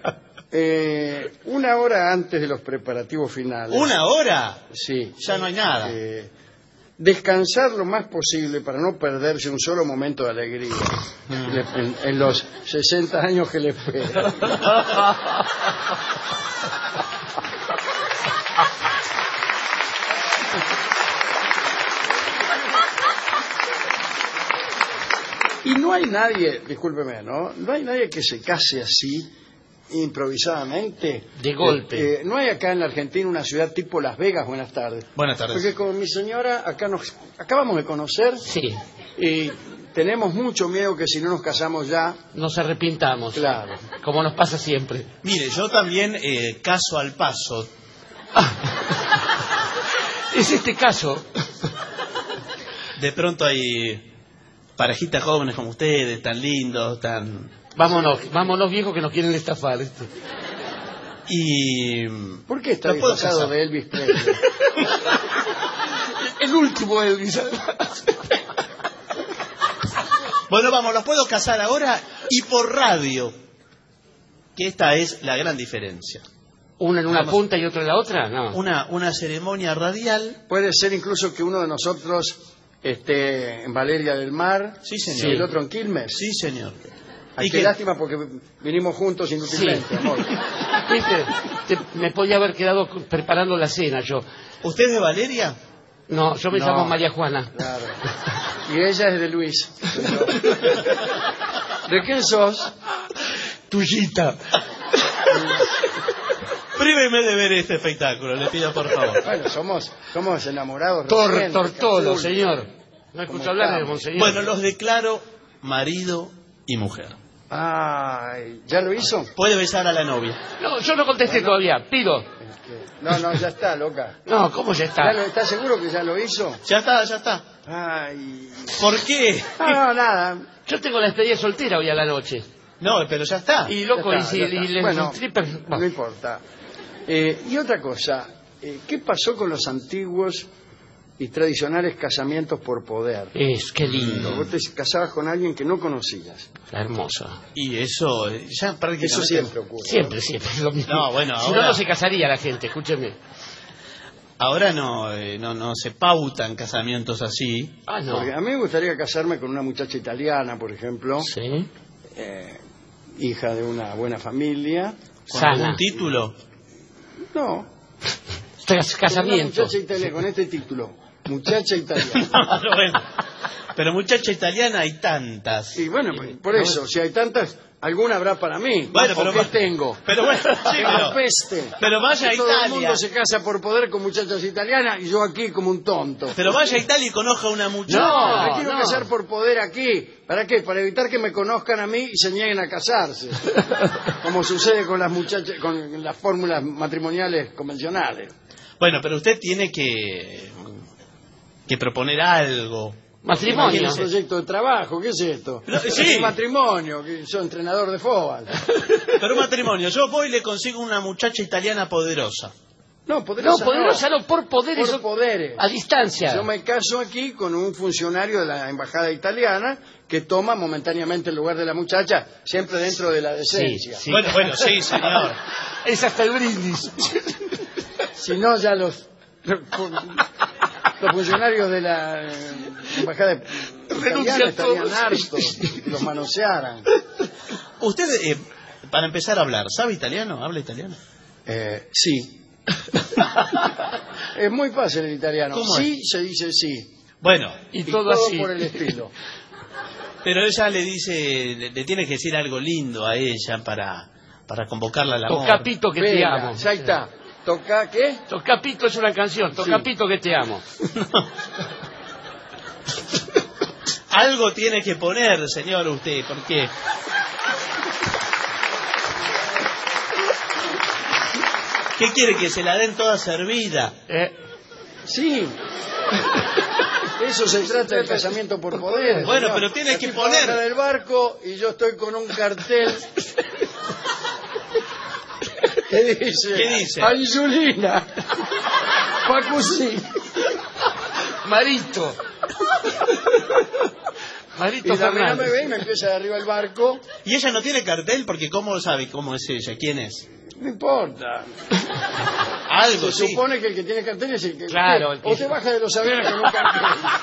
Speaker 13: 1 hora antes de los preparativos finales.
Speaker 14: ¿1 hora?
Speaker 13: Sí.
Speaker 14: Ya no hay nada.
Speaker 13: Descansar lo más posible para no perderse un solo momento de alegría en los 60 años que le esperan. Y no hay nadie, discúlpeme, no hay nadie que se case así, improvisadamente.
Speaker 15: De golpe.
Speaker 13: No hay acá en la Argentina una ciudad tipo Las Vegas. Buenas tardes.
Speaker 14: Buenas tardes.
Speaker 13: Porque con mi señora acá nos acabamos de conocer.
Speaker 15: Sí.
Speaker 13: Y tenemos mucho miedo que si no nos casamos ya...
Speaker 15: Nos arrepintamos.
Speaker 13: Claro.
Speaker 15: Como nos pasa siempre.
Speaker 14: Mire, yo también caso al paso.
Speaker 15: Es este caso.
Speaker 14: De pronto hay parejitas jóvenes como ustedes, tan lindos, tan...
Speaker 15: Vámonos viejos que nos quieren estafar.
Speaker 14: Y...
Speaker 13: ¿Por qué está disfrazado de Elvis Presley?
Speaker 15: El último Elvis.
Speaker 14: Bueno, vamos, los puedo casar ahora y por radio. Que esta es la gran diferencia.
Speaker 15: ¿Una en una punta y otra en la otra? No.
Speaker 14: Una ceremonia radial.
Speaker 13: Puede ser incluso que uno de nosotros esté en Valeria del Mar.
Speaker 14: Sí, señor.
Speaker 13: Y el otro en Quilmes.
Speaker 14: Sí, señor.
Speaker 13: Y qué lástima porque vinimos juntos inútilmente, sí. Amor.
Speaker 15: Me podía haber quedado preparando la cena yo.
Speaker 14: ¿Usted es de Valeria?
Speaker 15: No, yo me llamo María Juana.
Speaker 13: Claro. Y ella es de Luis. ¿De quién sos?
Speaker 15: Tuyita.
Speaker 14: Príveme de ver este espectáculo, le pido por favor.
Speaker 13: Bueno, somos enamorados.
Speaker 15: Tortolo, señor. No escucho hablar de monseñor.
Speaker 14: Bueno, los declaro marido y mujer.
Speaker 13: ¿Ya lo hizo?
Speaker 14: Puede besar a la novia.
Speaker 15: No, yo no contesté todavía, pido.
Speaker 13: No, ya está, loca.
Speaker 15: No, ¿cómo ya está?
Speaker 13: ¿Estás seguro que ya lo hizo?
Speaker 14: Ya está.
Speaker 13: Ay.
Speaker 14: ¿Por qué?
Speaker 13: No, nada.
Speaker 15: Yo tengo la despedida soltera hoy a la noche.
Speaker 14: No, pero ya está.
Speaker 15: Y loco,
Speaker 13: ya está. Bueno,
Speaker 15: stripper...
Speaker 13: no importa. Y otra cosa, ¿qué pasó con los antiguos y tradicionales casamientos por poder.
Speaker 15: Qué lindo.
Speaker 13: Vos te casabas con alguien que no conocías.
Speaker 15: Hermoso.
Speaker 14: Y eso ya prácticamente...
Speaker 13: Eso siempre ocurre.
Speaker 15: Siempre es lo mismo.
Speaker 14: No, bueno,
Speaker 15: si
Speaker 14: ahora...
Speaker 15: no se casaría la gente, escúcheme.
Speaker 14: Ahora no se pautan casamientos así.
Speaker 15: No.
Speaker 13: Porque a mí me gustaría casarme con una muchacha italiana, por ejemplo.
Speaker 15: Sí.
Speaker 13: Hija de una buena familia.
Speaker 14: ¿Con algún título?
Speaker 13: No.
Speaker 15: Casamiento.
Speaker 13: Muchacha italiana, con este título. Muchacha italiana.
Speaker 14: Bueno, pero muchacha italiana hay tantas.
Speaker 13: Y bueno, por eso, si hay tantas, alguna habrá para mí.
Speaker 14: Bueno, pero
Speaker 13: ¿qué tengo?
Speaker 14: Pero bueno, sí,
Speaker 13: la peste.
Speaker 14: Pero vaya a
Speaker 13: Todo
Speaker 14: Italia.
Speaker 13: el mundo se casa por poder con muchachas italianas y yo aquí como un tonto.
Speaker 14: Pero vaya a Italia y conozca a una muchacha.
Speaker 13: No, me quiero casar por poder aquí. ¿Para qué? Para evitar que me conozcan a mí y se nieguen a casarse. Como sucede con las muchachas, con las fórmulas matrimoniales convencionales.
Speaker 14: Bueno, pero usted tiene que proponer algo.
Speaker 15: Matrimonio.
Speaker 13: Un proyecto de trabajo, ¿qué es esto?
Speaker 14: Sí.
Speaker 13: Un matrimonio, que soy entrenador de fútbol.
Speaker 14: Pero un matrimonio, yo voy y le consigo una muchacha italiana poderosa.
Speaker 13: No, poderosa
Speaker 15: no, por poderes.
Speaker 13: Por poderes.
Speaker 15: A distancia.
Speaker 13: Yo me caso aquí con un funcionario de la embajada italiana que toma momentáneamente el lugar de la muchacha, siempre dentro de la decencia.
Speaker 15: Sí.
Speaker 14: Bueno, sí, señor.
Speaker 15: Es hasta el brindis.
Speaker 13: Si no, ya los funcionarios de la embajada italiana estarían hartos, los manosearan.
Speaker 14: Usted, para empezar a hablar, ¿sabe italiano? ¿Habla italiano?
Speaker 13: Sí. Es muy fácil el italiano. Sí, se dice sí.
Speaker 14: Bueno,
Speaker 13: y todo así. Por el estilo.
Speaker 14: Pero ella le dice, le tiene que decir algo lindo a ella para convocarla al amor.
Speaker 15: Tocapito que te amo.
Speaker 13: Ya está. ¿Toca qué?
Speaker 15: Tocapito es una canción. Tocapito que te amo.
Speaker 14: Algo tiene que poner, señor, usted, porque... ¿Qué quiere? ¿Que se la den toda servida?
Speaker 13: Sí. Eso se trata del casamiento por poder.
Speaker 14: Bueno, pero tiene que poner...
Speaker 13: Baja del barco y yo estoy con un cartel... ¿Qué dice?
Speaker 14: ¿Qué dice?
Speaker 13: Angiolina. Pacusí.
Speaker 15: Marito. Marito
Speaker 13: y la mina
Speaker 15: Fernández.
Speaker 13: me ve y me empieza de arriba el barco.
Speaker 14: Y ella no tiene cartel porque ¿cómo sabe cómo es ella? ¿Quién es?
Speaker 13: No importa.
Speaker 14: Algo,
Speaker 13: Se
Speaker 14: sí.
Speaker 13: supone que el que tiene cartel es el que...
Speaker 15: Claro.
Speaker 13: O te baja de los aviones con un cartel.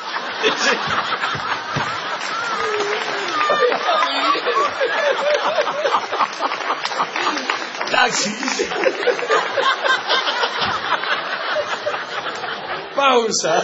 Speaker 15: Taxi.
Speaker 13: Pausa.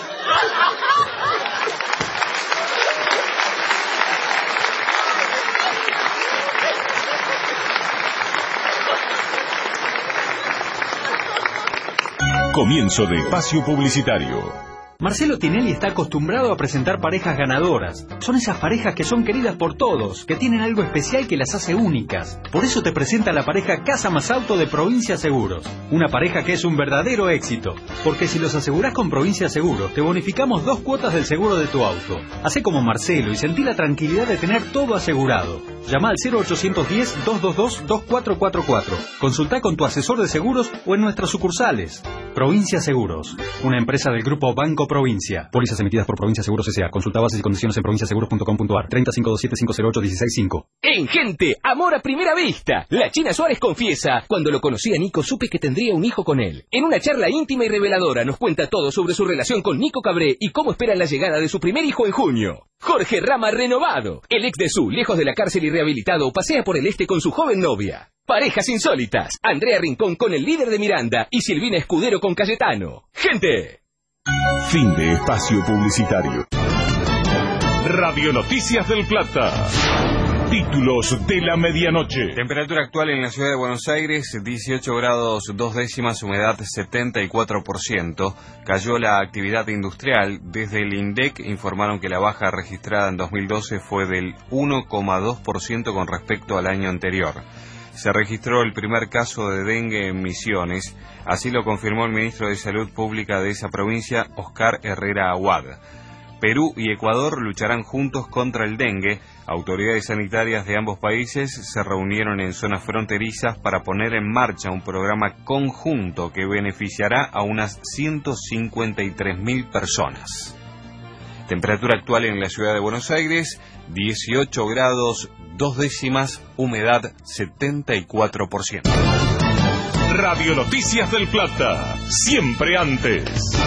Speaker 11: Comienzo de espacio publicitario.
Speaker 20: Marcelo Tinelli está acostumbrado a presentar parejas ganadoras. Son esas parejas que son queridas por todos, que tienen algo especial que las hace únicas. Por eso te presenta la pareja Casa Más Auto de Provincia Seguros. Una pareja que es un verdadero éxito. Porque si los asegurás con Provincia Seguros, te bonificamos 2 cuotas del seguro de tu auto. Hacé como Marcelo y sentí la tranquilidad de tener todo asegurado. Llama al 0810-222-2444. Consultá con tu asesor de seguros o en nuestras sucursales. Provincia Seguros, una empresa del grupo Banco Provincia. Pólizas emitidas por Provincia Seguros S.A. Consulta bases y condiciones en provinciaseguros.com.ar. 3527-508-165.
Speaker 3: En Gente, amor a primera vista. La China Suárez confiesa: cuando lo conocí a Nico supe que tendría un hijo con él. En una charla íntima y reveladora nos cuenta todo sobre su relación con Nico Cabré y cómo esperan la llegada de su primer hijo en junio. Jorge Rama renovado. El ex de Su, lejos de la cárcel y rehabilitado, pasea por el este con su joven novia. Parejas insólitas. Andrea Rincón con el líder de Miranda y Silvina Escudero con Cayetano. ¡Gente!
Speaker 11: Fin de espacio publicitario. Radio Noticias del Plata. Títulos de la medianoche.
Speaker 19: Temperatura actual en la ciudad de Buenos Aires, 18 grados 2 décimas, humedad 74%. Cayó la actividad industrial. Desde el INDEC informaron que la baja registrada en 2012 fue del 1,2% con respecto al año anterior. Se registró el primer caso de dengue en Misiones, así lo confirmó el ministro de Salud Pública de esa provincia, Oscar Herrera Aguad. Perú y Ecuador lucharán juntos contra el dengue. Autoridades sanitarias de ambos países se reunieron en zonas fronterizas para poner en marcha un programa conjunto que beneficiará a unas 153.000 personas. Temperatura actual en la ciudad de Buenos Aires, 18 grados 2 décimas, humedad 74%.
Speaker 21: Radio Noticias del Plata, siempre antes.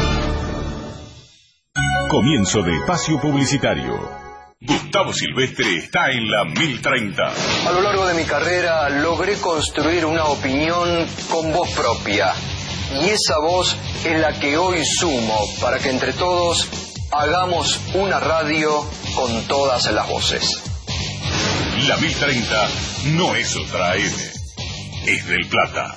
Speaker 21: Comienzo de espacio publicitario. Gustavo Silvestre está en la 1030.
Speaker 8: A lo largo de mi carrera logré construir una opinión con voz propia. Y esa voz es la que hoy sumo para que entre todos hagamos una radio con todas las voces.
Speaker 21: La 1030 no es otra AM, es del Plata.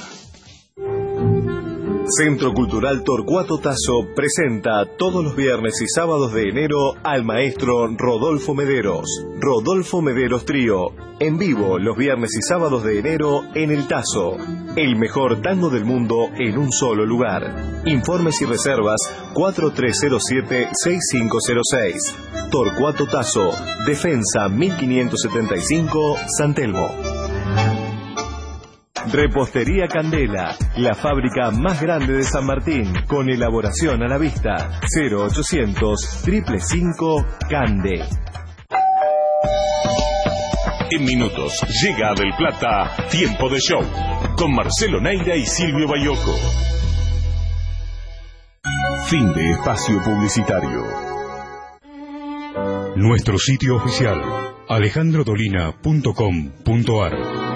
Speaker 21: Centro Cultural Torcuato Tasso presenta todos los viernes y sábados de enero al maestro Rodolfo Mederos. Rodolfo Mederos Trío, en vivo los viernes y sábados de enero en el Tasso. El mejor tango del mundo en un solo lugar. Informes y reservas 4307-6506. Torcuato Tasso, Defensa 1575, San Telmo. Repostería Candela, la fábrica más grande de San Martín, con elaboración a la vista. 0800-555 Cande. En minutos llega a Del Plata Tiempo de Show, con Marcelo Neira y Silvio Bayoco. Fin de espacio publicitario.
Speaker 11: Nuestro sitio oficial, alejandrodolina.com.ar.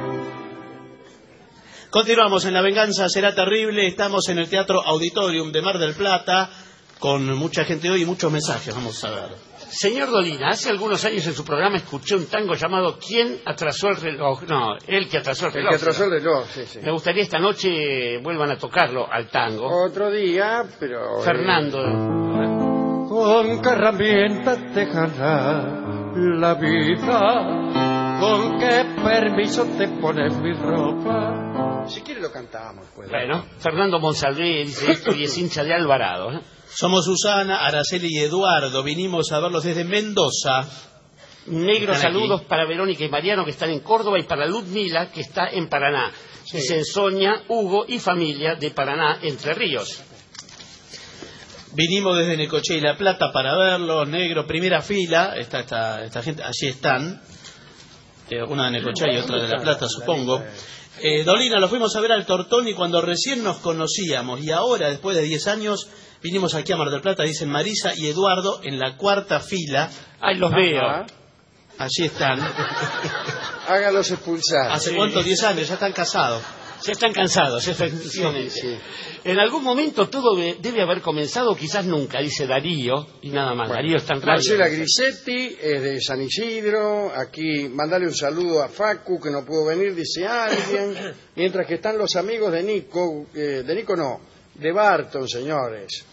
Speaker 14: Continuamos en La Venganza Será Terrible. Estamos en el Teatro Auditorium de Mar del Plata con mucha gente hoy y muchos mensajes. Vamos a ver.
Speaker 15: Señor Dolina, hace algunos años en su programa escuché un tango llamado ¿Quién atrasó el reloj? No, El que atrasó el reloj.
Speaker 13: El que atrasó el reloj, sí, sí.
Speaker 15: Me gustaría esta noche vuelvan a tocarlo al tango.
Speaker 13: Otro día, pero...
Speaker 15: Fernando.
Speaker 9: ¿Con qué herramientas dejará la vida? ¿Con qué permiso te pones mi ropa?
Speaker 13: Si quiere lo cantamos, pues.
Speaker 15: Bueno, Fernando Monsalvé dice esto y es hincha de Alvarado.
Speaker 14: Somos Susana, Araceli y Eduardo. Vinimos a verlos desde Mendoza.
Speaker 15: Negros saludos para Verónica y Mariano, que están en Córdoba, y para Ludmila, que está en Paraná. Sí. Dicen Sonia, Hugo y familia de Paraná, Entre Ríos.
Speaker 14: Vinimos desde Necochea y La Plata para verlos. Negro, primera fila. Esta gente, allí están. Una de Necochea y otra de La Plata, supongo. Dolina, lo fuimos a ver al Tortoni cuando recién nos conocíamos, y ahora, después de 10 años, vinimos aquí a Mar del Plata, dicen Marisa y Eduardo, en la cuarta fila.
Speaker 15: ¡Ay, los veo!
Speaker 14: Allí están.
Speaker 13: Hágalos expulsar.
Speaker 14: ¿Hace cuánto? 10 años, ya están casados.
Speaker 15: Ya están cansados, efectivamente. Sí. En algún momento todo debe haber comenzado, quizás nunca, dice Darío, y nada más. Bueno, Darío está en radio.
Speaker 13: Marcela Grisetti es de San Isidro. Aquí, mandale un saludo a Facu, que no pudo venir, dice alguien. Mientras que están los amigos de Nico, de Barton, señores.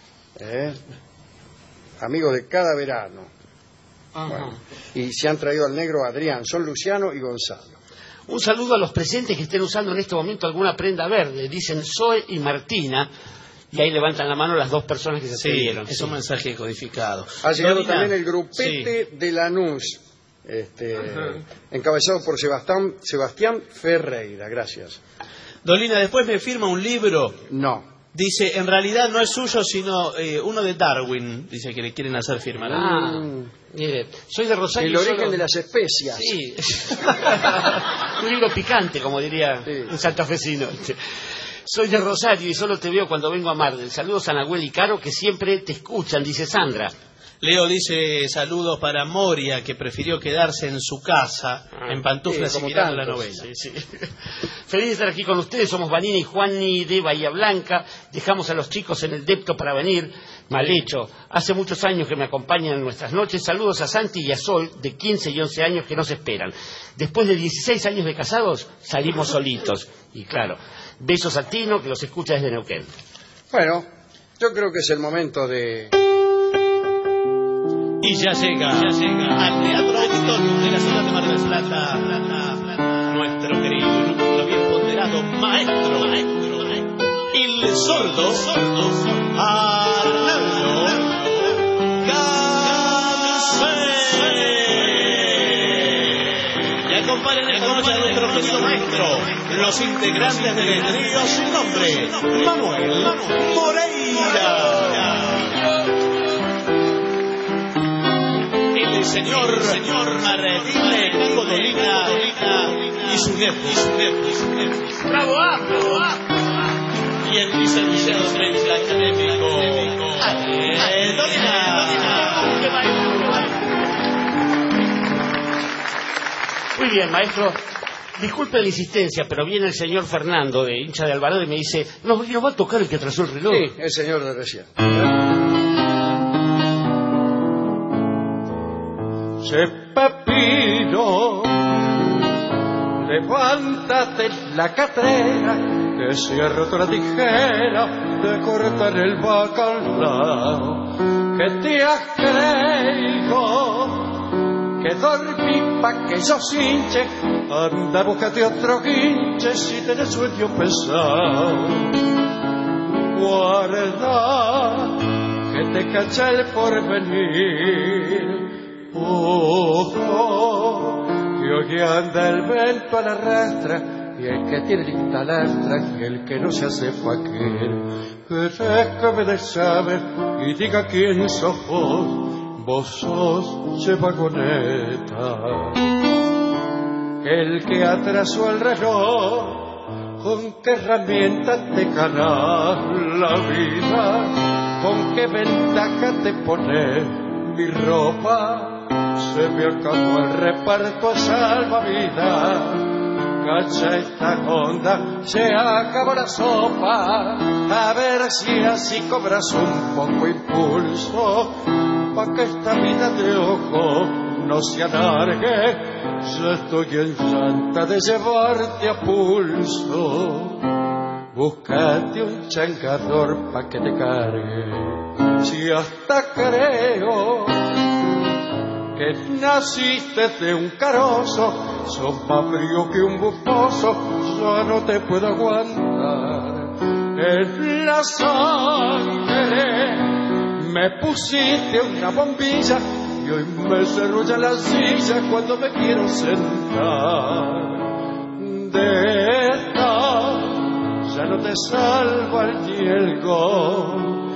Speaker 13: Amigos de cada verano. Bueno, y se han traído al negro Adrián, son Luciano y Gonzalo.
Speaker 15: Un saludo a los presentes que estén usando en este momento alguna prenda verde. Dicen Zoe y Martina. Y ahí levantan la mano las dos personas que se atendieron.
Speaker 14: Es un mensaje codificado.
Speaker 13: Ha llegado también el grupete de Lanús, encabezado por Sebastián Ferreira. Gracias.
Speaker 14: Dolina, después me firma un libro.
Speaker 13: No.
Speaker 14: Dice, en realidad no es suyo, sino uno de Darwin. Dice que le quieren hacer firmar.
Speaker 15: Mire, soy de Rosario.
Speaker 13: El origen de las especias.
Speaker 15: Sí. Un libro picante, como diría un santafesino. Soy de Rosario y solo te veo cuando vengo a Mar del. Saludos a Nahuel y Caro, que siempre te escuchan, dice Sandra.
Speaker 14: Leo dice saludos para Moria, que prefirió quedarse en su casa, en pantuflas y mirando la novela.
Speaker 15: Sí. Feliz de estar aquí con ustedes. Somos Vanina y Juani de Bahía Blanca. Dejamos a los chicos en el depto para venir. Mal hecho. Hace muchos años que me acompañan en nuestras noches. Saludos a Santi y a Sol, de 15 y 11 años, que nos esperan. Después de 16 años de casados, salimos solitos. Y claro, besos a Tino, que los escucha desde Neuquén.
Speaker 13: Bueno, yo creo que es el momento de...
Speaker 14: Y ya llega al Teatro Auditorium de la ciudad de Mar del Plata, nuestro querido y nunca bien ponderado maestro, el sordo Arnaldo García. acompañan esta noche a nuestro querido maestro, los integrantes del trío sin nombre, Manuel Moreira. El señor Martínez Codolina y su nepos. ¡Bravo! Y el licenciado en académico Dolina.
Speaker 15: Muy bien, maestro. Disculpe la insistencia, pero viene el señor Fernando, de hincha de Alvarado, y me dice, nos va a tocar el que atrasó el reloj.
Speaker 13: Sí, el señor de recién.
Speaker 9: Che Pepino, levántate la catrera, que se ha roto la tijera de cortar el bacalao. Que te has creído que dormí pa' que yo hinche, anda, búscate otro guinche si tenés sueño pesado. Guarda que te cacha el porvenir, ojo, que hoy anda el vento a la rastra, y el que tiene lista lastra, y el que no se hace faquir. Que déjame de saber y diga quién sos vos sos Che Vagoneta. El que atrasó el reloj, con qué herramienta te ganas la vida, con qué ventaja te pones mi ropa. Se me acabó el reparto salvavidas. Cacha esta onda, se acabó la sopa. A ver si así cobras un poco impulso, pa' que esta vida de ojo no se alargue. Ya estoy en santa de llevarte a pulso. Búscate un changador pa' que te cargue. Si hasta creo que naciste de un carozo, sos más frío que un bufoso, ya no te puedo aguantar. En la sangre me pusiste una bombilla y hoy me cerrulla la silla cuando me quiero sentar. De esta ya no te salva el hielgo,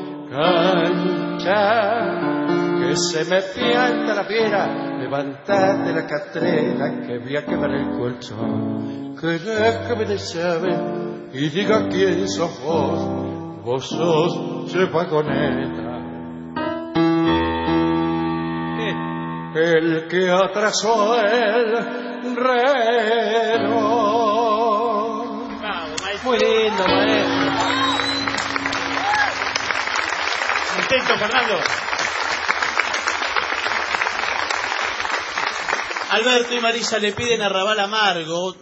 Speaker 9: cancha, que se me pianta la piedra, levantate la catrera que voy a quemar el colchón. Que déjame de saber y diga quién sos vos sos Che Vagoneta. El que atrasó el reloj.
Speaker 14: Muy lindo, maestro. Contento, Fernando. Alberto y Marisa le piden Arrabal Amargo.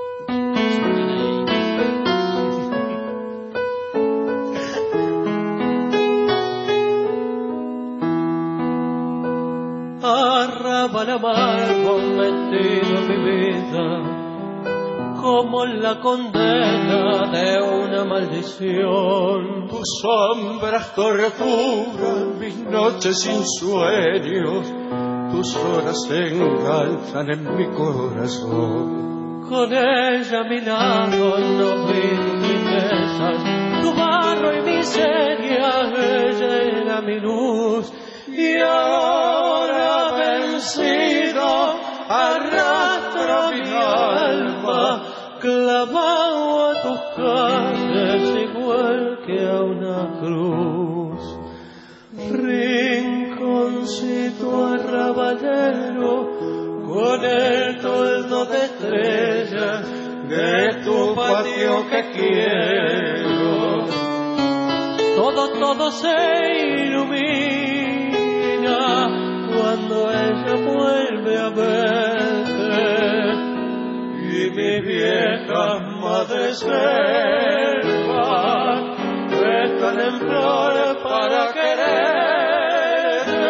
Speaker 9: Arrabal amargo metido en mi vida, como la condena de una maldición. Tus sombras torturan mis noches sin sueños, tus horas se enganchan en mi corazón. Con ella a mi lado no vi tristezas, tu barro y miseria, ella era mi luz. Y ahora vencido arrastro mi alma, clavado a tus calles igual que a una cruz. Rinconcito arrabalero, con el toldo de estrellas de tu patio que quiero. Todo se ilumina cuando ella vuelve a verte, y mi vieja madre selva están en flores para quererte,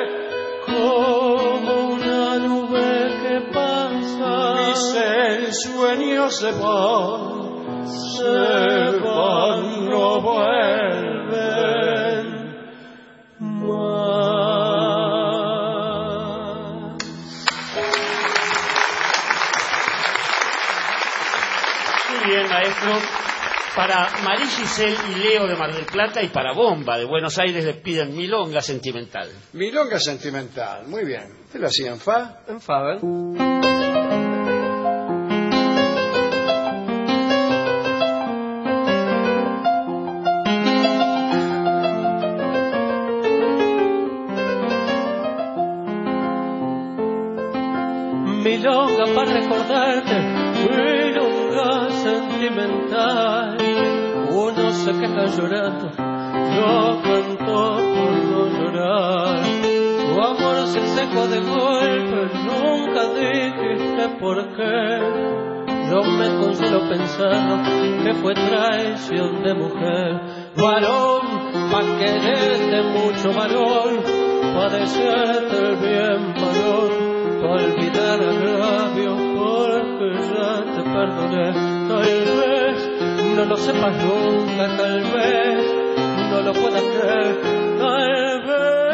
Speaker 9: como una nube que pasa, mis ensueños se van, no vuelven más.
Speaker 15: maestro. Para María Giselle y Leo de Mar del Plata y para Bomba de Buenos Aires les piden Milonga Sentimental.
Speaker 13: Milonga Sentimental, muy bien. ¿Te lo hacía en fa?
Speaker 5: En fa, ¿ven?
Speaker 9: Milonga para recordarte, milonga sentimental. Uno se queja llorando, yo canto por no llorar. Tu amor se secó de golpe, nunca dijiste por qué. Yo me consuelo pensando que fue traición de mujer. Varón, pa' quererte mucho varón, pa' desearte el bien varón. Pa' olvidar agravios porque ya te perdoné. Tal vez no lo sepas nunca, tal vez no lo puedas creer, tal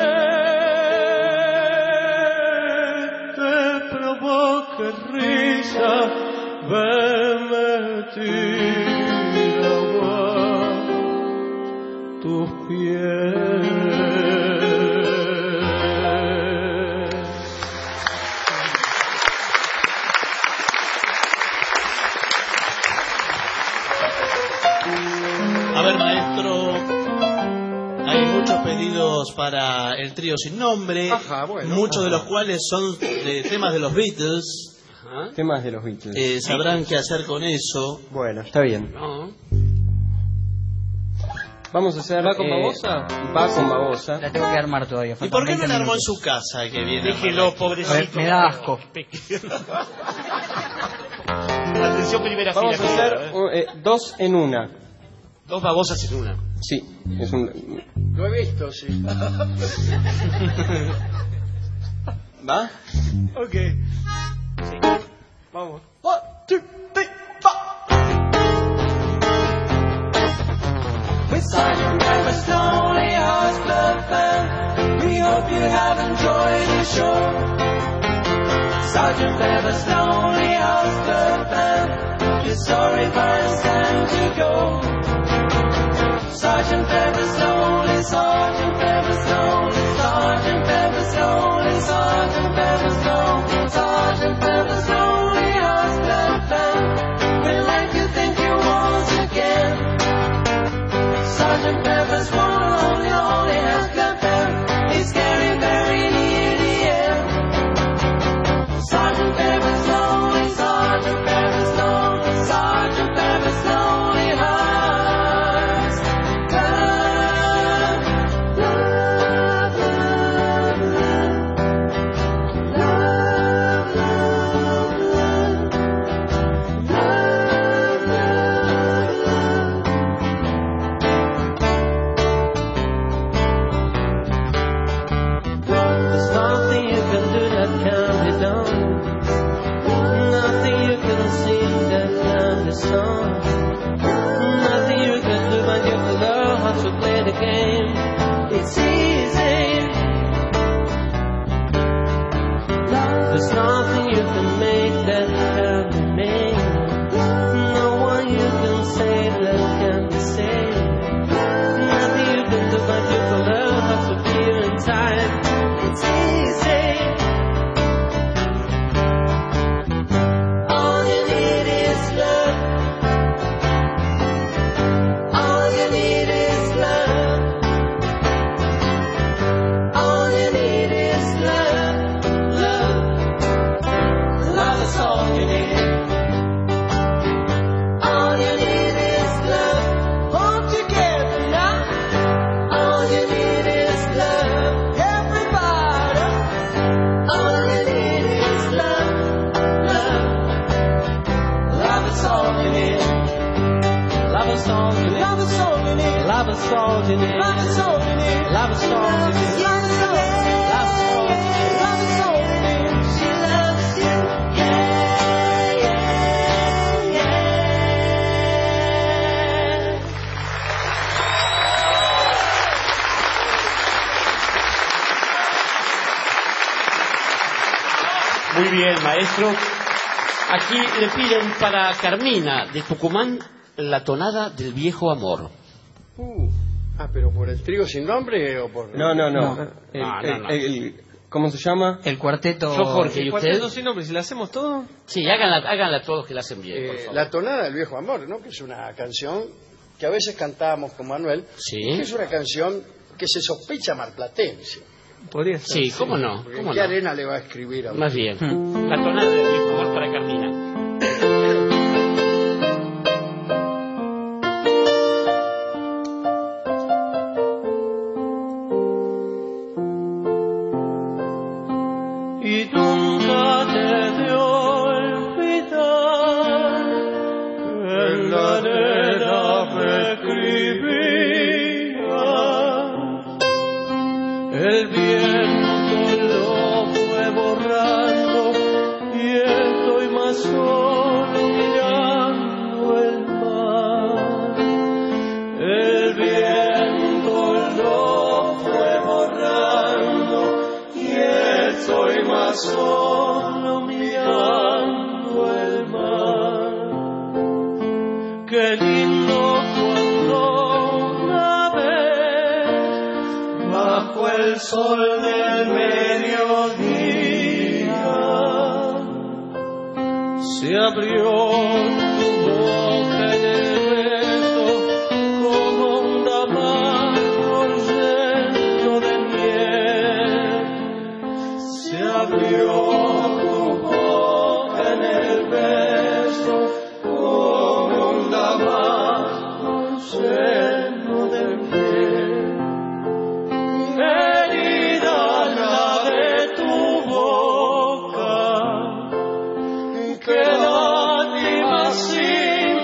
Speaker 9: vez te provoque risa verme tirar agua tus pies.
Speaker 14: A ver, maestro, hay muchos pedidos para el trío sin nombre.
Speaker 5: Ajá, bueno.
Speaker 14: Muchos de los cuales son de temas de los Beatles.
Speaker 5: Ajá. Temas de los Beatles.
Speaker 14: Sabrán qué hacer con eso.
Speaker 5: Bueno, está bien.
Speaker 14: ¿No?
Speaker 5: Vamos a hacer...
Speaker 9: ¿Va con babosa?
Speaker 5: Va con babosa.
Speaker 21: La tengo que armar todavía.
Speaker 14: ¿Y por qué no la armó en su casa que viene?
Speaker 15: Déjelo, pobrecito.
Speaker 21: Me da asco.
Speaker 15: Atención, primera fila.
Speaker 5: Vamos a hacer 2 en 1.
Speaker 15: 2 babosas en una.
Speaker 5: Sí, es un...
Speaker 13: Lo he visto, sí.
Speaker 5: ¿Va?
Speaker 9: Ok. Sí. Vamos.
Speaker 21: 1, 2, 3, 4. With Sergeant Pepper's Lonely Hearts Club Band, we hope you have enjoyed the show. Sergeant Pepper's Lonely Hearts Club Band, you're sorry but it's time to go. Sergeant Pepper's Lonely, Sergeant Pepper's Lonely, Sergeant Pepper's Lonely, Sergeant Pepper's Lonely, Sergeant Pepper's Lonely Hearts Club Band, we'll let you think you once again. Sergeant Pepper's Lonely, Lonely Hearts Club Band is getting very near the end. Sergeant Pepper's Lonely, Sergeant Pepper's Lonely, Sergeant Pepper's Lonely Hearts Club. Love, love, love, love, love, love, love, love, love,
Speaker 9: There's nothing you can do that can be done. Nothing you can sing that can be sung. Nothing you can do but you can learn how to play the game. It's easy. There's nothing you can make that can be made. No one you can say that can be saved. Nothing you can do but you can learn how to feel in time. It's easy. All you need is love. All you need is love. All you need is love. Love. Love is all you need. All you need is love. Won't you get enough? All you need is love. Everybody. All you need is love. Love. Love is all you need. Love is all you need. Love is all you need. Love is all you need. Love is all you need. Love is all you need. Love is all you need. Love is all you need. Love is all you need. She loves you. Yeah, yeah, yeah.
Speaker 15: Muy bien, maestro. Aquí le piden para Carmina de Tucumán La tonada del viejo amor.
Speaker 13: ¿Pero por el trío sin nombre o por...?
Speaker 5: No. ¿Cómo se llama?
Speaker 2: El cuarteto...
Speaker 15: Yo, Jorge, ¿y usted?
Speaker 5: El cuarteto sin nombre, si la hacemos todo...
Speaker 15: Sí, háganla todos que la hacen bien, por favor.
Speaker 13: La tonada del viejo amor, ¿no? Que es una canción que a veces cantamos con Manuel.
Speaker 15: Sí.
Speaker 13: Que es una canción que se sospecha marplatense.
Speaker 5: Podría ser.
Speaker 15: Sí, ¿cómo no?
Speaker 13: ¿En qué arena le va a escribir a
Speaker 15: Más bien. La tonada del viejo amor para Carmina.
Speaker 9: Y nunca te de olvidar en la arena me escribía. El viento lo fue borrando y estoy más solo mirando el mar. El viento lo fue borrando y estoy más solo mirando el mar. Qué lindo cuando una vez bajo el sol del mediodía se abrió tu boca en el beso como un damasco lleno de miel. Se abrió tu boca en el beso como un damasco lleno de miel. Herida la de tu boca, que lástima sin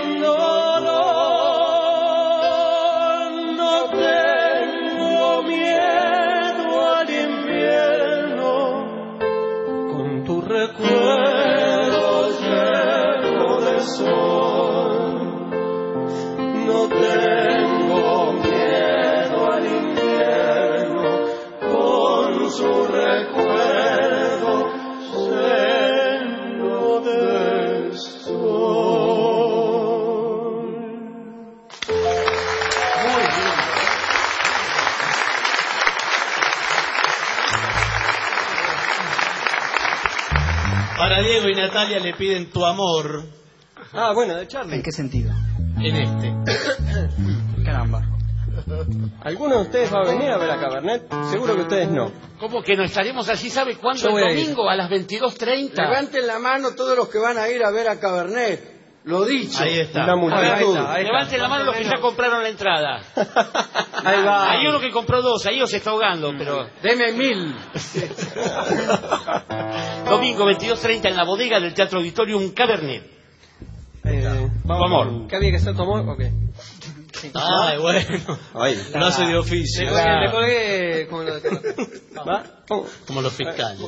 Speaker 9: dolor. No tengo miedo al invierno, con tu recuerdo lleno de sol. No tengo miedo al invierno, con su recuerdo lleno de sol. Muy bien.
Speaker 14: Para Diego y Natalia le piden tu amor.
Speaker 5: Bueno, de Charlie.
Speaker 2: ¿En qué sentido?
Speaker 14: En este.
Speaker 2: Caramba.
Speaker 5: ¿Alguno de ustedes va a venir a ver a Cabernet? Seguro que ustedes no.
Speaker 15: ¿Cómo que no estaremos allí? ¿Sabe cuándo?
Speaker 5: Yo voy
Speaker 15: El
Speaker 5: a ir.
Speaker 15: domingo a las 22:30.
Speaker 13: Levanten la mano todos los que van a ir a ver a Cabernet. Lo dicho.
Speaker 14: Ahí está.
Speaker 5: La multitud.
Speaker 15: Levanten la mano los que ya compraron la entrada.
Speaker 5: Ahí va.
Speaker 15: Hay uno que compró 2, ahí se está ahogando, pero...
Speaker 13: Deme 1000.
Speaker 15: Domingo 22:30 en la bodega del Teatro Auditorium Cabernet.
Speaker 5: Tu amor. ¿Qué había que hacer tu amor o qué?
Speaker 14: Ay, bueno. No se de oficio.
Speaker 5: Le colgué como lo de ¿va?
Speaker 14: Como los fiscales.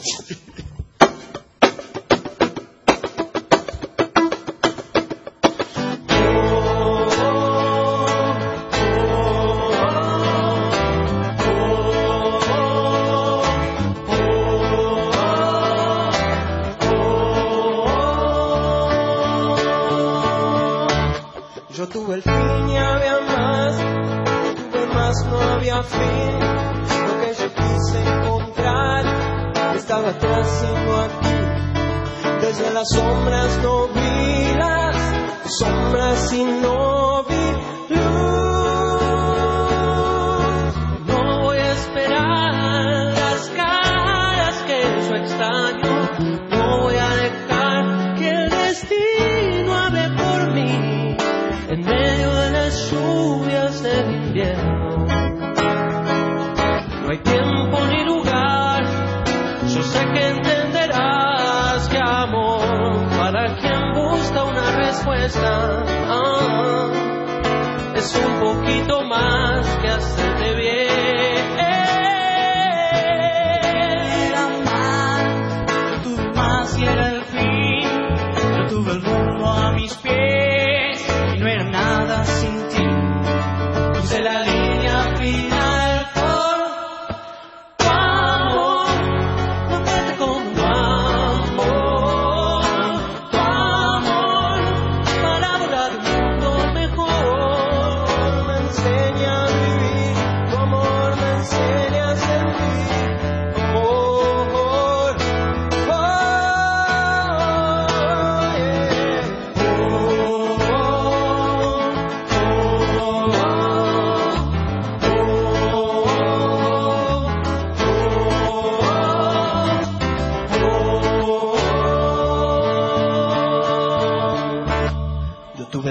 Speaker 9: Yo tuve el fin y había más, tuve más, no había fin. Lo que yo quise encontrar estaba atrás y no aquí. Desde las sombras no vi las sombras y no vi luz. No voy a esperar las caras que yo extraño. No voy a dejar que el destino hable por mí en medio de las lluvias del invierno. No hay tiempo ni lugar, yo sé que entenderás que amor para quien busca una respuesta es un poquito más que hacerte bien. Era más, yo tuve más y era el fin, yo tuve el mundo a mis pies y no era nada sin ti. Puse la línea final por tu amor, no trate como tu amor, para volar un mundo mejor.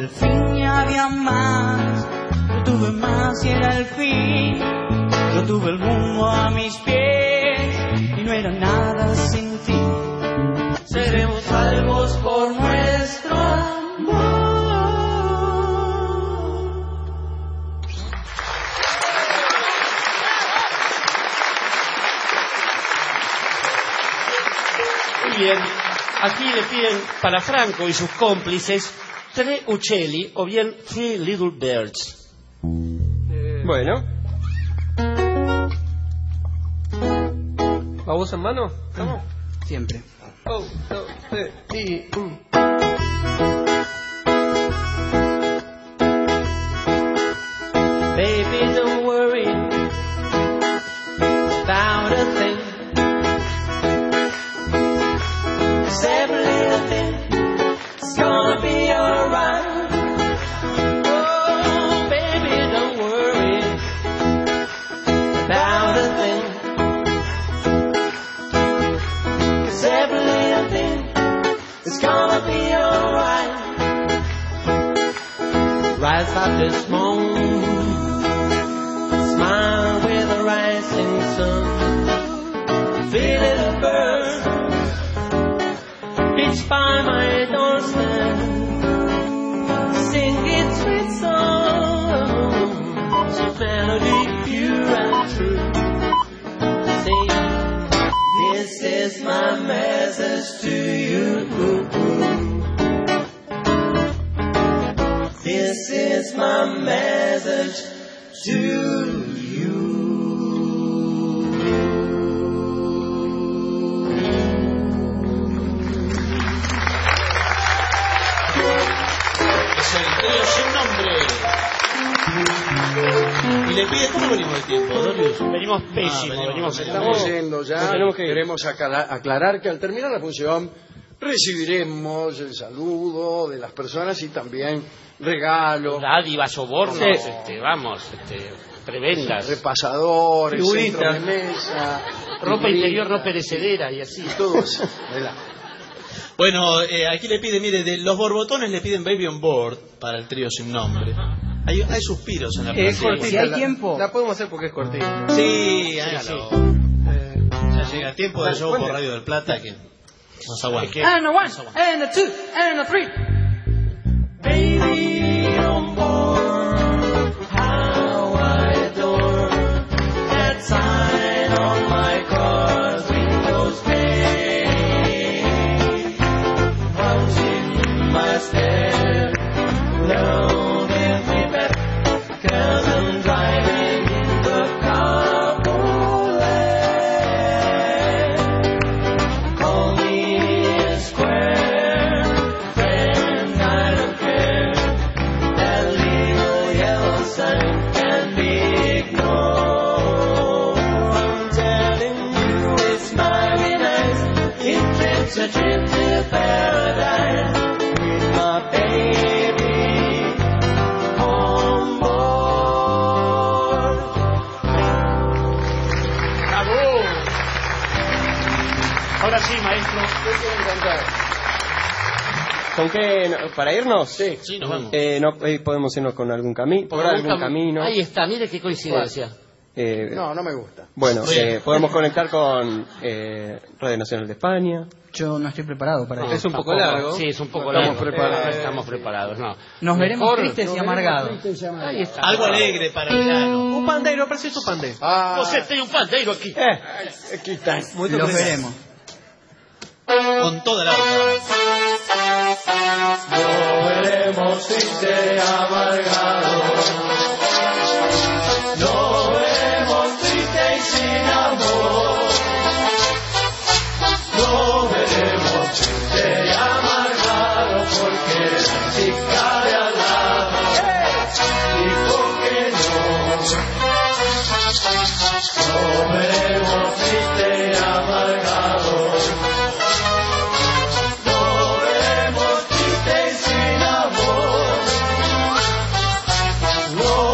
Speaker 1: al fin ya había más. Yo tuve más y era el fin. Yo tuve el mundo a mis pies y no era nada sin ti. Seremos salvos por nuestro amor.
Speaker 15: Muy bien, aquí le piden para Franco y sus cómplices 3 uccelli o bien 3 little birds.
Speaker 5: Bueno. ¿Vamos en mano? ¿Vamos?
Speaker 2: Siempre.
Speaker 5: Oh, 2, 3 y...
Speaker 1: Baby, don't worry about a thing. 'Cause every little thing is gonna be alright. Oh, baby, don't worry about a thing. 'Cause every little thing is gonna be alright. Rise up this morning, smile with the rising sun. Feel it burn, reach by my doorstep, sing its sweet song, sweet melody pure and true. Sing, this is my message to you. This is my message to you.
Speaker 14: Es el trío sin nombre. Y le pide, ¿cómo venimos de tiempo, Dorius?
Speaker 15: Venimos pésimo, venimos
Speaker 13: Estamos yendo ya. Queremos aclarar que al terminar la función recibiremos el saludo de las personas y también regalos,
Speaker 15: dádivas, sobornos, prebendas,
Speaker 13: repasadores,
Speaker 15: figuritas,
Speaker 13: centro de mesa,
Speaker 15: ropa interior no perecedera y así.
Speaker 13: Todo eso.
Speaker 14: Bueno, aquí le pide, mire, de los borbotones le piden Baby on Board para el trío sin nombre. Hay suspiros en la
Speaker 2: Es
Speaker 14: platea.
Speaker 2: cortita, si hay tiempo.
Speaker 5: La podemos hacer porque es cortita.
Speaker 14: Sí, hágalo. Ya llega tiempo de show por Radio del Plata que nos aguanta.
Speaker 1: And a 1, and a 2, and a 3. Baby on board, how I adore that sign on my car's windows pane. Watching my stare, know that we better, 'cause I'm driving in the carpool lane. Call me a square friend, I don't care. That little yellow sign can be ignored. I'm telling you, it's mighty nice. It's a trip to paradise with my baby on board.
Speaker 15: ¡Bravo! Ahora sí, maestro.
Speaker 5: ¿Con qué? ¿Para irnos?
Speaker 13: Sí.
Speaker 15: Sí, nos vamos.
Speaker 5: Podemos irnos con algún camino. ¿Por algún camino?
Speaker 15: Ahí está, mire qué coincidencia.
Speaker 13: No me gusta.
Speaker 5: Bueno, podemos conectar con Radio Nacional de España.
Speaker 2: Yo no estoy preparado para eso.
Speaker 5: Es un poco largo.
Speaker 15: Sí, es un poco
Speaker 13: Estamos
Speaker 15: largo.
Speaker 13: preparados.
Speaker 15: No estamos preparados, no.
Speaker 2: Nos veremos
Speaker 15: Mejor-
Speaker 2: tristes y amargados.
Speaker 15: Ahí está.
Speaker 14: Algo alegre para el verano.
Speaker 5: Un pandeiro, preciso pandeiro.
Speaker 15: Você tem um pandeiro aqui.
Speaker 13: Aquí está.
Speaker 2: Los veremos.
Speaker 14: Con toda la
Speaker 1: No veremos triste amargado. No veremos triste y sin amor. No veremos triste y amargado porque la chica de al lado dijo que no. No veremos triste y amargado. No veremos triste y sin amor. No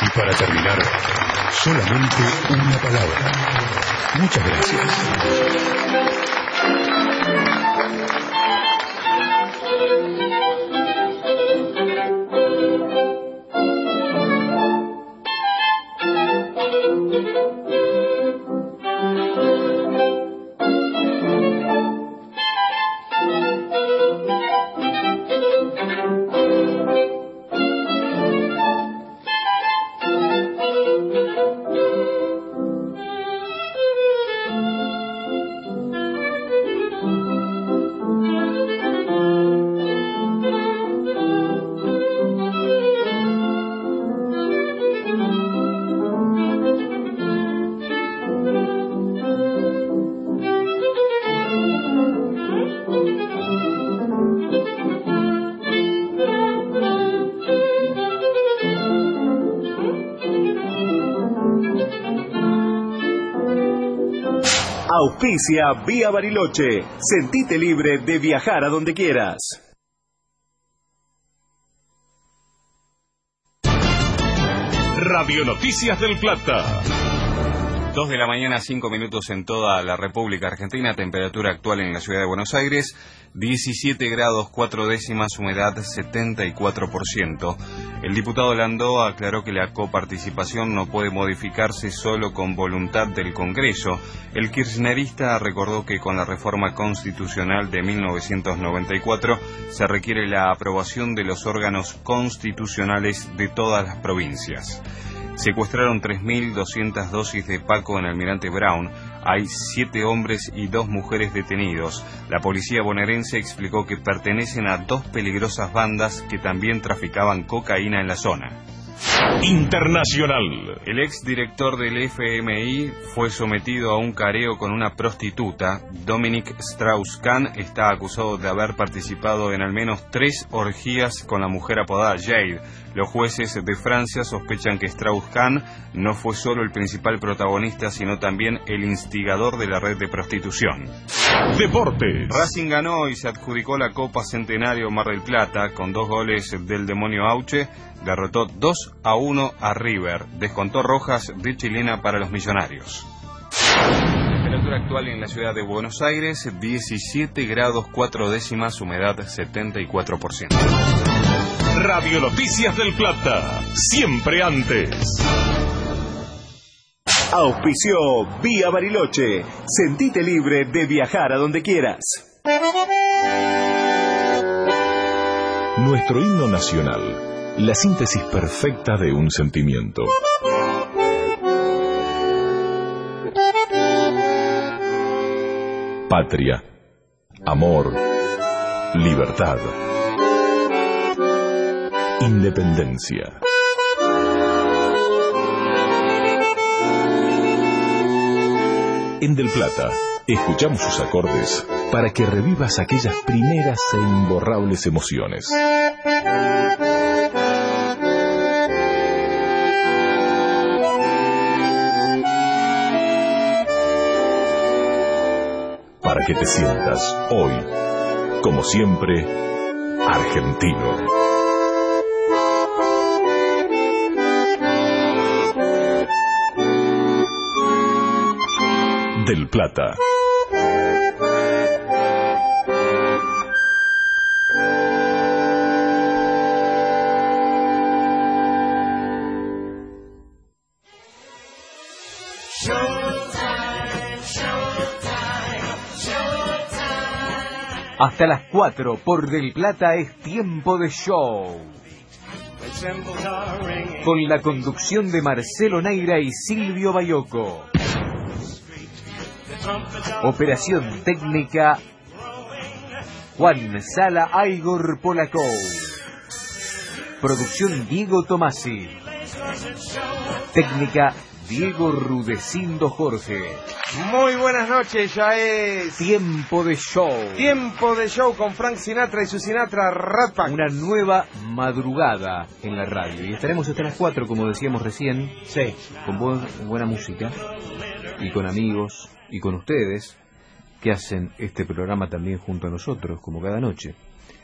Speaker 11: Y para terminar, solamente una palabra. Muchas gracias.
Speaker 7: Auspicia Vía Bariloche. Sentite libre de viajar a donde quieras.
Speaker 21: Radio Noticias del Plata.
Speaker 19: 2 de la mañana, 5 minutos en toda la República Argentina. Temperatura actual en la ciudad de Buenos Aires, 17 grados 4 décimas, humedad 74%. El diputado Landó aclaró que la coparticipación no puede modificarse solo con voluntad del Congreso. El kirchnerista recordó que con la reforma constitucional de 1994 se requiere la aprobación de los órganos constitucionales de todas las provincias. Secuestraron 3.200 dosis de Paco en Almirante Brown. Hay 7 hombres y 2 mujeres detenidos. La policía bonaerense explicó que pertenecen a 2 peligrosas bandas que también traficaban cocaína en la zona.
Speaker 21: Internacional.
Speaker 19: El exdirector del FMI fue sometido a un careo con una prostituta. Dominic Strauss-Kahn está acusado de haber participado en al menos 3 orgías con la mujer apodada Jade. Los jueces de Francia sospechan que Strauss-Kahn no fue solo el principal protagonista, sino también el instigador de la red de prostitución.
Speaker 21: Deportes.
Speaker 19: Racing ganó y se adjudicó la Copa Centenario Mar del Plata con 2 goles del demonio Auche. Derrotó 2-1 a River. Descontó rojas de chilena para los millonarios. Temperatura actual en la ciudad de Buenos Aires, 17 grados 4 décimas, humedad 74%.
Speaker 21: Radio Noticias del Plata, siempre antes.
Speaker 7: Auspició Vía Bariloche. Sentite libre de viajar a donde quieras.
Speaker 11: Nuestro himno nacional. La síntesis perfecta de un sentimiento. Patria, amor, libertad, independencia. En Del Plata, escuchamos sus acordes para que revivas aquellas primeras e imborrables emociones. Para que te sientas hoy, como siempre, argentino. Del Plata.
Speaker 20: Hasta las 4 por Del Plata es tiempo de show. Con la conducción de Marcelo Neira y Silvio Bayoco. Operación técnica Juan Sala Igor Polakov. Producción Diego Tomasi. Técnica Diego Rudecindo Jorge.
Speaker 10: Muy buenas noches, ya es
Speaker 20: Tiempo de show.
Speaker 10: Tiempo de show con Frank Sinatra y su Sinatra Rat Pack.
Speaker 20: Una nueva madrugada en la radio. Y estaremos hasta las 4, como decíamos recién.
Speaker 10: Sí.
Speaker 20: Con buena música. Y con amigos. Y con ustedes. Que hacen este programa también junto a nosotros, como cada noche.